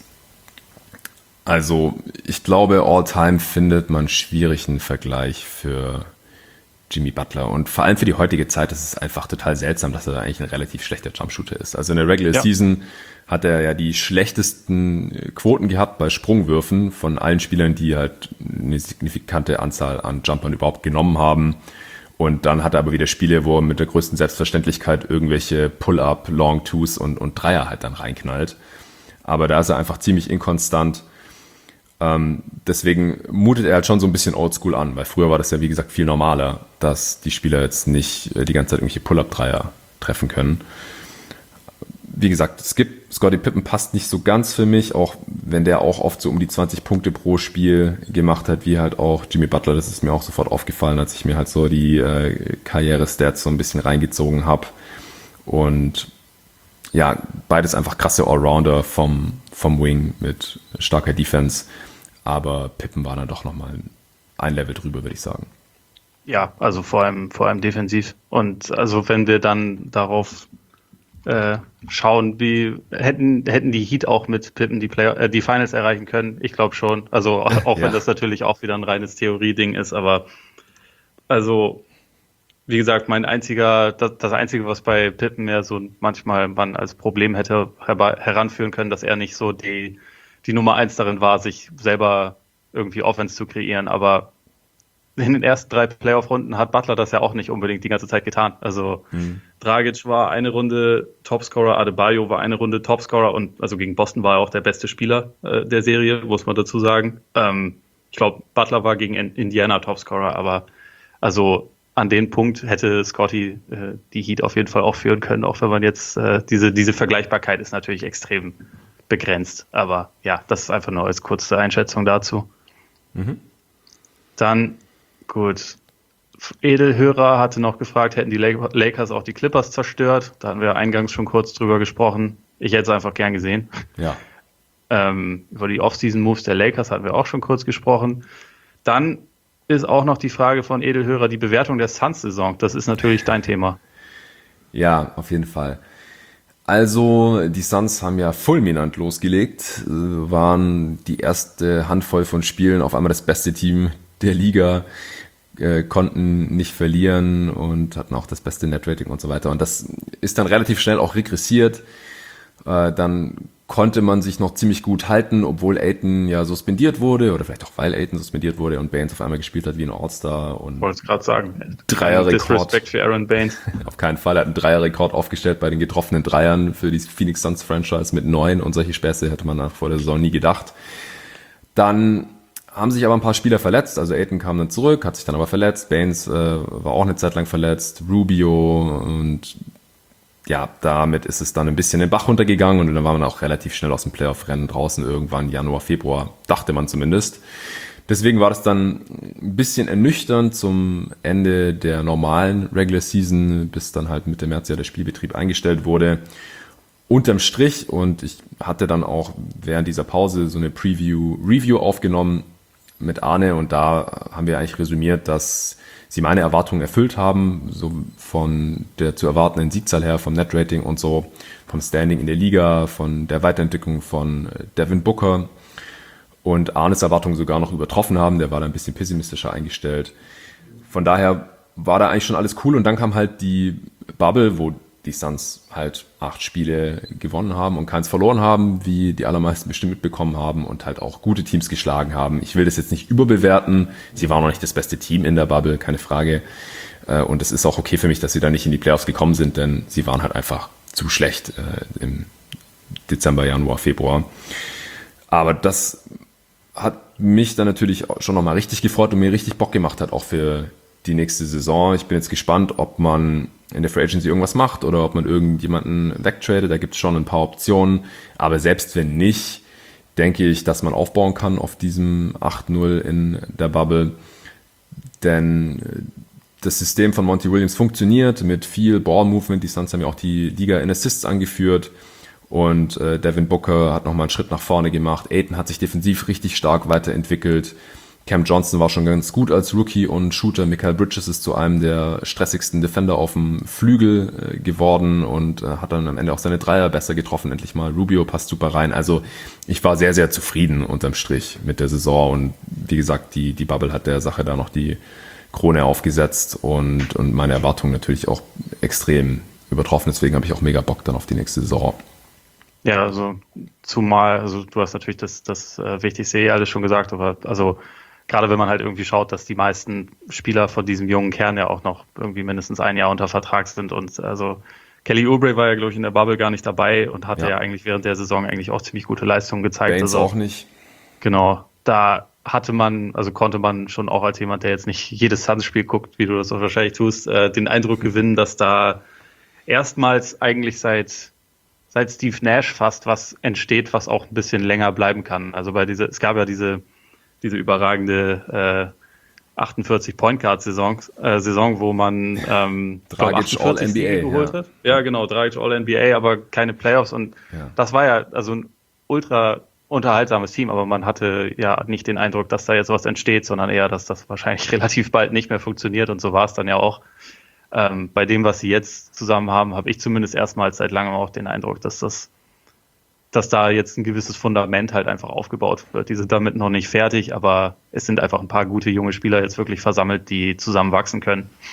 Also ich glaube, all-time findet man schwierig einen Vergleich für Jimmy Butler, und vor allem für die heutige Zeit ist es einfach total seltsam, dass er da eigentlich ein relativ schlechter Jumpshooter ist. Also in der Regular Ja. Season hat er ja die schlechtesten Quoten gehabt bei Sprungwürfen von allen Spielern, die halt eine signifikante Anzahl an Jumpern überhaupt genommen haben. Und dann hat er aber wieder Spiele, wo er mit der größten Selbstverständlichkeit irgendwelche Pull-Up, Long-Twos und, und Dreier halt dann reinknallt. Aber da ist er einfach ziemlich inkonstant. Ähm, deswegen mutet er halt schon so ein bisschen oldschool an, weil früher war das ja, wie gesagt, viel normaler, dass die Spieler jetzt nicht äh, die ganze Zeit irgendwelche Pull-Up-Dreier treffen können. Wie gesagt, es gibt, Scottie Pippen passt nicht so ganz für mich, auch wenn der auch oft so um die zwanzig Punkte pro Spiel gemacht hat, wie halt auch Jimmy Butler. Das ist mir auch sofort aufgefallen, als ich mir halt so die äh, Karriere-Stats so ein bisschen reingezogen habe. Und ja, beides einfach krasse Allrounder vom, vom Wing mit starker Defense. Aber Pippen war dann doch nochmal ein Level drüber, würde ich sagen. Ja, also vor allem, vor allem defensiv. Und also wenn wir dann darauf äh, schauen, wie hätten, hätten die Heat auch mit Pippen die Play äh, die Finals erreichen können? Ich glaube schon. Also auch, auch Ja. wenn das natürlich auch wieder ein reines Theorie-Ding ist, aber also wie gesagt, mein einziger, das, das Einzige, was bei Pippen ja so manchmal man als Problem hätte herbe- heranführen können, dass er nicht so die, die Nummer eins darin war, sich selber irgendwie Offense zu kreieren. Aber in den ersten drei Playoff-Runden hat Butler das ja auch nicht unbedingt die ganze Zeit getan. Also Hm. Dragic war eine Runde Topscorer, Adebayo war eine Runde Topscorer und also gegen Boston war er auch der beste Spieler äh, der Serie, muss man dazu sagen. Ähm, ich glaube, Butler war gegen Indiana Topscorer, aber also an den Punkt hätte Scotty äh, die Heat auf jeden Fall auch führen können, auch wenn man jetzt äh, diese, diese Vergleichbarkeit ist natürlich extrem begrenzt. Aber ja, das ist einfach nur als kurze Einschätzung dazu. Mhm. Dann, gut, Edelhörer hatte noch gefragt, hätten die Lakers auch die Clippers zerstört? Da hatten wir eingangs schon kurz drüber gesprochen. Ich hätte es einfach gern gesehen. Ja. Ähm, über die Off-Season-Moves der Lakers hatten wir auch schon kurz gesprochen. Dann ist auch noch die Frage von Edelhörer, die Bewertung der Suns-Saison. Das ist natürlich dein Thema. Ja, auf jeden Fall. Also, die Suns haben ja fulminant losgelegt, äh, waren die erste Handvoll von Spielen auf einmal das beste Team der Liga, äh, konnten nicht verlieren und hatten auch das beste Netrating und so weiter. Und das ist dann relativ schnell auch regressiert. Äh, dann konnte man sich noch ziemlich gut halten, obwohl Ayton ja suspendiert wurde, oder vielleicht auch weil Ayton suspendiert wurde und Baines auf einmal gespielt hat wie ein All-Star. Und Ich wollte es gerade sagen. Dreierrekord. Disrespect für Aaron Baines. Auf keinen Fall. Er hat einen Dreierrekord aufgestellt bei den getroffenen Dreiern für die Phoenix Suns Franchise mit neun und solche Späße hätte man nach vor der Saison nie gedacht. Dann haben sich aber ein paar Spieler verletzt. Also Ayton kam dann zurück, hat sich dann aber verletzt. Baines äh, war auch eine Zeit lang verletzt. Rubio und ja, damit ist es dann ein bisschen den Bach runtergegangen und dann war man auch relativ schnell aus dem Playoff-Rennen draußen irgendwann Januar, Februar, dachte man zumindest. Deswegen war das dann ein bisschen ernüchternd zum Ende der normalen Regular Season, bis dann halt Mitte März ja der Spielbetrieb eingestellt wurde. Unterm Strich, und ich hatte dann auch während dieser Pause so eine Preview-Review aufgenommen mit Arne und da haben wir eigentlich resümiert, dass sie meine Erwartungen erfüllt haben, so von der zu erwartenden Siegzahl her, vom Netrating und so, vom Standing in der Liga, von der Weiterentwicklung von Devin Booker und Arnes Erwartungen sogar noch übertroffen haben. Der war da ein bisschen pessimistischer eingestellt. Von daher war da eigentlich schon alles cool und dann kam halt die Bubble, wo die Suns halt acht Spiele gewonnen haben und keins verloren haben, wie die allermeisten bestimmt mitbekommen haben und halt auch gute Teams geschlagen haben. Ich will das jetzt nicht überbewerten. Sie waren noch nicht das beste Team in der Bubble, keine Frage. Und es ist auch okay für mich, dass sie da nicht in die Playoffs gekommen sind, denn sie waren halt einfach zu schlecht im Dezember, Januar, Februar. Aber das hat mich dann natürlich schon nochmal richtig gefreut und mir richtig Bock gemacht hat, auch für die nächste Saison. Ich bin jetzt gespannt, ob man in der Free Agency irgendwas macht oder ob man irgendjemanden wegtradet. Da gibt es schon ein paar Optionen. Aber selbst wenn nicht, denke ich, dass man aufbauen kann auf diesem acht null in der Bubble. Denn das System von Monty Williams funktioniert mit viel Ball-Movement. Die Suns haben ja auch die Liga in Assists angeführt. Und äh, Devin Booker hat nochmal einen Schritt nach vorne gemacht. Ayton hat sich defensiv richtig stark weiterentwickelt. Cam Johnson war schon ganz gut als Rookie und Shooter. Mikal Bridges ist zu einem der stressigsten Defender auf dem Flügel äh, geworden und äh, hat dann am Ende auch seine Dreier besser getroffen. Endlich mal. Rubio passt super rein. Also ich war sehr, sehr zufrieden unterm Strich mit der Saison. Und wie gesagt, die, die Bubble hat der Sache da noch die Krone aufgesetzt und, und meine Erwartungen natürlich auch extrem übertroffen. Deswegen habe ich auch mega Bock dann auf die nächste Saison. Ja, also zumal, also du hast natürlich das, das äh, Wichtigste eh alles schon gesagt, aber also gerade wenn man halt irgendwie schaut, dass die meisten Spieler von diesem jungen Kern ja auch noch irgendwie mindestens ein Jahr unter Vertrag sind und also Kelly Oubre war ja, glaube ich, in der Bubble gar nicht dabei und hatte ja, ja eigentlich während der Saison eigentlich auch ziemlich gute Leistungen gezeigt. Baines also, auch nicht. Genau, da hatte man, also konnte man schon auch als jemand, der jetzt nicht jedes Suns-Spiel guckt, wie du das auch wahrscheinlich tust, äh, den Eindruck gewinnen, dass da erstmals eigentlich seit seit Steve Nash fast was entsteht, was auch ein bisschen länger bleiben kann. Also bei diese, es gab ja diese diese überragende äh, achtundvierzig Point Guard Saison, äh, Saison, wo man ähm, Dragic All N B A geholt ja. hat. Ja, genau, Dragic All N B A, aber keine Playoffs und ja. Das war ja also ein ultra unterhaltsames Team, aber man hatte ja nicht den Eindruck, dass da jetzt was entsteht, sondern eher, dass das wahrscheinlich relativ bald nicht mehr funktioniert und so war es dann ja auch. Ähm, bei dem, was sie jetzt zusammen haben, habe ich zumindest erstmals seit langem auch den Eindruck, dass das, dass da jetzt ein gewisses Fundament halt einfach aufgebaut wird. Die sind damit noch nicht fertig, aber es sind einfach ein paar gute junge Spieler jetzt wirklich versammelt, die zusammen wachsen können.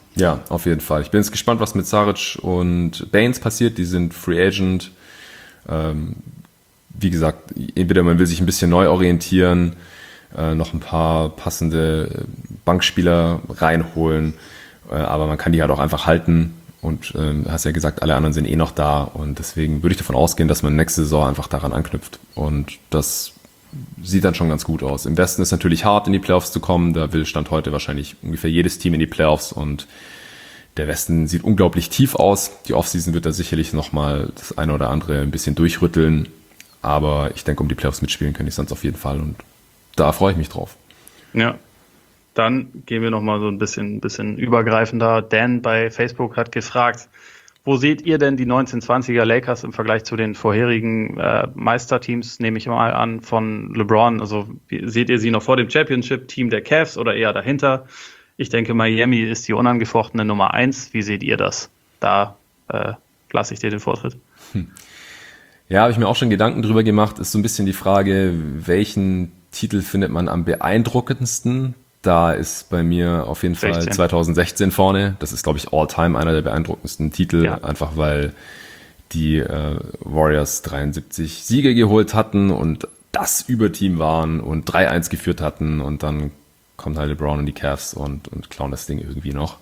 Ja, auf jeden Fall. Ich bin jetzt gespannt, was mit Saric und Baines passiert. Die sind Free Agent. Ähm, wie gesagt, entweder man will sich ein bisschen neu orientieren, äh, noch ein paar passende Bankspieler reinholen, äh, aber man kann die halt auch einfach halten. Und äh, hast ja gesagt, alle anderen sind eh noch da. Und deswegen würde ich davon ausgehen, dass man nächste Saison einfach daran anknüpft. Und das sieht dann schon ganz gut aus. Im Westen ist natürlich hart, in die Playoffs zu kommen. Da will Stand heute wahrscheinlich ungefähr jedes Team in die Playoffs. Und der Westen sieht unglaublich tief aus. Die Offseason wird da sicherlich nochmal das eine oder andere ein bisschen durchrütteln. Aber ich denke, um die Playoffs mitspielen können die sonst auf jeden Fall. Und da freue ich mich drauf. Ja, dann gehen wir nochmal so ein bisschen, bisschen übergreifender. Dan bei Facebook hat gefragt, wo seht ihr denn die neunzehnhundertzwanziger Lakers im Vergleich zu den vorherigen äh, Meisterteams, nehme ich mal an, von LeBron? Also wie, seht ihr sie noch vor dem Championship-Team der Cavs oder eher dahinter? Ich denke, Miami ist die unangefochtene Nummer eins. Wie seht ihr das? Da äh, lasse ich dir den Vortritt. Hm. Ja, habe ich mir auch schon Gedanken drüber gemacht. Ist so ein bisschen die Frage, welchen Titel findet man am beeindruckendsten? Da ist bei mir auf jeden Fall sechzehn. zwanzig sechzehn vorne. Das ist, glaube ich, all-time einer der beeindruckendsten Titel. Ja. Einfach weil die äh, Warriors dreiundsiebzig Siege geholt hatten und das Überteam waren und drei eins geführt hatten. Und dann kommt halt LeBron und die Cavs und, und klauen das Ding irgendwie noch.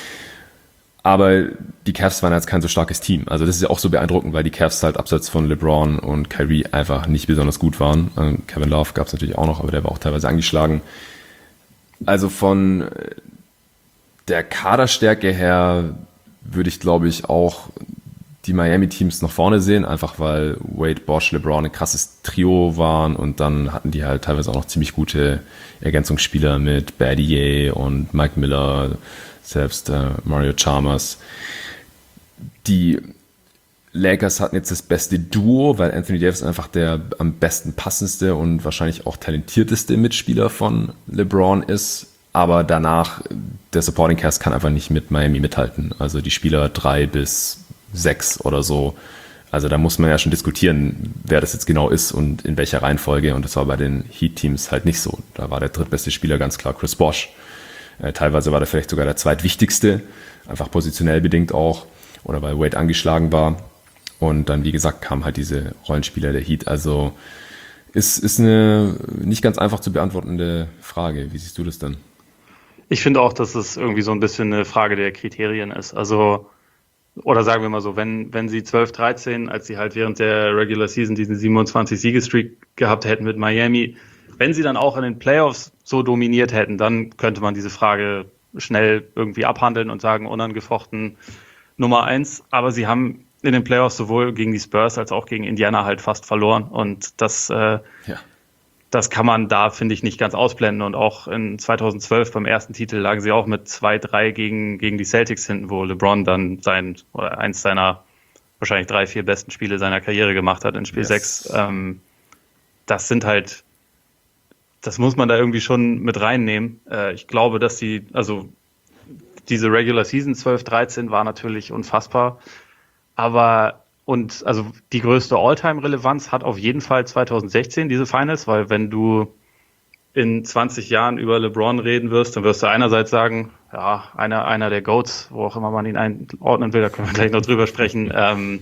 Aber die Cavs waren jetzt kein so starkes Team. Also das ist ja auch so beeindruckend, weil die Cavs halt abseits von LeBron und Kyrie einfach nicht besonders gut waren. Ähm, Kevin Love gab es natürlich auch noch, aber der war auch teilweise angeschlagen. Also von der Kaderstärke her würde ich, glaube ich, auch die Miami-Teams nach vorne sehen, einfach weil Wade, Bosh, LeBron ein krasses Trio waren und dann hatten die halt teilweise auch noch ziemlich gute Ergänzungsspieler mit Badier und Mike Miller, selbst äh, Mario Chalmers. Die Lakers hatten jetzt das beste Duo, weil Anthony Davis einfach der am besten passendste und wahrscheinlich auch talentierteste Mitspieler von LeBron ist. Aber danach, der Supporting Cast kann einfach nicht mit Miami mithalten. Also die Spieler drei bis sechs oder so. Also da muss man ja schon diskutieren, wer das jetzt genau ist und in welcher Reihenfolge. Und das war bei den Heat-Teams halt nicht so. Da war der drittbeste Spieler ganz klar Chris Bosh. Äh, teilweise war der vielleicht sogar der zweitwichtigste, einfach positionell bedingt auch. Oder weil Wade angeschlagen war. Und dann, wie gesagt, kamen halt diese Rollenspieler der Heat. Also ist, ist eine nicht ganz einfach zu beantwortende Frage. Wie siehst du das denn? Ich finde auch, dass es irgendwie so ein bisschen eine Frage der Kriterien ist. Also, oder sagen wir mal so, wenn, wenn sie zwölf dreizehn, als sie halt während der Regular Season diesen siebenundzwanzig-Siege-Streak gehabt hätten mit Miami, wenn sie dann auch in den Playoffs so dominiert hätten, dann könnte man diese Frage schnell irgendwie abhandeln und sagen, unangefochten Nummer eins. Aber sie haben in den Playoffs sowohl gegen die Spurs als auch gegen Indiana halt fast verloren. Und das, äh, Ja. das kann man da, finde ich, nicht ganz ausblenden. Und auch in zweitausendzwölf beim ersten Titel lagen sie auch mit zwei drei gegen, gegen die Celtics hinten, wo LeBron dann sein, oder eins seiner wahrscheinlich drei, vier besten Spiele seiner Karriere gemacht hat in Spiel Yes. sechs. Ähm, das sind halt, das muss man da irgendwie schon mit reinnehmen. Äh, ich glaube, dass die, also diese Regular Season zwölf dreizehn war natürlich unfassbar. Aber, und also die größte All-Time-Relevanz hat auf jeden Fall zweitausendsechzehn diese Finals, weil wenn du in zwanzig Jahren über LeBron reden wirst, dann wirst du einerseits sagen, ja, einer, einer der GOATs, wo auch immer man ihn einordnen will, da können wir gleich noch drüber sprechen, ähm,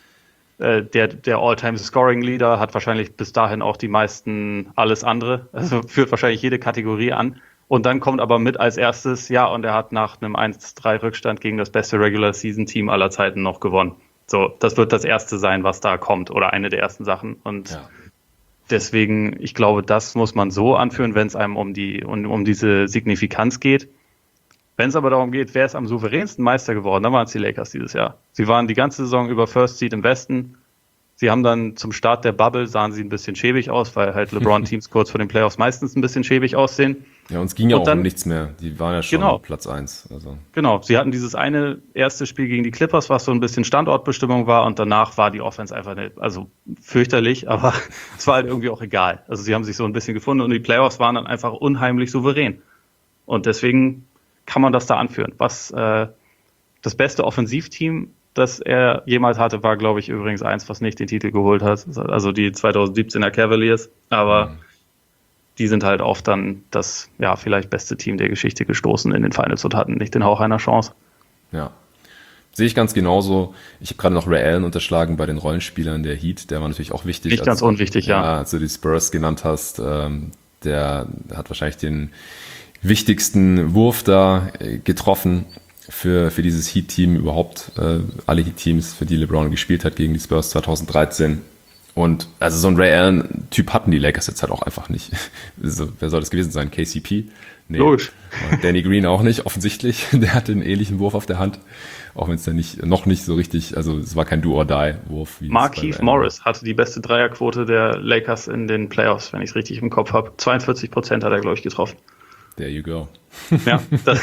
äh, der, der All-Time-Scoring-Leader hat wahrscheinlich bis dahin auch die meisten alles andere, also führt wahrscheinlich jede Kategorie an. Und dann kommt aber mit als erstes, ja, und er hat nach einem eins drei Rückstand gegen das beste Regular-Season-Team aller Zeiten noch gewonnen. So, das wird das Erste sein, was da kommt, oder eine der ersten Sachen. Und Ja. deswegen, ich glaube, das muss man so anführen, wenn es einem um die um, um diese Signifikanz geht. Wenn es aber darum geht, wer ist am souveränsten Meister geworden, dann waren es die Lakers dieses Jahr. Sie waren die ganze Saison über First Seed im Westen. Sie haben dann zum Start der Bubble, sahen sie ein bisschen schäbig aus, weil halt LeBron-Teams kurz vor den Playoffs meistens ein bisschen schäbig aussehen. Ja, uns ging ja Und auch dann- um nichts mehr. Die waren ja schon Genau. Platz eins. Also. Genau, sie hatten dieses eine erste Spiel gegen die Clippers, was so ein bisschen Standortbestimmung war, und danach war die Offense einfach nicht, also fürchterlich, aber es war halt irgendwie auch egal. Also sie haben sich so ein bisschen gefunden und die Playoffs waren dann einfach unheimlich souverän. Und deswegen kann man das da anführen. Was äh, das beste Offensivteam, das er jemals hatte, war, glaube ich, übrigens eins, was nicht den Titel geholt hat. Also die zweitausendsiebzehner Cavaliers. Aber Mhm. die sind halt oft dann das ja vielleicht beste Team der Geschichte gestoßen in den Finals und hatten nicht den Hauch einer Chance. Ja, sehe ich ganz genauso. Ich habe gerade noch Ray Allen unterschlagen bei den Rollenspielern der Heat, der war natürlich auch wichtig. Nicht ganz unwichtig, ja. Ja, als du die Spurs genannt hast, ähm, der hat wahrscheinlich den wichtigsten Wurf da getroffen für, für dieses Heat-Team überhaupt, äh, alle Heat-Teams, für die LeBron gespielt hat gegen die Spurs zwanzig dreizehn. Und also so ein Ray Allen-Typ hatten die Lakers jetzt halt auch einfach nicht. Also, wer soll das gewesen sein? K C P? Nee. Logisch. Und Danny Green auch nicht, offensichtlich. Der hatte einen ähnlichen Wurf auf der Hand. Auch wenn es dann nicht, noch nicht so richtig, also es war kein Do-or-Die-Wurf. Markieff Morris hatte die beste Dreierquote der Lakers in den Playoffs, wenn ich es richtig im Kopf habe. zweiundvierzig Prozent hat er, glaube ich, getroffen. There you go. Ja, das,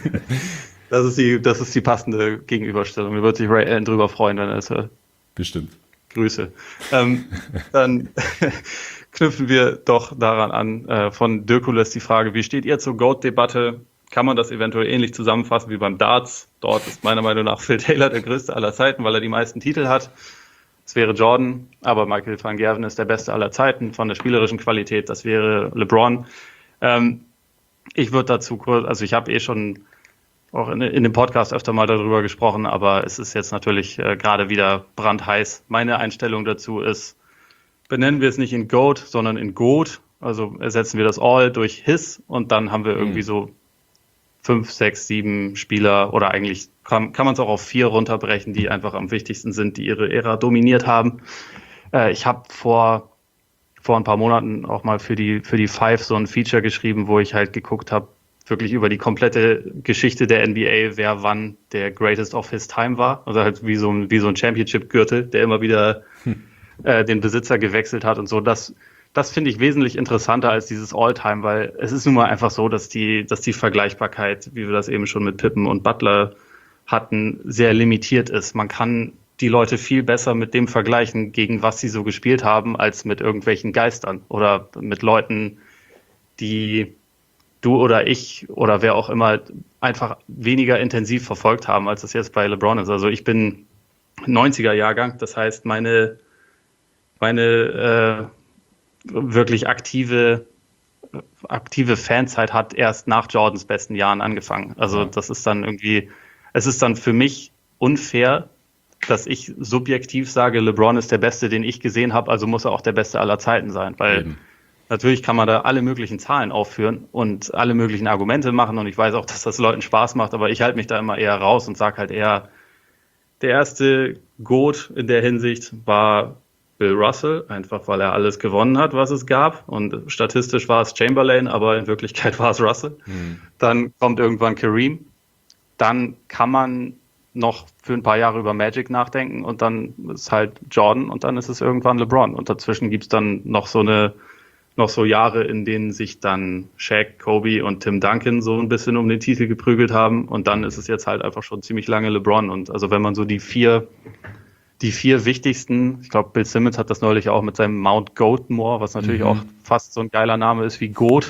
das, ist die, das ist die passende Gegenüberstellung. Da wird sich Ray Allen drüber freuen, wenn er es hört. Bestimmt. Grüße. Ähm, dann knüpfen wir doch daran an. Äh, von Dirkules die Frage, wie steht ihr zur GOAT-Debatte? Kann man das eventuell ähnlich zusammenfassen wie beim Darts? Dort ist meiner Meinung nach Phil Taylor der größte aller Zeiten, weil er die meisten Titel hat. Es wäre Jordan, aber Michael van Gerwen ist der beste aller Zeiten von der spielerischen Qualität. Das wäre LeBron. Ähm, ich würde dazu kurz, also ich habe eh schon auch in, in dem Podcast öfter mal darüber gesprochen, aber es ist jetzt natürlich äh, gerade wieder brandheiß. Meine Einstellung dazu ist, benennen wir es nicht in GOAT, sondern in GOAT. Also ersetzen wir das All durch His und dann haben wir irgendwie mhm. so fünf, sechs, sieben Spieler oder eigentlich kann, kann man es auch auf vier runterbrechen, die einfach am wichtigsten sind, die ihre Ära dominiert haben. Äh, ich habe vor, vor ein paar Monaten auch mal für die, für die Five so ein Feature geschrieben, wo ich halt geguckt habe, wirklich über die komplette Geschichte der N B A, wer wann der Greatest of His Time war. Also halt wie so ein, wie so ein Championship-Gürtel, der immer wieder hm. äh, den Besitzer gewechselt hat und so. Das, das finde ich wesentlich interessanter als dieses All-Time, weil es ist nun mal einfach so, dass die, dass die Vergleichbarkeit, wie wir das eben schon mit Pippen und Butler hatten, sehr limitiert ist. Man kann die Leute viel besser mit dem vergleichen, gegen was sie so gespielt haben, als mit irgendwelchen Geistern oder mit Leuten, die du oder ich oder wer auch immer einfach weniger intensiv verfolgt haben, als das jetzt bei LeBron ist. Also ich bin neunziger-Jahrgang, das heißt, meine, meine äh, wirklich aktive, aktive Fanzeit hat erst nach Jordans besten Jahren angefangen. Also das ist dann irgendwie, es ist dann für mich unfair, dass ich subjektiv sage, LeBron ist der Beste, den ich gesehen habe, also muss er auch der Beste aller Zeiten sein, weil Eben. Natürlich kann man da alle möglichen Zahlen aufführen und alle möglichen Argumente machen und ich weiß auch, dass das Leuten Spaß macht, aber ich halte mich da immer eher raus und sage halt eher, der erste GOAT in der Hinsicht war Bill Russell, einfach weil er alles gewonnen hat, was es gab und statistisch war es Chamberlain, aber in Wirklichkeit war es Russell. Mhm. Dann kommt irgendwann Kareem, dann kann man noch für ein paar Jahre über Magic nachdenken und dann ist halt Jordan und dann ist es irgendwann LeBron und dazwischen gibt's dann noch so eine noch so Jahre, in denen sich dann Shaq, Kobe und Tim Duncan so ein bisschen um den Titel geprügelt haben und dann ist es jetzt halt einfach schon ziemlich lange LeBron und also wenn man so die vier die vier wichtigsten, ich glaube Bill Simmons hat das neulich auch mit seinem Mount Goatmore, was natürlich mhm. auch fast so ein geiler Name ist wie Goat,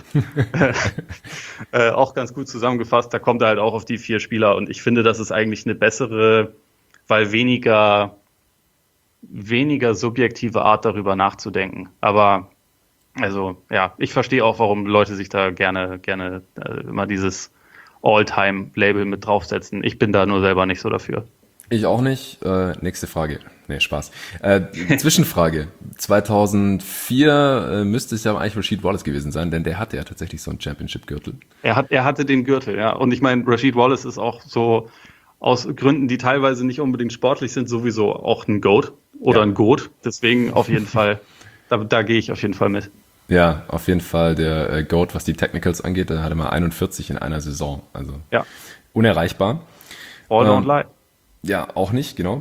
äh, auch ganz gut zusammengefasst, da kommt er halt auch auf die vier Spieler und ich finde, das ist eigentlich eine bessere, weil weniger weniger subjektive Art darüber nachzudenken, aber also ja, ich verstehe auch, warum Leute sich da gerne, gerne äh, immer dieses All-Time-Label mit draufsetzen. Ich bin da nur selber nicht so dafür. Ich auch nicht. Äh, nächste Frage. Nee, Spaß. Äh, Zwischenfrage. zweitausendvier äh, müsste es ja eigentlich Rasheed Wallace gewesen sein, denn der hatte ja tatsächlich so einen Championship-Gürtel. Er hat, er hatte den Gürtel, ja. Und ich meine, Rasheed Wallace ist auch so aus Gründen, die teilweise nicht unbedingt sportlich sind, sowieso auch ein GOAT oder ja. ein GOAT. Deswegen auf jeden Fall, da, da gehe ich auf jeden Fall mit. Ja, auf jeden Fall der äh, GOAT, was die Technicals angeht, da hatte man einundvierzig in einer Saison. Also ja. unerreichbar. All don't lie. Ja, auch nicht, genau.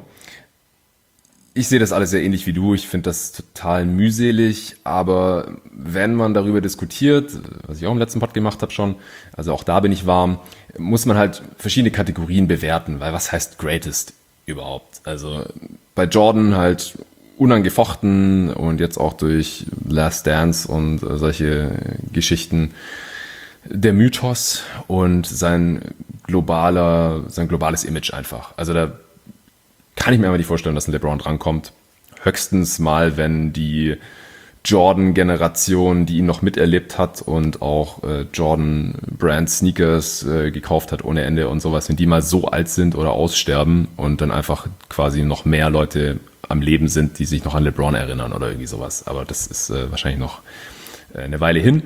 Ich sehe das alles sehr ähnlich wie du. Ich finde das total mühselig, aber wenn man darüber diskutiert, was ich auch im letzten Pod gemacht habe schon, also auch da bin ich warm, muss man halt verschiedene Kategorien bewerten, weil was heißt Greatest überhaupt? Also bei Jordan halt unangefochten und jetzt auch durch Last Dance und äh, solche Geschichten der Mythos und sein globaler, sein globales Image einfach. Also da kann ich mir einfach nicht vorstellen, dass ein LeBron drankommt. Höchstens mal, wenn die Jordan-Generation, die ihn noch miterlebt hat und auch äh, Jordan-Brand-Sneakers äh, gekauft hat ohne Ende und sowas, wenn die mal so alt sind oder aussterben und dann einfach quasi noch mehr Leute am Leben sind, die sich noch an LeBron erinnern oder irgendwie sowas. Aber das ist äh, wahrscheinlich noch äh, eine Weile hin.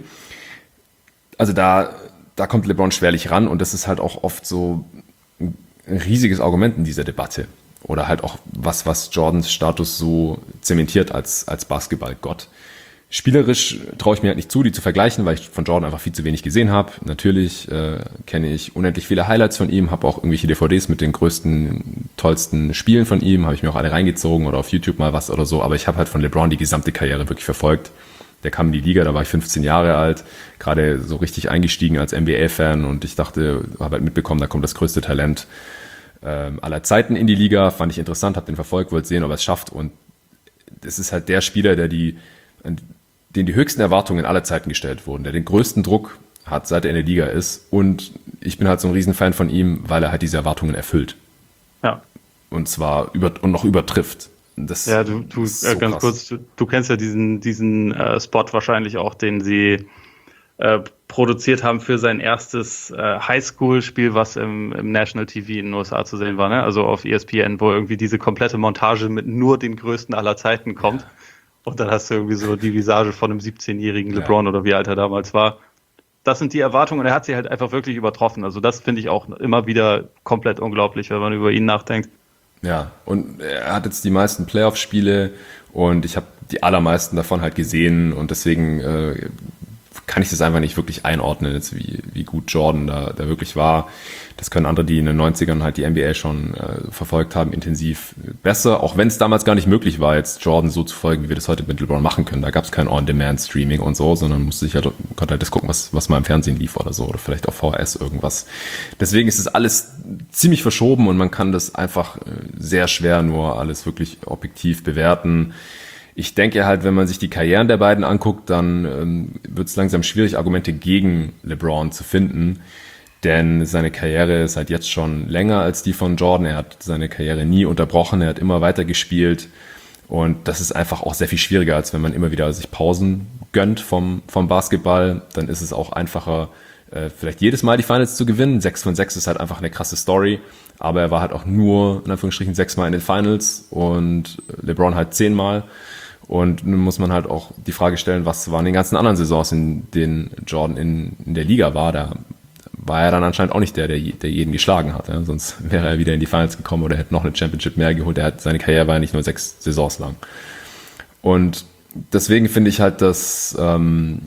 Also da, da kommt LeBron schwerlich ran und das ist halt auch oft so ein riesiges Argument in dieser Debatte. Oder halt auch was, was Jordans Status so zementiert als, als Basketballgott. Spielerisch traue ich mir halt nicht zu, die zu vergleichen, weil ich von Jordan einfach viel zu wenig gesehen habe. Natürlich äh, kenne ich unendlich viele Highlights von ihm, habe auch irgendwelche D V Ds mit den größten, tollsten Spielen von ihm, habe ich mir auch alle reingezogen oder auf YouTube mal was oder so. Aber ich habe halt von LeBron die gesamte Karriere wirklich verfolgt. Der kam in die Liga, da war ich fünfzehn Jahre alt, gerade so richtig eingestiegen als N B A-Fan und ich dachte, habe halt mitbekommen, da kommt das größte Talent ähm, aller Zeiten in die Liga. Fand ich interessant, habe den verfolgt, wollte sehen, ob er es schafft. Und das ist halt der Spieler, der die den die höchsten Erwartungen aller Zeiten gestellt wurden, der den größten Druck hat, seit er in der Liga ist. Und ich bin halt so ein Riesenfan von ihm, weil er halt diese Erwartungen erfüllt. Ja. Und zwar über und noch übertrifft. Das ja, du, du so äh, ganz krass. kurz, du, du kennst ja diesen, diesen äh, Spot wahrscheinlich auch, den sie äh, produziert haben für sein erstes äh, Highschool-Spiel, was im, im National T V in den U S A zu sehen war, ne? Also auf E S P N, wo irgendwie diese komplette Montage mit nur den größten aller Zeiten kommt. Ja. Und dann hast du irgendwie so die Visage von einem siebzehnjährigen LeBron ja. oder wie alt er damals war. Das sind die Erwartungen und er hat sie halt einfach wirklich übertroffen. Also das finde ich auch immer wieder komplett unglaublich, wenn man über ihn nachdenkt. Ja, und er hat jetzt die meisten Playoff-Spiele und ich habe die allermeisten davon halt gesehen und deswegen äh, kann ich das einfach nicht wirklich einordnen, jetzt wie, wie gut Jordan da, da wirklich war. Das können andere, die in den neunzigern halt die N B A schon äh, verfolgt haben, intensiv besser, auch wenn es damals gar nicht möglich war, jetzt Jordan so zu folgen, wie wir das heute mit LeBron machen können. Da gab es kein On-Demand-Streaming und so, sondern musste sich halt, konnte halt das gucken, was, was mal im Fernsehen lief oder so, oder vielleicht auf V H S irgendwas. Deswegen ist es alles ziemlich verschoben und man kann das einfach äh, sehr schwer nur alles wirklich objektiv bewerten. Ich denke halt, wenn man sich die Karrieren der beiden anguckt, dann ähm, wird es langsam schwierig, Argumente gegen LeBron zu finden. Denn seine Karriere ist halt jetzt schon länger als die von Jordan. Er hat seine Karriere nie unterbrochen, er hat immer weiter gespielt. Und das ist einfach auch sehr viel schwieriger, als wenn man immer wieder sich Pausen gönnt vom, vom Basketball. Dann ist es auch einfacher, äh, vielleicht jedes Mal die Finals zu gewinnen. Sechs von sechs ist halt einfach eine krasse Story. Aber er war halt auch nur, in Anführungsstrichen, sechsmal in den Finals und LeBron halt zehnmal. Und nun muss man halt auch die Frage stellen, was waren die ganzen anderen Saisons, in denen Jordan in, in der Liga war. Da war er dann anscheinend auch nicht der, der, der jeden geschlagen hat. Ja? Sonst wäre er wieder in die Finals gekommen oder hätte noch eine Championship mehr geholt. Er hat, seine Karriere war ja nicht nur sechs Saisons lang. Und deswegen finde ich halt, dass ähm,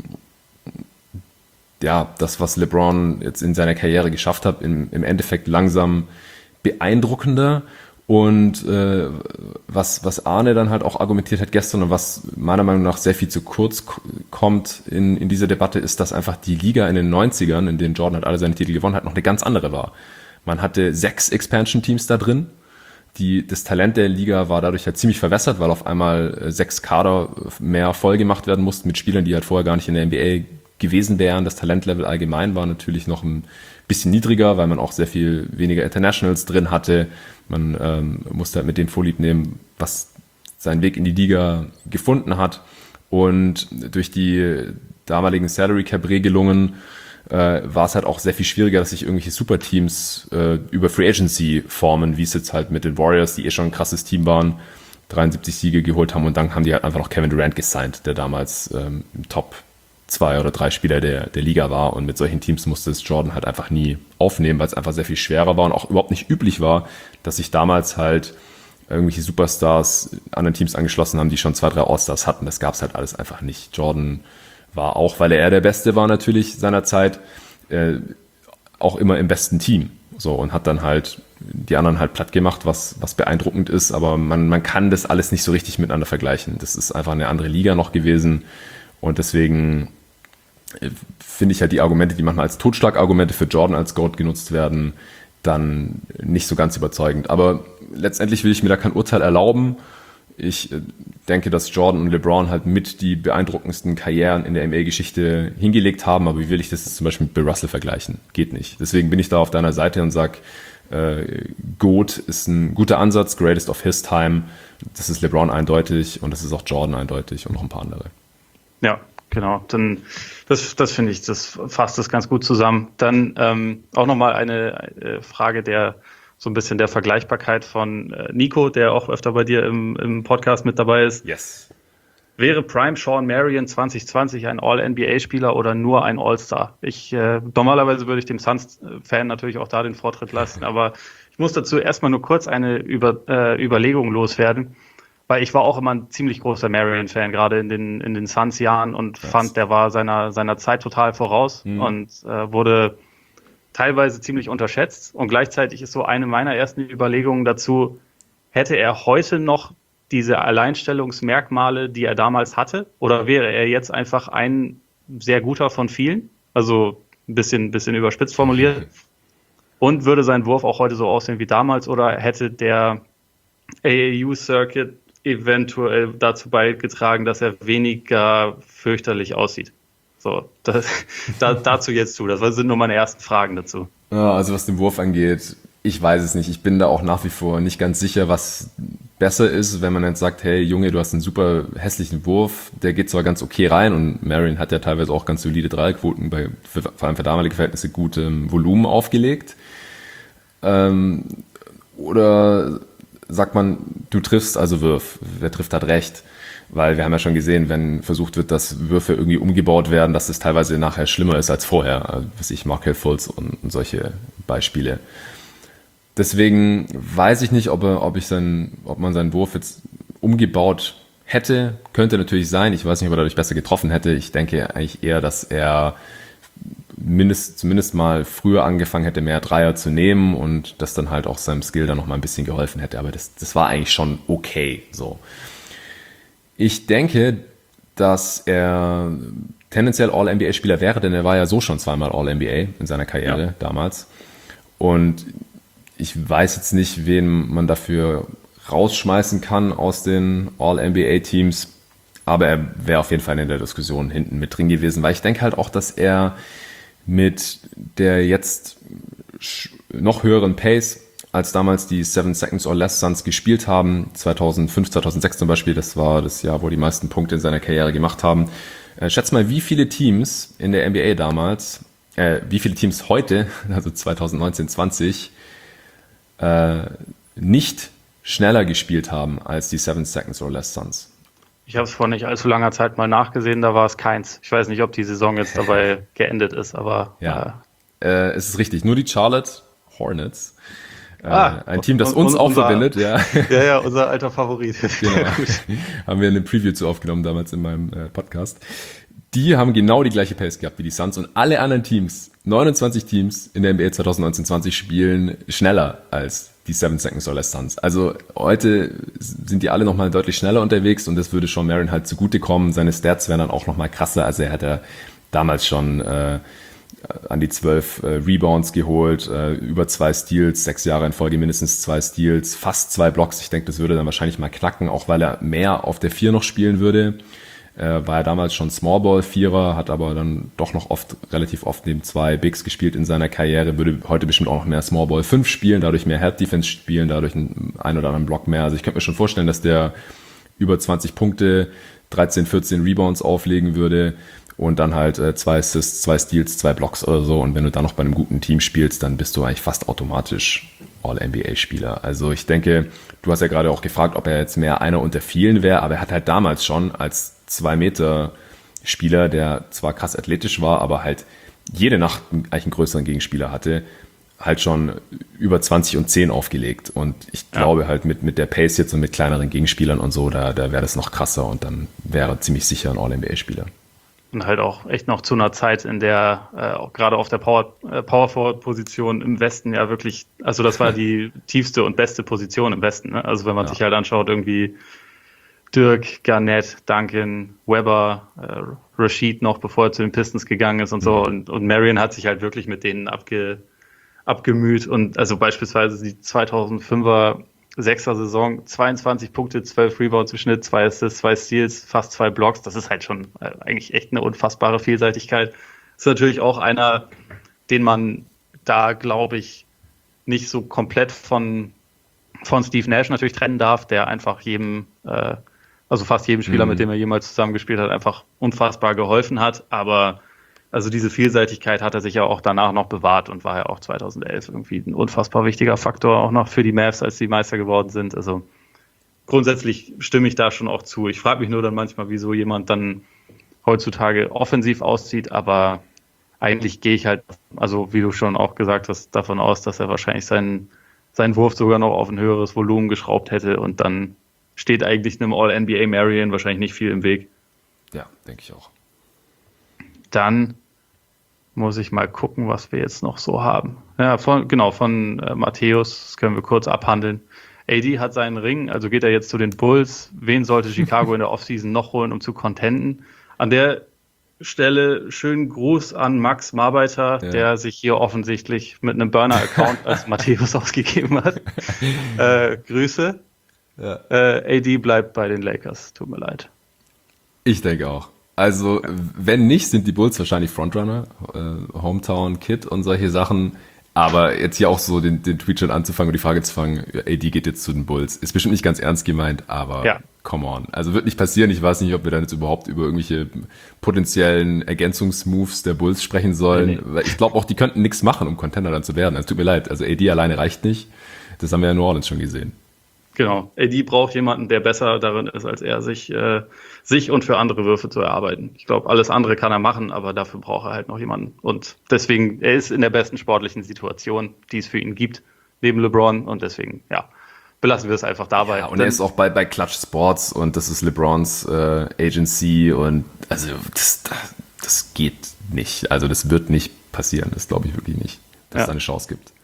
ja, das, was LeBron jetzt in seiner Karriere geschafft hat, im, im Endeffekt langsam beeindruckender. Und äh, was, was Arne dann halt auch argumentiert hat gestern und was meiner Meinung nach sehr viel zu kurz k- kommt in, in dieser Debatte, ist, dass einfach die Liga in den neunzigern, in denen Jordan halt alle seine Titel gewonnen hat, noch eine ganz andere war. Man hatte sechs Expansion-Teams da drin. Die, das Talent der Liga war dadurch halt ziemlich verwässert, weil auf einmal äh, sechs Kader mehr voll gemacht werden mussten mit Spielern, die halt vorher gar nicht in der N B A gewesen wären. Das Talentlevel allgemein war natürlich noch ein bisschen niedriger, weil man auch sehr viel weniger Internationals drin hatte. Man ähm, musste halt mit dem Vorlieb nehmen, was seinen Weg in die Liga gefunden hat. Und durch die damaligen Salary Cap Regelungen äh, war es halt auch sehr viel schwieriger, dass sich irgendwelche Superteams äh, über Free Agency formen, wie es jetzt halt mit den Warriors, die eh schon ein krasses Team waren, dreiundsiebzig Siege geholt haben und dann haben die halt einfach noch Kevin Durant gesigned, der damals ähm, im Top zwei oder drei Spieler der, der Liga war und mit solchen Teams musste es Jordan halt einfach nie aufnehmen, weil es einfach sehr viel schwerer war und auch überhaupt nicht üblich war, dass sich damals halt irgendwelche Superstars anderen Teams angeschlossen haben, die schon zwei, drei All-Stars hatten. Das gab es halt alles einfach nicht. Jordan war auch, weil er der Beste war natürlich seiner Zeit, äh, auch immer im besten Team. So, und hat dann halt die anderen halt platt gemacht, was, was beeindruckend ist, aber man, man kann das alles nicht so richtig miteinander vergleichen. Das ist einfach eine andere Liga noch gewesen und deswegen finde ich halt die Argumente, die manchmal als Totschlagargumente für Jordan als GOAT genutzt werden, dann nicht so ganz überzeugend. Aber letztendlich will ich mir da kein Urteil erlauben. Ich denke, dass Jordan und LeBron halt mit die beeindruckendsten Karrieren in der N B A-Geschichte hingelegt haben, aber wie will ich das jetzt zum Beispiel mit Bill Russell vergleichen? Geht nicht. Deswegen bin ich da auf deiner Seite und sag, äh, GOAT ist ein guter Ansatz, Greatest of His Time. Das ist LeBron eindeutig und das ist auch Jordan eindeutig und noch ein paar andere. Ja, genau. Dann das, das finde ich, das fasst das ganz gut zusammen. Dann ähm, auch nochmal eine äh, Frage der so ein bisschen der Vergleichbarkeit von äh, Nico, der auch öfter bei dir im, im Podcast mit dabei ist. Yes. Wäre Prime Sean Marion zwanzig zwanzig ein All-N B A-Spieler oder nur ein All-Star? Ich äh, normalerweise würde ich dem Suns-Fan natürlich auch da den Vortritt lassen, aber ich muss dazu erstmal nur kurz eine Über, äh, Überlegung loswerden, weil ich war auch immer ein ziemlich großer Marion-Fan, gerade in den in den Suns-Jahren und Krass. fand, der war seiner seiner Zeit total voraus Mhm. und äh, wurde teilweise ziemlich unterschätzt. Und gleichzeitig ist so eine meiner ersten Überlegungen dazu, hätte er heute noch diese Alleinstellungsmerkmale, die er damals hatte? Oder wäre er jetzt einfach ein sehr guter von vielen? Also ein bisschen, bisschen überspitzt formuliert. Und würde sein Wurf auch heute so aussehen wie damals? Oder hätte der A A U-Circuit eventuell dazu beigetragen, dass er weniger fürchterlich aussieht? So, das, da, dazu jetzt zu. Das sind nur meine ersten Fragen dazu. Ja, also was den Wurf angeht, ich weiß es nicht. Ich bin da auch nach wie vor nicht ganz sicher, was besser ist, wenn man jetzt sagt, hey Junge, du hast einen super hässlichen Wurf, der geht zwar ganz okay rein und Marion hat ja teilweise auch ganz solide Dreierquoten, bei, für, vor allem für damalige Verhältnisse gutem Volumen aufgelegt. Ähm, oder sagt man, du triffst, also wirf. Wer trifft, hat recht. Weil wir haben ja schon gesehen, wenn versucht wird, dass Würfe irgendwie umgebaut werden, dass es teilweise nachher schlimmer ist als vorher. Also, was ich, Markelle Fultz und, und solche Beispiele. Deswegen weiß ich nicht, ob, er, ob, ich sein, ob man seinen Wurf jetzt umgebaut hätte. Könnte natürlich sein. Ich weiß nicht, ob er dadurch besser getroffen hätte. Ich denke eigentlich eher, dass er mindest, zumindest mal früher angefangen hätte, mehr Dreier zu nehmen und das dann halt auch seinem Skill dann nochmal ein bisschen geholfen hätte. Aber das, das war eigentlich schon okay. So. Ich denke, dass er tendenziell All-N B A-Spieler wäre, denn er war ja so schon zweimal All-N B A in seiner Karriere ja. damals. Und ich weiß jetzt nicht, wen man dafür rausschmeißen kann aus den All-N B A-Teams, aber er wäre auf jeden Fall in der Diskussion hinten mit drin gewesen, weil ich denke halt auch, dass er mit der jetzt noch höheren Pace als damals die Seven Seconds or Less Suns gespielt haben, zweitausendfünf, zweitausendsechs zum Beispiel, das war das Jahr, wo die meisten Punkte in seiner Karriere gemacht haben. Äh, schätz mal, wie viele Teams in der N B A damals, äh, wie viele Teams heute, also zweitausendneunzehn, zwanzig, äh, nicht schneller gespielt haben als die Seven Seconds or Less Suns. Ich habe es vor nicht allzu langer Zeit mal nachgesehen, da war es keins. Ich weiß nicht, ob die Saison jetzt dabei geendet ist, aber... Ja, äh, äh, es ist richtig, nur die Charlotte Hornets. Ah, ein Team, das uns und, auch unser, verbindet, ja. Ja, ja, unser alter Favorit. Genau. Haben wir eine Preview zu aufgenommen damals in meinem äh, Podcast. Die haben genau die gleiche Pace gehabt wie die Suns und alle anderen Teams, neunundzwanzig Teams in der N B A zweitausendneunzehn zwanzig spielen schneller als die Seven Seconds or Less Suns. Also heute sind die alle nochmal deutlich schneller unterwegs und das würde Sean Marion halt zugutekommen. Seine Stats wären dann auch nochmal krasser. Also er hat ja damals schon äh, an die zwölf äh, Rebounds geholt, äh, über zwei Steals, sechs Jahre in Folge mindestens zwei Steals, fast zwei Blocks. Ich denke, das würde dann wahrscheinlich mal knacken, auch weil er mehr auf der vier noch spielen würde. Äh, war er damals schon Smallball-Vierer, hat aber dann doch noch oft, relativ oft neben zwei Bigs gespielt in seiner Karriere, würde heute bestimmt auch noch mehr Smallball fünf spielen, dadurch mehr Help-Defense spielen, dadurch einen, einen oder anderen Block mehr. Also ich könnte mir schon vorstellen, dass der über zwanzig Punkte, dreizehn, vierzehn Rebounds auflegen würde und dann halt äh, zwei Assists, zwei Steals, zwei Blocks oder so. Und wenn du dann noch bei einem guten Team spielst, dann bist du eigentlich fast automatisch All-N B A-Spieler. Also ich denke, du hast ja gerade auch gefragt, ob er jetzt mehr einer unter vielen wäre, aber er hat halt damals schon als zwei Meter Spieler, der zwar krass athletisch war, aber halt jede Nacht eigentlich einen größeren Gegenspieler hatte, halt schon über zwanzig und zehn aufgelegt. Und ich ja. glaube halt mit, mit der Pace jetzt und mit kleineren Gegenspielern und so, da, da wäre das noch krasser und dann wäre ziemlich sicher ein All-N B A-Spieler. Und halt auch echt noch zu einer Zeit, in der äh, auch gerade auf der Power, äh, Power-Forward-Position im Westen ja wirklich, also das war die tiefste und beste Position im Westen. Ne? Also wenn man ja. sich halt anschaut, irgendwie Dirk, Garnett, Duncan, Webber, äh, Rashid noch, bevor er zu den Pistons gegangen ist und so. Mhm. Und, und Marion hat sich halt wirklich mit denen abge, abgemüht. Und also beispielsweise die zweitausendfünfer sechser Saison, zweiundzwanzig Punkte, zwölf Rebounds im Schnitt, zwei Assists, zwei Steals, fast zwei Blocks. Das ist halt schon äh, eigentlich echt eine unfassbare Vielseitigkeit. Ist natürlich auch einer, den man da, glaube ich, nicht so komplett von, von Steve Nash natürlich trennen darf, der einfach jedem, äh, also fast jedem Spieler, Mhm. mit dem er jemals zusammengespielt hat, einfach unfassbar geholfen hat. Aber also diese Vielseitigkeit hat er sich ja auch danach noch bewahrt und war ja auch zweitausendelf irgendwie ein unfassbar wichtiger Faktor, auch noch für die Mavs, als die Meister geworden sind. Also grundsätzlich stimme ich da schon auch zu. Ich frage mich nur dann manchmal, wieso jemand dann heutzutage offensiv auszieht, aber eigentlich gehe ich halt, also wie du schon auch gesagt hast, davon aus, dass er wahrscheinlich seinen, seinen Wurf sogar noch auf ein höheres Volumen geschraubt hätte und dann steht eigentlich einem All-N B A Marion wahrscheinlich nicht viel im Weg. Ja, denke ich auch. Dann muss ich mal gucken, was wir jetzt noch so haben. Ja, von, genau, von äh, Matthäus, das können wir kurz abhandeln. A D hat seinen Ring, also geht er jetzt zu den Bulls. Wen sollte Chicago in der Offseason noch holen, um zu contenten? An der Stelle schönen Gruß an Max Marbeiter, Ja. der sich hier offensichtlich mit einem Burner-Account als Matthäus ausgegeben hat. Äh, Grüße. Ja. Äh, A D bleibt bei den Lakers, tut mir leid. Ich denke auch. Also, wenn nicht, sind die Bulls wahrscheinlich Frontrunner, äh, Hometown Kid und solche Sachen. Aber jetzt hier auch so den, den Tweet schon anzufangen und die Frage zu fangen, A D geht jetzt zu den Bulls. Ist bestimmt nicht ganz ernst gemeint, aber Ja. come on. Also wird nicht passieren. Ich weiß nicht, ob wir dann jetzt überhaupt über irgendwelche potenziellen Ergänzungsmoves der Bulls sprechen sollen. Nee, nee. Weil ich glaube auch, die könnten nichts machen, um Contender dann zu werden. Also tut mir leid. Also A D alleine reicht nicht. Das haben wir ja in New Orleans schon gesehen. Genau. A D braucht jemanden, der besser darin ist, als er, sich, äh, sich und für andere Würfe zu erarbeiten. Ich glaube, alles andere kann er machen, aber dafür braucht er halt noch jemanden. Und deswegen, er ist in der besten sportlichen Situation, die es für ihn gibt, neben LeBron. Und deswegen, ja, belassen wir es einfach dabei. Ja, und er ist auch bei, bei Clutch Sports und das ist LeBrons äh, Agency und also das, das geht nicht. Also das wird nicht passieren. Das glaube ich wirklich nicht, dass Ja. es eine Chance gibt.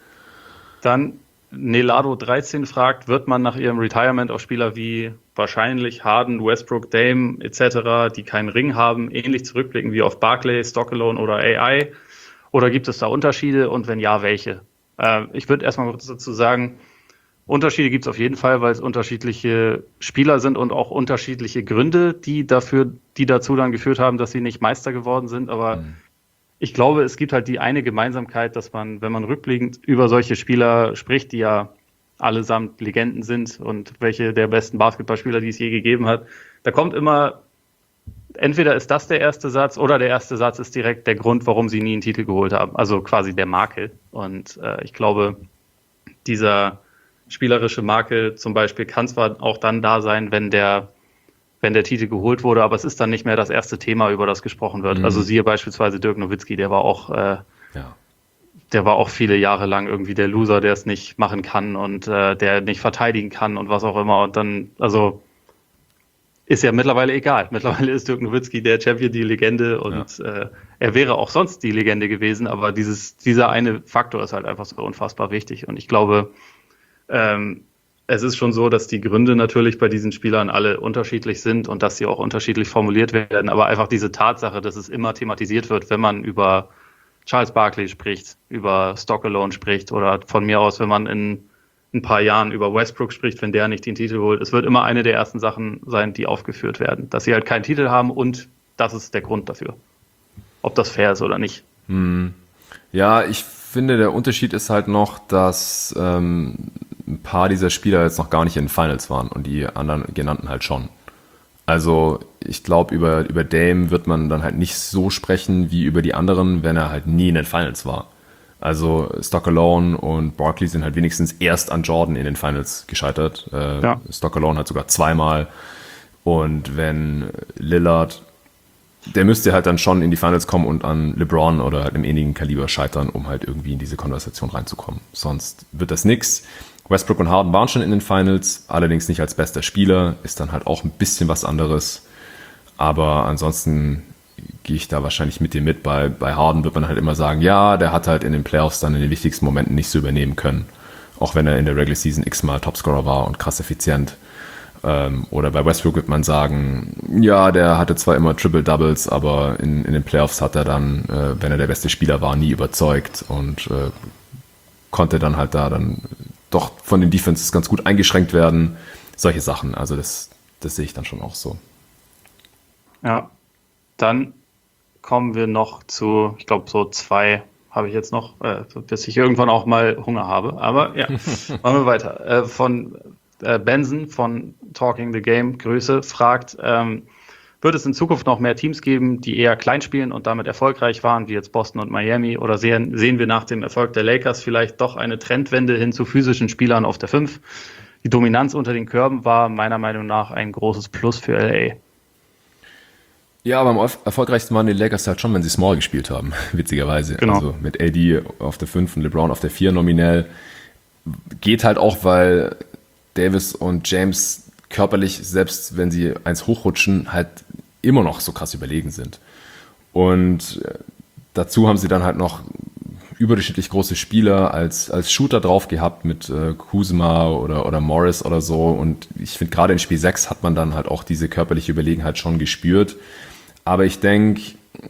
Dann Nelado dreizehn fragt, wird man nach ihrem Retirement auf Spieler wie wahrscheinlich Harden, Westbrook, Dame et cetera, die keinen Ring haben, ähnlich zurückblicken wie auf Barkley, Stockalone oder A I? Oder gibt es da Unterschiede und wenn ja, welche? Äh, ich würde erstmal kurz dazu sagen, Unterschiede gibt es auf jeden Fall, weil es unterschiedliche Spieler sind und auch unterschiedliche Gründe, die dafür, die dazu dann geführt haben, dass sie nicht Meister geworden sind. Aber Mhm. ich glaube, es gibt halt die eine Gemeinsamkeit, dass man, wenn man rückblickend über solche Spieler spricht, die ja allesamt Legenden sind und welche der besten Basketballspieler, die es je gegeben hat, da kommt immer, entweder ist das der erste Satz oder der erste Satz ist direkt der Grund, warum sie nie einen Titel geholt haben. Also quasi der Makel. Und äh, ich glaube, dieser spielerische Makel zum Beispiel kann zwar auch dann da sein, wenn der wenn der Titel geholt wurde, aber es ist dann nicht mehr das erste Thema, über das gesprochen wird. Mhm. Also siehe beispielsweise Dirk Nowitzki, der war auch, äh, Ja. der war auch viele Jahre lang irgendwie der Loser, der es nicht machen kann und äh, der nicht verteidigen kann und was auch immer. Und dann, also ist ja mittlerweile egal. Mittlerweile ist Dirk Nowitzki der Champion, die Legende und ja. äh, er wäre auch sonst die Legende gewesen, aber dieses, dieser eine Faktor ist halt einfach so unfassbar wichtig. Und ich glaube, ähm, es ist schon so, dass die Gründe natürlich bei diesen Spielern alle unterschiedlich sind und dass sie auch unterschiedlich formuliert werden. Aber einfach diese Tatsache, dass es immer thematisiert wird, wenn man über Charles Barkley spricht, über Stockalone spricht oder von mir aus, wenn man in ein paar Jahren über Westbrook spricht, wenn der nicht den Titel holt. Es wird immer eine der ersten Sachen sein, die aufgeführt werden. Dass sie halt keinen Titel haben und das ist der Grund dafür. Ob das fair ist oder nicht. Hm. Ja, ich finde, der Unterschied ist halt noch, dass ähm, ein paar dieser Spieler jetzt noch gar nicht in den Finals waren und die anderen genannten halt schon. Also ich glaube, über, über Dame wird man dann halt nicht so sprechen wie über die anderen, wenn er halt nie in den Finals war. Also Stockalone und Barkley sind halt wenigstens erst an Jordan in den Finals gescheitert. Äh, ja. Stockalone hat sogar zweimal. Und wenn Lillard, der müsste halt dann schon in die Finals kommen und an LeBron oder halt im ähnlichen Kaliber scheitern, um halt irgendwie in diese Konversation reinzukommen. Sonst wird das nix. Westbrook und Harden waren schon in den Finals, allerdings nicht als bester Spieler, ist dann halt auch ein bisschen was anderes. Aber ansonsten gehe ich da wahrscheinlich mit dir mit. Bei, bei Harden wird man halt immer sagen, ja, der hat halt in den Playoffs dann in den wichtigsten Momenten nicht so übernehmen können. Auch wenn er in der Regular Season x-mal Topscorer war und krass effizient. Ähm, oder bei Westbrook wird man sagen, ja, der hatte zwar immer Triple-Doubles, aber in, in den Playoffs hat er dann, äh, wenn er der beste Spieler war, nie überzeugt und äh, konnte dann halt da dann doch von den Defenses ganz gut eingeschränkt werden. Solche Sachen, also das, das sehe ich dann schon auch so. Ja, dann kommen wir noch zu, ich glaube, so zwei habe ich jetzt noch, äh, bis ich irgendwann auch mal Hunger habe. Aber ja, machen wir weiter. Äh, von äh, Benson von Talking the Game, Grüße, fragt, ähm, wird es in Zukunft noch mehr Teams geben, die eher klein spielen und damit erfolgreich waren, wie jetzt Boston und Miami? Oder sehen, sehen wir nach dem Erfolg der Lakers vielleicht doch eine Trendwende hin zu physischen Spielern auf der fünf? Die Dominanz unter den Körben war meiner Meinung nach ein großes Plus für L A. Ja, aber am erfolgreichsten waren die Lakers halt schon, wenn sie Small gespielt haben, witzigerweise. Genau. Also mit A D auf der fünf und LeBron auf der vier nominell. Geht halt auch, weil Davis und James körperlich, selbst wenn sie eins hochrutschen, halt immer noch so krass überlegen sind. Und dazu haben sie dann halt noch überdurchschnittlich große Spieler als, als Shooter drauf gehabt mit äh, Kuzma oder, oder Morris oder so. Und ich finde, gerade in Spiel sechs hat man dann halt auch diese körperliche Überlegenheit schon gespürt. Aber ich denke,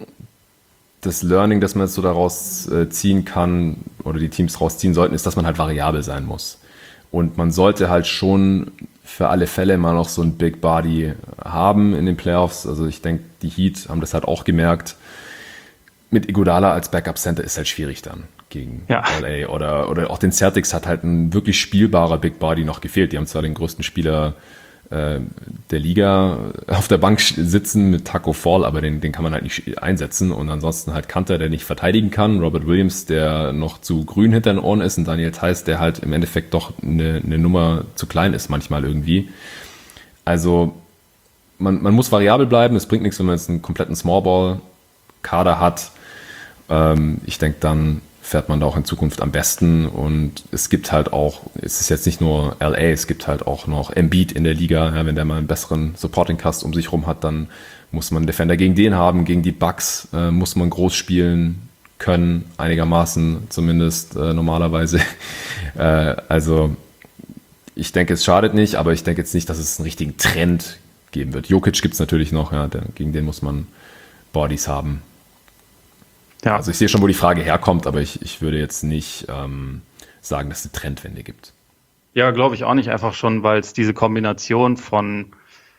das Learning, das man jetzt so daraus äh, ziehen kann oder die Teams rausziehen sollten, ist, dass man halt variabel sein muss. Und man sollte halt schon für alle Fälle mal noch so ein Big Body haben in den Playoffs. Also ich denke, die Heat haben das halt auch gemerkt. Mit Iguodala als Backup-Center ist halt schwierig dann gegen ja. L A. Oder, oder auch den Celtics hat halt ein wirklich spielbarer Big Body noch gefehlt. Die haben zwar den größten Spieler äh, der Liga auf der Bank sitzen mit Taco Fall, aber den, den kann man halt nicht einsetzen. Und ansonsten halt Kanter, der nicht verteidigen kann. Robert Williams, der noch zu grün hinter den Ohren ist. Und Daniel Theis, der halt im Endeffekt doch eine, eine Nummer zu klein ist manchmal irgendwie. Also man, man muss variabel bleiben. Es bringt nichts, wenn man jetzt einen kompletten Smallball-Kader hat. Ähm, ich denke, dann fährt man da auch in Zukunft am besten. Und es gibt halt auch, es ist jetzt nicht nur L A, es gibt halt auch noch Embiid in der Liga. Ja, wenn der mal einen besseren Supporting-Cast um sich rum hat, dann muss man einen Defender gegen den haben. Gegen die Bucks äh, muss man groß spielen können, einigermaßen zumindest äh, normalerweise. äh, also ich denke, es schadet nicht, aber ich denke jetzt nicht, dass es einen richtigen Trend geben wird. Jokic gibt es natürlich noch, ja, der, gegen den muss man Bodies haben. Ja. Also ich sehe schon, wo die Frage herkommt, aber ich, ich würde jetzt nicht ähm, sagen, dass es eine Trendwende gibt. Ja, glaube ich auch nicht, einfach schon, weil es diese Kombination von,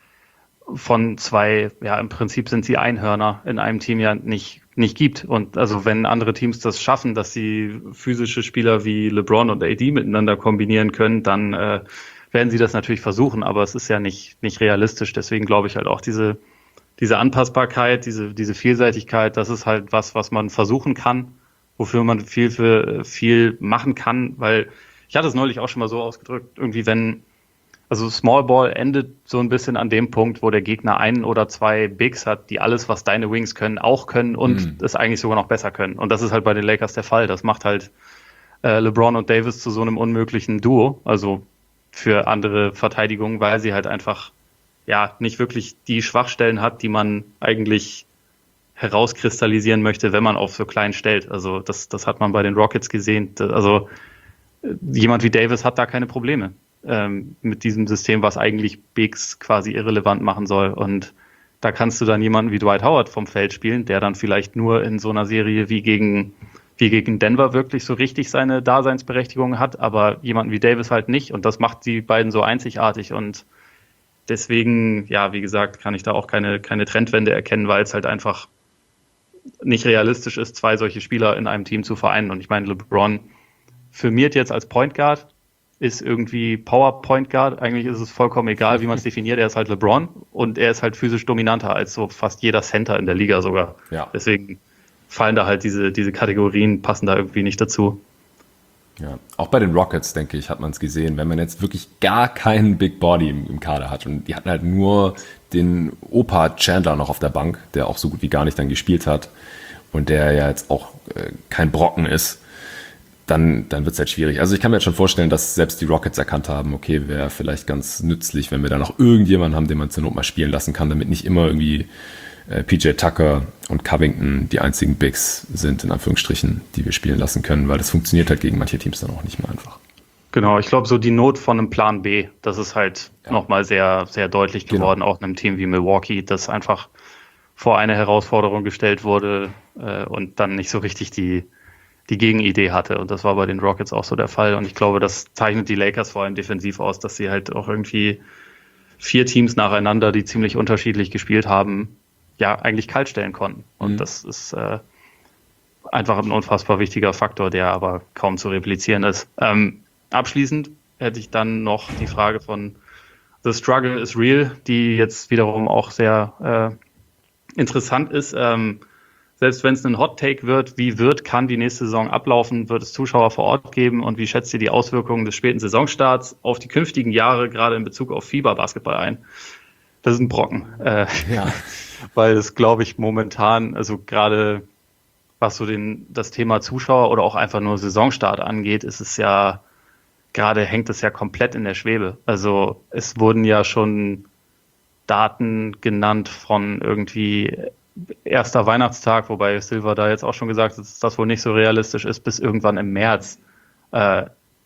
von zwei, ja im Prinzip sind sie Einhörner in einem Team ja nicht, nicht gibt. Und also wenn andere Teams das schaffen, dass sie physische Spieler wie LeBron und A D miteinander kombinieren können, dann äh, werden sie das natürlich versuchen, aber es ist ja nicht, nicht realistisch. Deswegen glaube ich halt auch diese Diese Anpassbarkeit, diese, diese Vielseitigkeit, das ist halt was, was man versuchen kann, wofür man viel für viel machen kann, weil ich hatte es neulich auch schon mal so ausgedrückt, irgendwie wenn, also Small Ball endet so ein bisschen an dem Punkt, wo der Gegner einen oder zwei Bigs hat, die alles, was deine Wings können, auch können und mhm. es eigentlich sogar noch besser können. Und das ist halt bei den Lakers der Fall. Das macht halt äh, LeBron und Davis zu so einem unmöglichen Duo, also für andere Verteidigungen, weil sie halt einfach ja, nicht wirklich die Schwachstellen hat, die man eigentlich herauskristallisieren möchte, wenn man auf so klein stellt. Also das, das hat man bei den Rockets gesehen. Also jemand wie Davis hat da keine Probleme ähm, mit diesem System, was eigentlich Bigs quasi irrelevant machen soll. Und da kannst du dann jemanden wie Dwight Howard vom Feld spielen, der dann vielleicht nur in so einer Serie wie gegen, wie gegen Denver wirklich so richtig seine Daseinsberechtigung hat, aber jemanden wie Davis halt nicht. Und das macht die beiden so einzigartig. Und deswegen, ja, wie gesagt, kann ich da auch keine, keine Trendwende erkennen, weil es halt einfach nicht realistisch ist, zwei solche Spieler in einem Team zu vereinen. Und ich meine, LeBron firmiert jetzt als Point Guard, ist irgendwie Power Point Guard. Eigentlich ist es vollkommen egal, wie man es definiert. Er ist halt LeBron und er ist halt physisch dominanter als so fast jeder Center in der Liga sogar. Ja. Deswegen fallen da halt diese, diese Kategorien, passen da irgendwie nicht dazu. Ja, auch bei den Rockets, denke ich, hat man es gesehen, wenn man jetzt wirklich gar keinen Big Body im, im Kader hat und die hatten halt nur den Opa Chandler noch auf der Bank, der auch so gut wie gar nicht dann gespielt hat und der ja jetzt auch äh, kein Brocken ist, dann, dann wird es halt schwierig. Also ich kann mir jetzt schon vorstellen, dass selbst die Rockets erkannt haben, okay, wäre vielleicht ganz nützlich, wenn wir da noch irgendjemanden haben, den man zur Not mal spielen lassen kann, damit nicht immer irgendwie P J Tucker und Covington die einzigen Bigs sind, in Anführungsstrichen, die wir spielen lassen können, weil das funktioniert halt gegen manche Teams dann auch nicht mehr einfach. Genau, ich glaube, so die Not von einem Plan B, das ist halt ja. nochmal sehr, sehr deutlich geworden, genau. Auch in einem Team wie Milwaukee, das einfach vor eine Herausforderung gestellt wurde äh, und dann nicht so richtig die, die Gegenidee hatte. Und das war bei den Rockets auch so der Fall. Und ich glaube, das zeichnet die Lakers vor allem defensiv aus, dass sie halt auch irgendwie vier Teams nacheinander, die ziemlich unterschiedlich gespielt haben, ja, eigentlich kalt stellen konnten. Und mhm. das ist äh, einfach ein unfassbar wichtiger Faktor, der aber kaum zu replizieren ist. Ähm, abschließend hätte ich dann noch die Frage von The Struggle is Real, die jetzt wiederum auch sehr äh, interessant ist. Ähm, selbst wenn es ein Hot Take wird, wie wird, kann die nächste Saison ablaufen? Wird es Zuschauer vor Ort geben? Und wie schätzt ihr die Auswirkungen des späten Saisonstarts auf die künftigen Jahre, gerade in Bezug auf FIBA-Basketball ein? Das ist ein Brocken. Äh, ja. Weil es, glaube ich, momentan, also gerade was so den, das Thema Zuschauer oder auch einfach nur Saisonstart angeht, ist es ja, gerade hängt es ja komplett in der Schwebe. Also es wurden ja schon Daten genannt von irgendwie erster Weihnachtstag, wobei Silver da jetzt auch schon gesagt hat, dass das wohl nicht so realistisch ist, bis irgendwann im März, äh,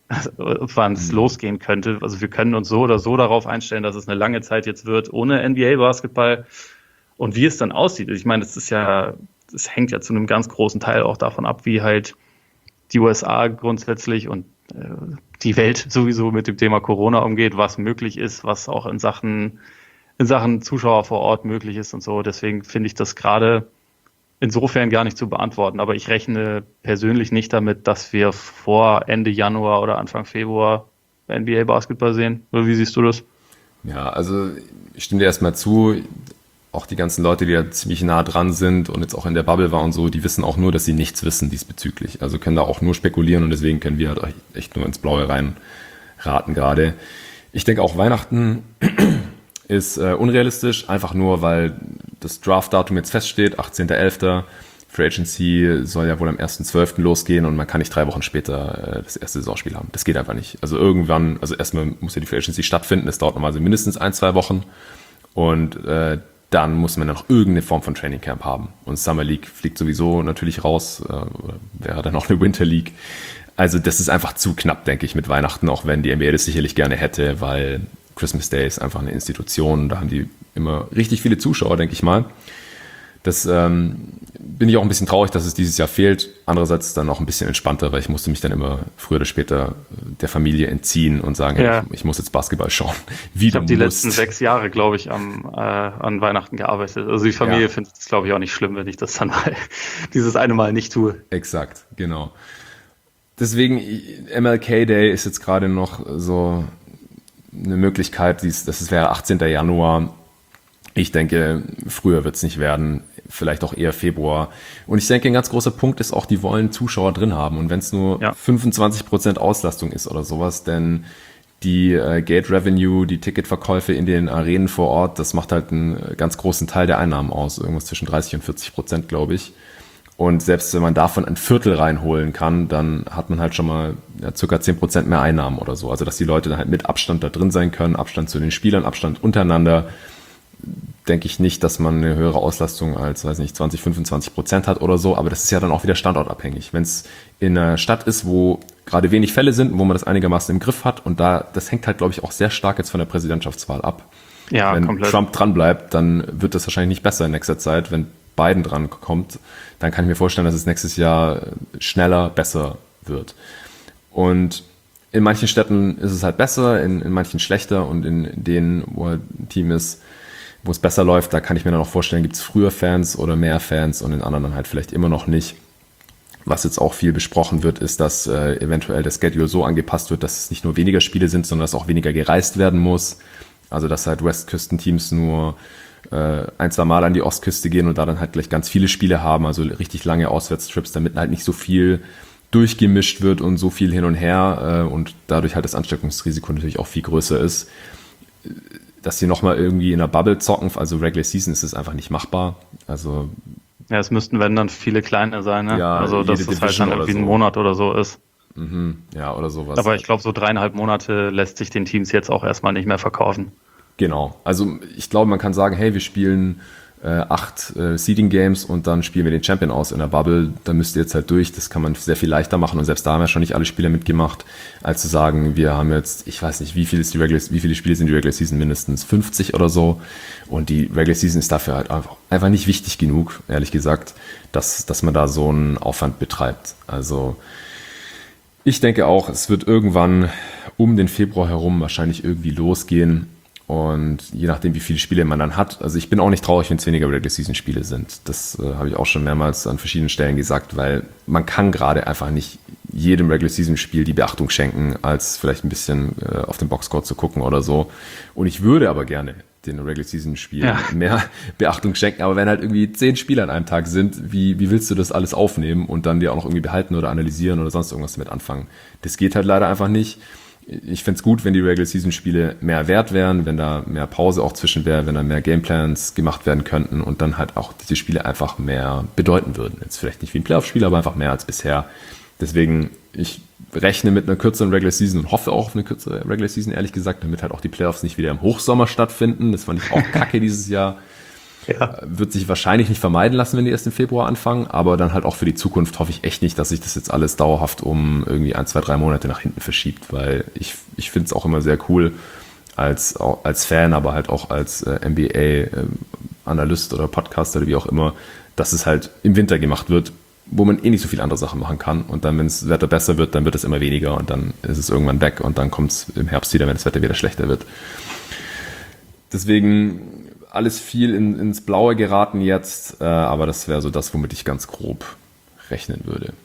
wann es mhm. losgehen könnte. Also wir können uns so oder so darauf einstellen, dass es eine lange Zeit jetzt wird ohne N B A-Basketball. Und wie es dann aussieht, ich meine, das ist ja, das hängt ja zu einem ganz großen Teil auch davon ab, wie halt die U S A grundsätzlich und äh, die Welt sowieso mit dem Thema Corona umgeht, was möglich ist, was auch in Sachen in Sachen Zuschauer vor Ort möglich ist und so. Deswegen finde ich das gerade insofern gar nicht zu beantworten. Aber ich rechne persönlich nicht damit, dass wir vor Ende Januar oder Anfang Februar N B A-Basketball sehen. Oder wie siehst du das? Ja, also ich stimme dir erstmal zu. Auch die ganzen Leute, die da ziemlich nah dran sind und jetzt auch in der Bubble waren und so, die wissen auch nur, dass sie nichts wissen diesbezüglich. Also können da auch nur spekulieren und deswegen können wir halt echt nur ins Blaue reinraten gerade. Ich denke auch Weihnachten ist äh, unrealistisch, einfach nur, weil das Draft-Datum jetzt feststeht, achtzehnter elfter Free Agency soll ja wohl am ersten zwölften losgehen und man kann nicht drei Wochen später äh, das erste Saisonspiel haben. Das geht einfach nicht. Also irgendwann, also erstmal muss ja die Free Agency stattfinden, das dauert normalerweise mindestens ein, zwei Wochen und äh, dann muss man dann noch irgendeine Form von Training Camp haben. Und Summer League fliegt sowieso natürlich raus, äh, wäre dann auch eine Winter League. Also das ist einfach zu knapp, denke ich, mit Weihnachten, auch wenn die N B A das sicherlich gerne hätte, weil Christmas Day ist einfach eine Institution, da haben die immer richtig viele Zuschauer, denke ich mal. Das ähm, bin ich auch ein bisschen traurig, dass es dieses Jahr fehlt. Andererseits dann auch ein bisschen entspannter, weil ich musste mich dann immer früher oder später der Familie entziehen und sagen, ja. hey, ich, ich muss jetzt Basketball schauen. Wie ich habe die letzten sechs Jahre, glaube ich, am, äh, an Weihnachten gearbeitet. Also die Familie ja. findet es, glaube ich, auch nicht schlimm, wenn ich das dann mal dieses eine Mal nicht tue. Exakt, genau. Deswegen, M L K Day ist jetzt gerade noch so eine Möglichkeit, das wäre achtzehnter Januar. Ich denke, früher wird es nicht werden, vielleicht auch eher Februar. Und ich denke, ein ganz großer Punkt ist auch, die wollen Zuschauer drin haben. Und wenn es nur ja. fünfundzwanzig Prozent Auslastung ist oder sowas, denn die äh, Gate Revenue, die Ticketverkäufe in den Arenen vor Ort, das macht halt einen ganz großen Teil der Einnahmen aus. Irgendwas zwischen dreißig und vierzig Prozent, glaube ich. Und selbst wenn man davon ein Viertel reinholen kann, dann hat man halt schon mal ja, circa zehn Prozent mehr Einnahmen oder so. Also dass die Leute dann halt mit Abstand da drin sein können, Abstand zu den Spielern, Abstand untereinander. Denke ich nicht, dass man eine höhere Auslastung als, weiß nicht, zwanzig, fünfundzwanzig Prozent hat oder so. Aber das ist ja dann auch wieder standortabhängig. Wenn es in einer Stadt ist, wo gerade wenig Fälle sind, wo man das einigermaßen im Griff hat und da, das hängt halt, glaube ich, auch sehr stark jetzt von der Präsidentschaftswahl ab. Ja, wenn komplett. Trump dran bleibt, dann wird das wahrscheinlich nicht besser in nächster Zeit. Wenn Biden dran kommt, dann kann ich mir vorstellen, dass es nächstes Jahr schneller besser wird. Und in manchen Städten ist es halt besser, in, in manchen schlechter und in denen, wo halt ein Team ist, wo es besser läuft, da kann ich mir dann auch vorstellen, gibt es früher Fans oder mehr Fans und in anderen dann halt vielleicht immer noch nicht. Was jetzt auch viel besprochen wird, ist, dass äh, eventuell der Schedule so angepasst wird, dass es nicht nur weniger Spiele sind, sondern dass auch weniger gereist werden muss. Also dass halt Westküstenteams nur äh, ein, zwei Mal an die Ostküste gehen und da dann halt gleich ganz viele Spiele haben, also richtig lange Auswärtstrips, damit halt nicht so viel durchgemischt wird und so viel hin und her äh, und dadurch halt das Ansteckungsrisiko natürlich auch viel größer ist. Dass sie nochmal irgendwie in der Bubble zocken, also Regular Season ist es einfach nicht machbar. Also ja, es müssten, wenn dann viele kleine sein, ne? Ja, also dass es halt dann irgendwie so. Ein Monat oder so ist. Mhm, ja, oder sowas. Aber ich glaube, so dreieinhalb Monate lässt sich den Teams jetzt auch erstmal nicht mehr verkaufen. Genau, also ich glaube, man kann sagen, hey, wir spielen äh, acht äh, Seeding Games und dann spielen wir den Champion aus in der Bubble, da müsst ihr jetzt halt durch, das kann man sehr viel leichter machen und selbst da haben ja schon nicht alle Spieler mitgemacht, als zu sagen, wir haben jetzt, ich weiß nicht, wie viel ist die Regular, wie viele Spiele sind die Regular Season, mindestens fünfzig oder so und die Regular Season ist dafür halt einfach, einfach nicht wichtig genug, ehrlich gesagt, dass, dass man da so einen Aufwand betreibt. Also ich denke auch, es wird irgendwann um den Februar herum wahrscheinlich irgendwie losgehen. Und je nachdem, wie viele Spiele man dann hat, also ich bin auch nicht traurig, wenn es weniger Regular-Season-Spiele sind. Das äh, habe ich auch schon mehrmals an verschiedenen Stellen gesagt, weil man kann gerade einfach nicht jedem Regular-Season-Spiel die Beachtung schenken, als vielleicht ein bisschen äh, auf den Boxscore zu gucken oder so. Und ich würde aber gerne den Regular-Season-Spielen ja. mehr Beachtung schenken. Aber wenn halt irgendwie zehn Spiele an einem Tag sind, wie, wie willst du das alles aufnehmen und dann dir auch noch irgendwie behalten oder analysieren oder sonst irgendwas damit anfangen? Das geht halt leider einfach nicht. Ich fände es gut, wenn die Regular-Season-Spiele mehr wert wären, wenn da mehr Pause auch zwischen wäre, wenn da mehr Gameplans gemacht werden könnten und dann halt auch diese Spiele einfach mehr bedeuten würden. Jetzt vielleicht nicht wie ein Playoff-Spiel, aber einfach mehr als bisher. Deswegen, ich rechne mit einer kürzeren Regular Season und hoffe auch auf eine kürzere Regular Season, ehrlich gesagt, damit halt auch die Playoffs nicht wieder im Hochsommer stattfinden. Das fand ich auch kacke dieses Jahr. Ja. Wird sich wahrscheinlich nicht vermeiden lassen, wenn die erst im Februar anfangen, aber dann halt auch für die Zukunft hoffe ich echt nicht, dass sich das jetzt alles dauerhaft um irgendwie ein, zwei, drei Monate nach hinten verschiebt, weil ich, ich finde es auch immer sehr cool als, als Fan, aber halt auch als äh, N B A-Analyst oder Podcaster oder wie auch immer, dass es halt im Winter gemacht wird, wo man eh nicht so viele andere Sachen machen kann. Und dann, wenn das Wetter besser wird, dann wird es immer weniger und dann ist es irgendwann weg und dann kommt es im Herbst wieder, wenn das Wetter wieder schlechter wird. Deswegen alles viel in, ins Blaue geraten jetzt, äh, aber das wäre so das, womit ich ganz grob rechnen würde.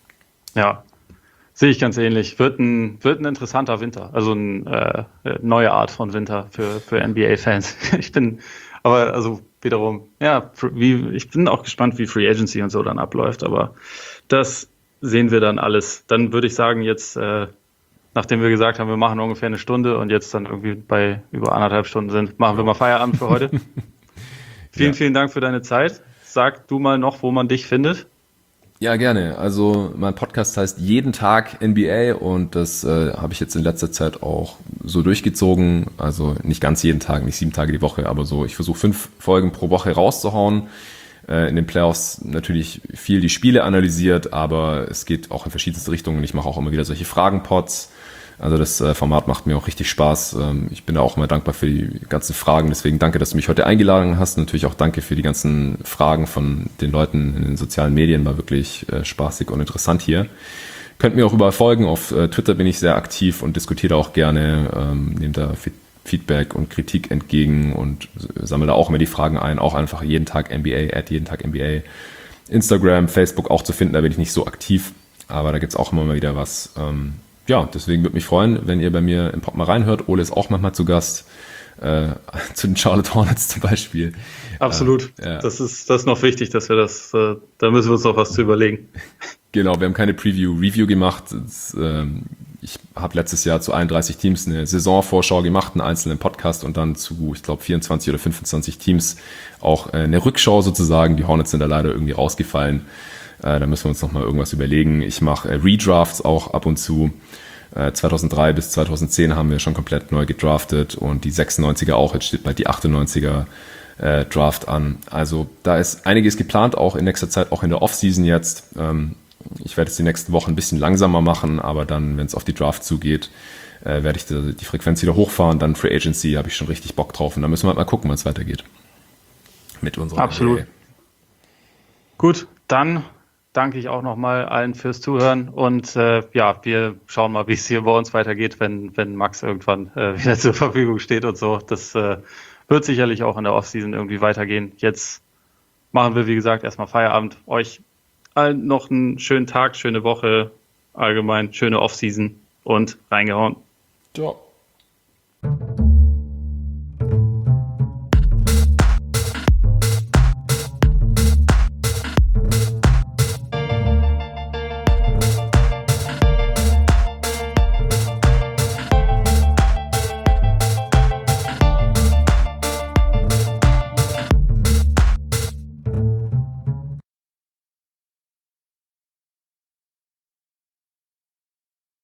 Ja, sehe ich ganz ähnlich. Wird ein, wird ein interessanter Winter, also eine äh, neue Art von Winter für, für N B A-Fans. Ich bin, aber also wiederum, ja, wie, ich bin auch gespannt, wie Free Agency und so dann abläuft, aber das sehen wir dann alles. Dann würde ich sagen, jetzt, äh, nachdem wir gesagt haben, wir machen ungefähr eine Stunde und jetzt dann irgendwie bei über anderthalb Stunden sind, machen wir mal Feierabend für heute. vielen, ja. vielen Dank für deine Zeit. Sag du mal noch, wo man dich findet. Ja, gerne. Also mein Podcast heißt Jeden Tag N B A und das äh, habe ich jetzt in letzter Zeit auch so durchgezogen. Also nicht ganz jeden Tag, nicht sieben Tage die Woche, aber so, ich versuche fünf Folgen pro Woche rauszuhauen. Äh, in den Playoffs natürlich viel die Spiele analysiert, aber es geht auch in verschiedenste Richtungen. Ich mache auch immer wieder solche Fragen-Pods. Also das äh, Format macht mir auch richtig Spaß. Ähm, ich bin da auch immer dankbar für die ganzen Fragen. Deswegen danke, dass du mich heute eingeladen hast. Natürlich auch danke für die ganzen Fragen von den Leuten in den sozialen Medien. War wirklich äh, spaßig und interessant hier. Könnt mir auch überall folgen. Auf äh, Twitter bin ich sehr aktiv und diskutiere auch gerne. Ähm, nehmt da F- Feedback und Kritik entgegen und sammle da auch immer die Fragen ein. Auch einfach jeden Tag N B A, at jeden Tag N B A. Instagram, Facebook auch zu finden. Da bin ich nicht so aktiv. Aber da gibt's auch immer mal wieder was. Ähm, Ja, deswegen würde mich freuen, wenn ihr bei mir im Pod mal reinhört. Ole ist auch manchmal zu Gast, äh, zu den Charlotte Hornets zum Beispiel. Absolut. Äh, ja. Das ist, das ist noch wichtig, dass wir das, äh, da müssen wir uns noch was zu überlegen. Genau, wir haben keine Preview-Review gemacht. Das, ähm, ich habe letztes Jahr zu einunddreißig Teams eine Saisonvorschau gemacht, einen einzelnen Podcast und dann zu, ich glaube, vierundzwanzig oder fünfundzwanzig Teams auch äh, eine Rückschau sozusagen. Die Hornets sind da leider irgendwie rausgefallen. Äh, da müssen wir uns noch mal irgendwas überlegen. Ich mache äh, Redrafts auch ab und zu. Äh, zweitausenddrei bis zweitausendzehn haben wir schon komplett neu gedraftet und die sechsundneunziger auch. Jetzt steht bald die achtundneunziger äh, Draft an. Also da ist einiges geplant, auch in nächster Zeit, auch in der Offseason jetzt. Ähm, ich werde es die nächsten Wochen ein bisschen langsamer machen, aber dann, wenn es auf die Draft zugeht, äh, werde ich die, die Frequenz wieder hochfahren. Dann Free Agency habe ich schon richtig Bock drauf und dann müssen wir halt mal gucken, wann es weitergeht. Mit unserer Absolut. N B A. Gut, dann danke ich auch nochmal allen fürs Zuhören und äh, ja, wir schauen mal, wie es hier bei uns weitergeht, wenn, wenn Max irgendwann äh, wieder zur Verfügung steht und so. Das äh, wird sicherlich auch in der Offseason irgendwie weitergehen. Jetzt machen wir, wie gesagt, erstmal Feierabend. Euch allen noch einen schönen Tag, schöne Woche, allgemein schöne Offseason und reingehauen. Ciao.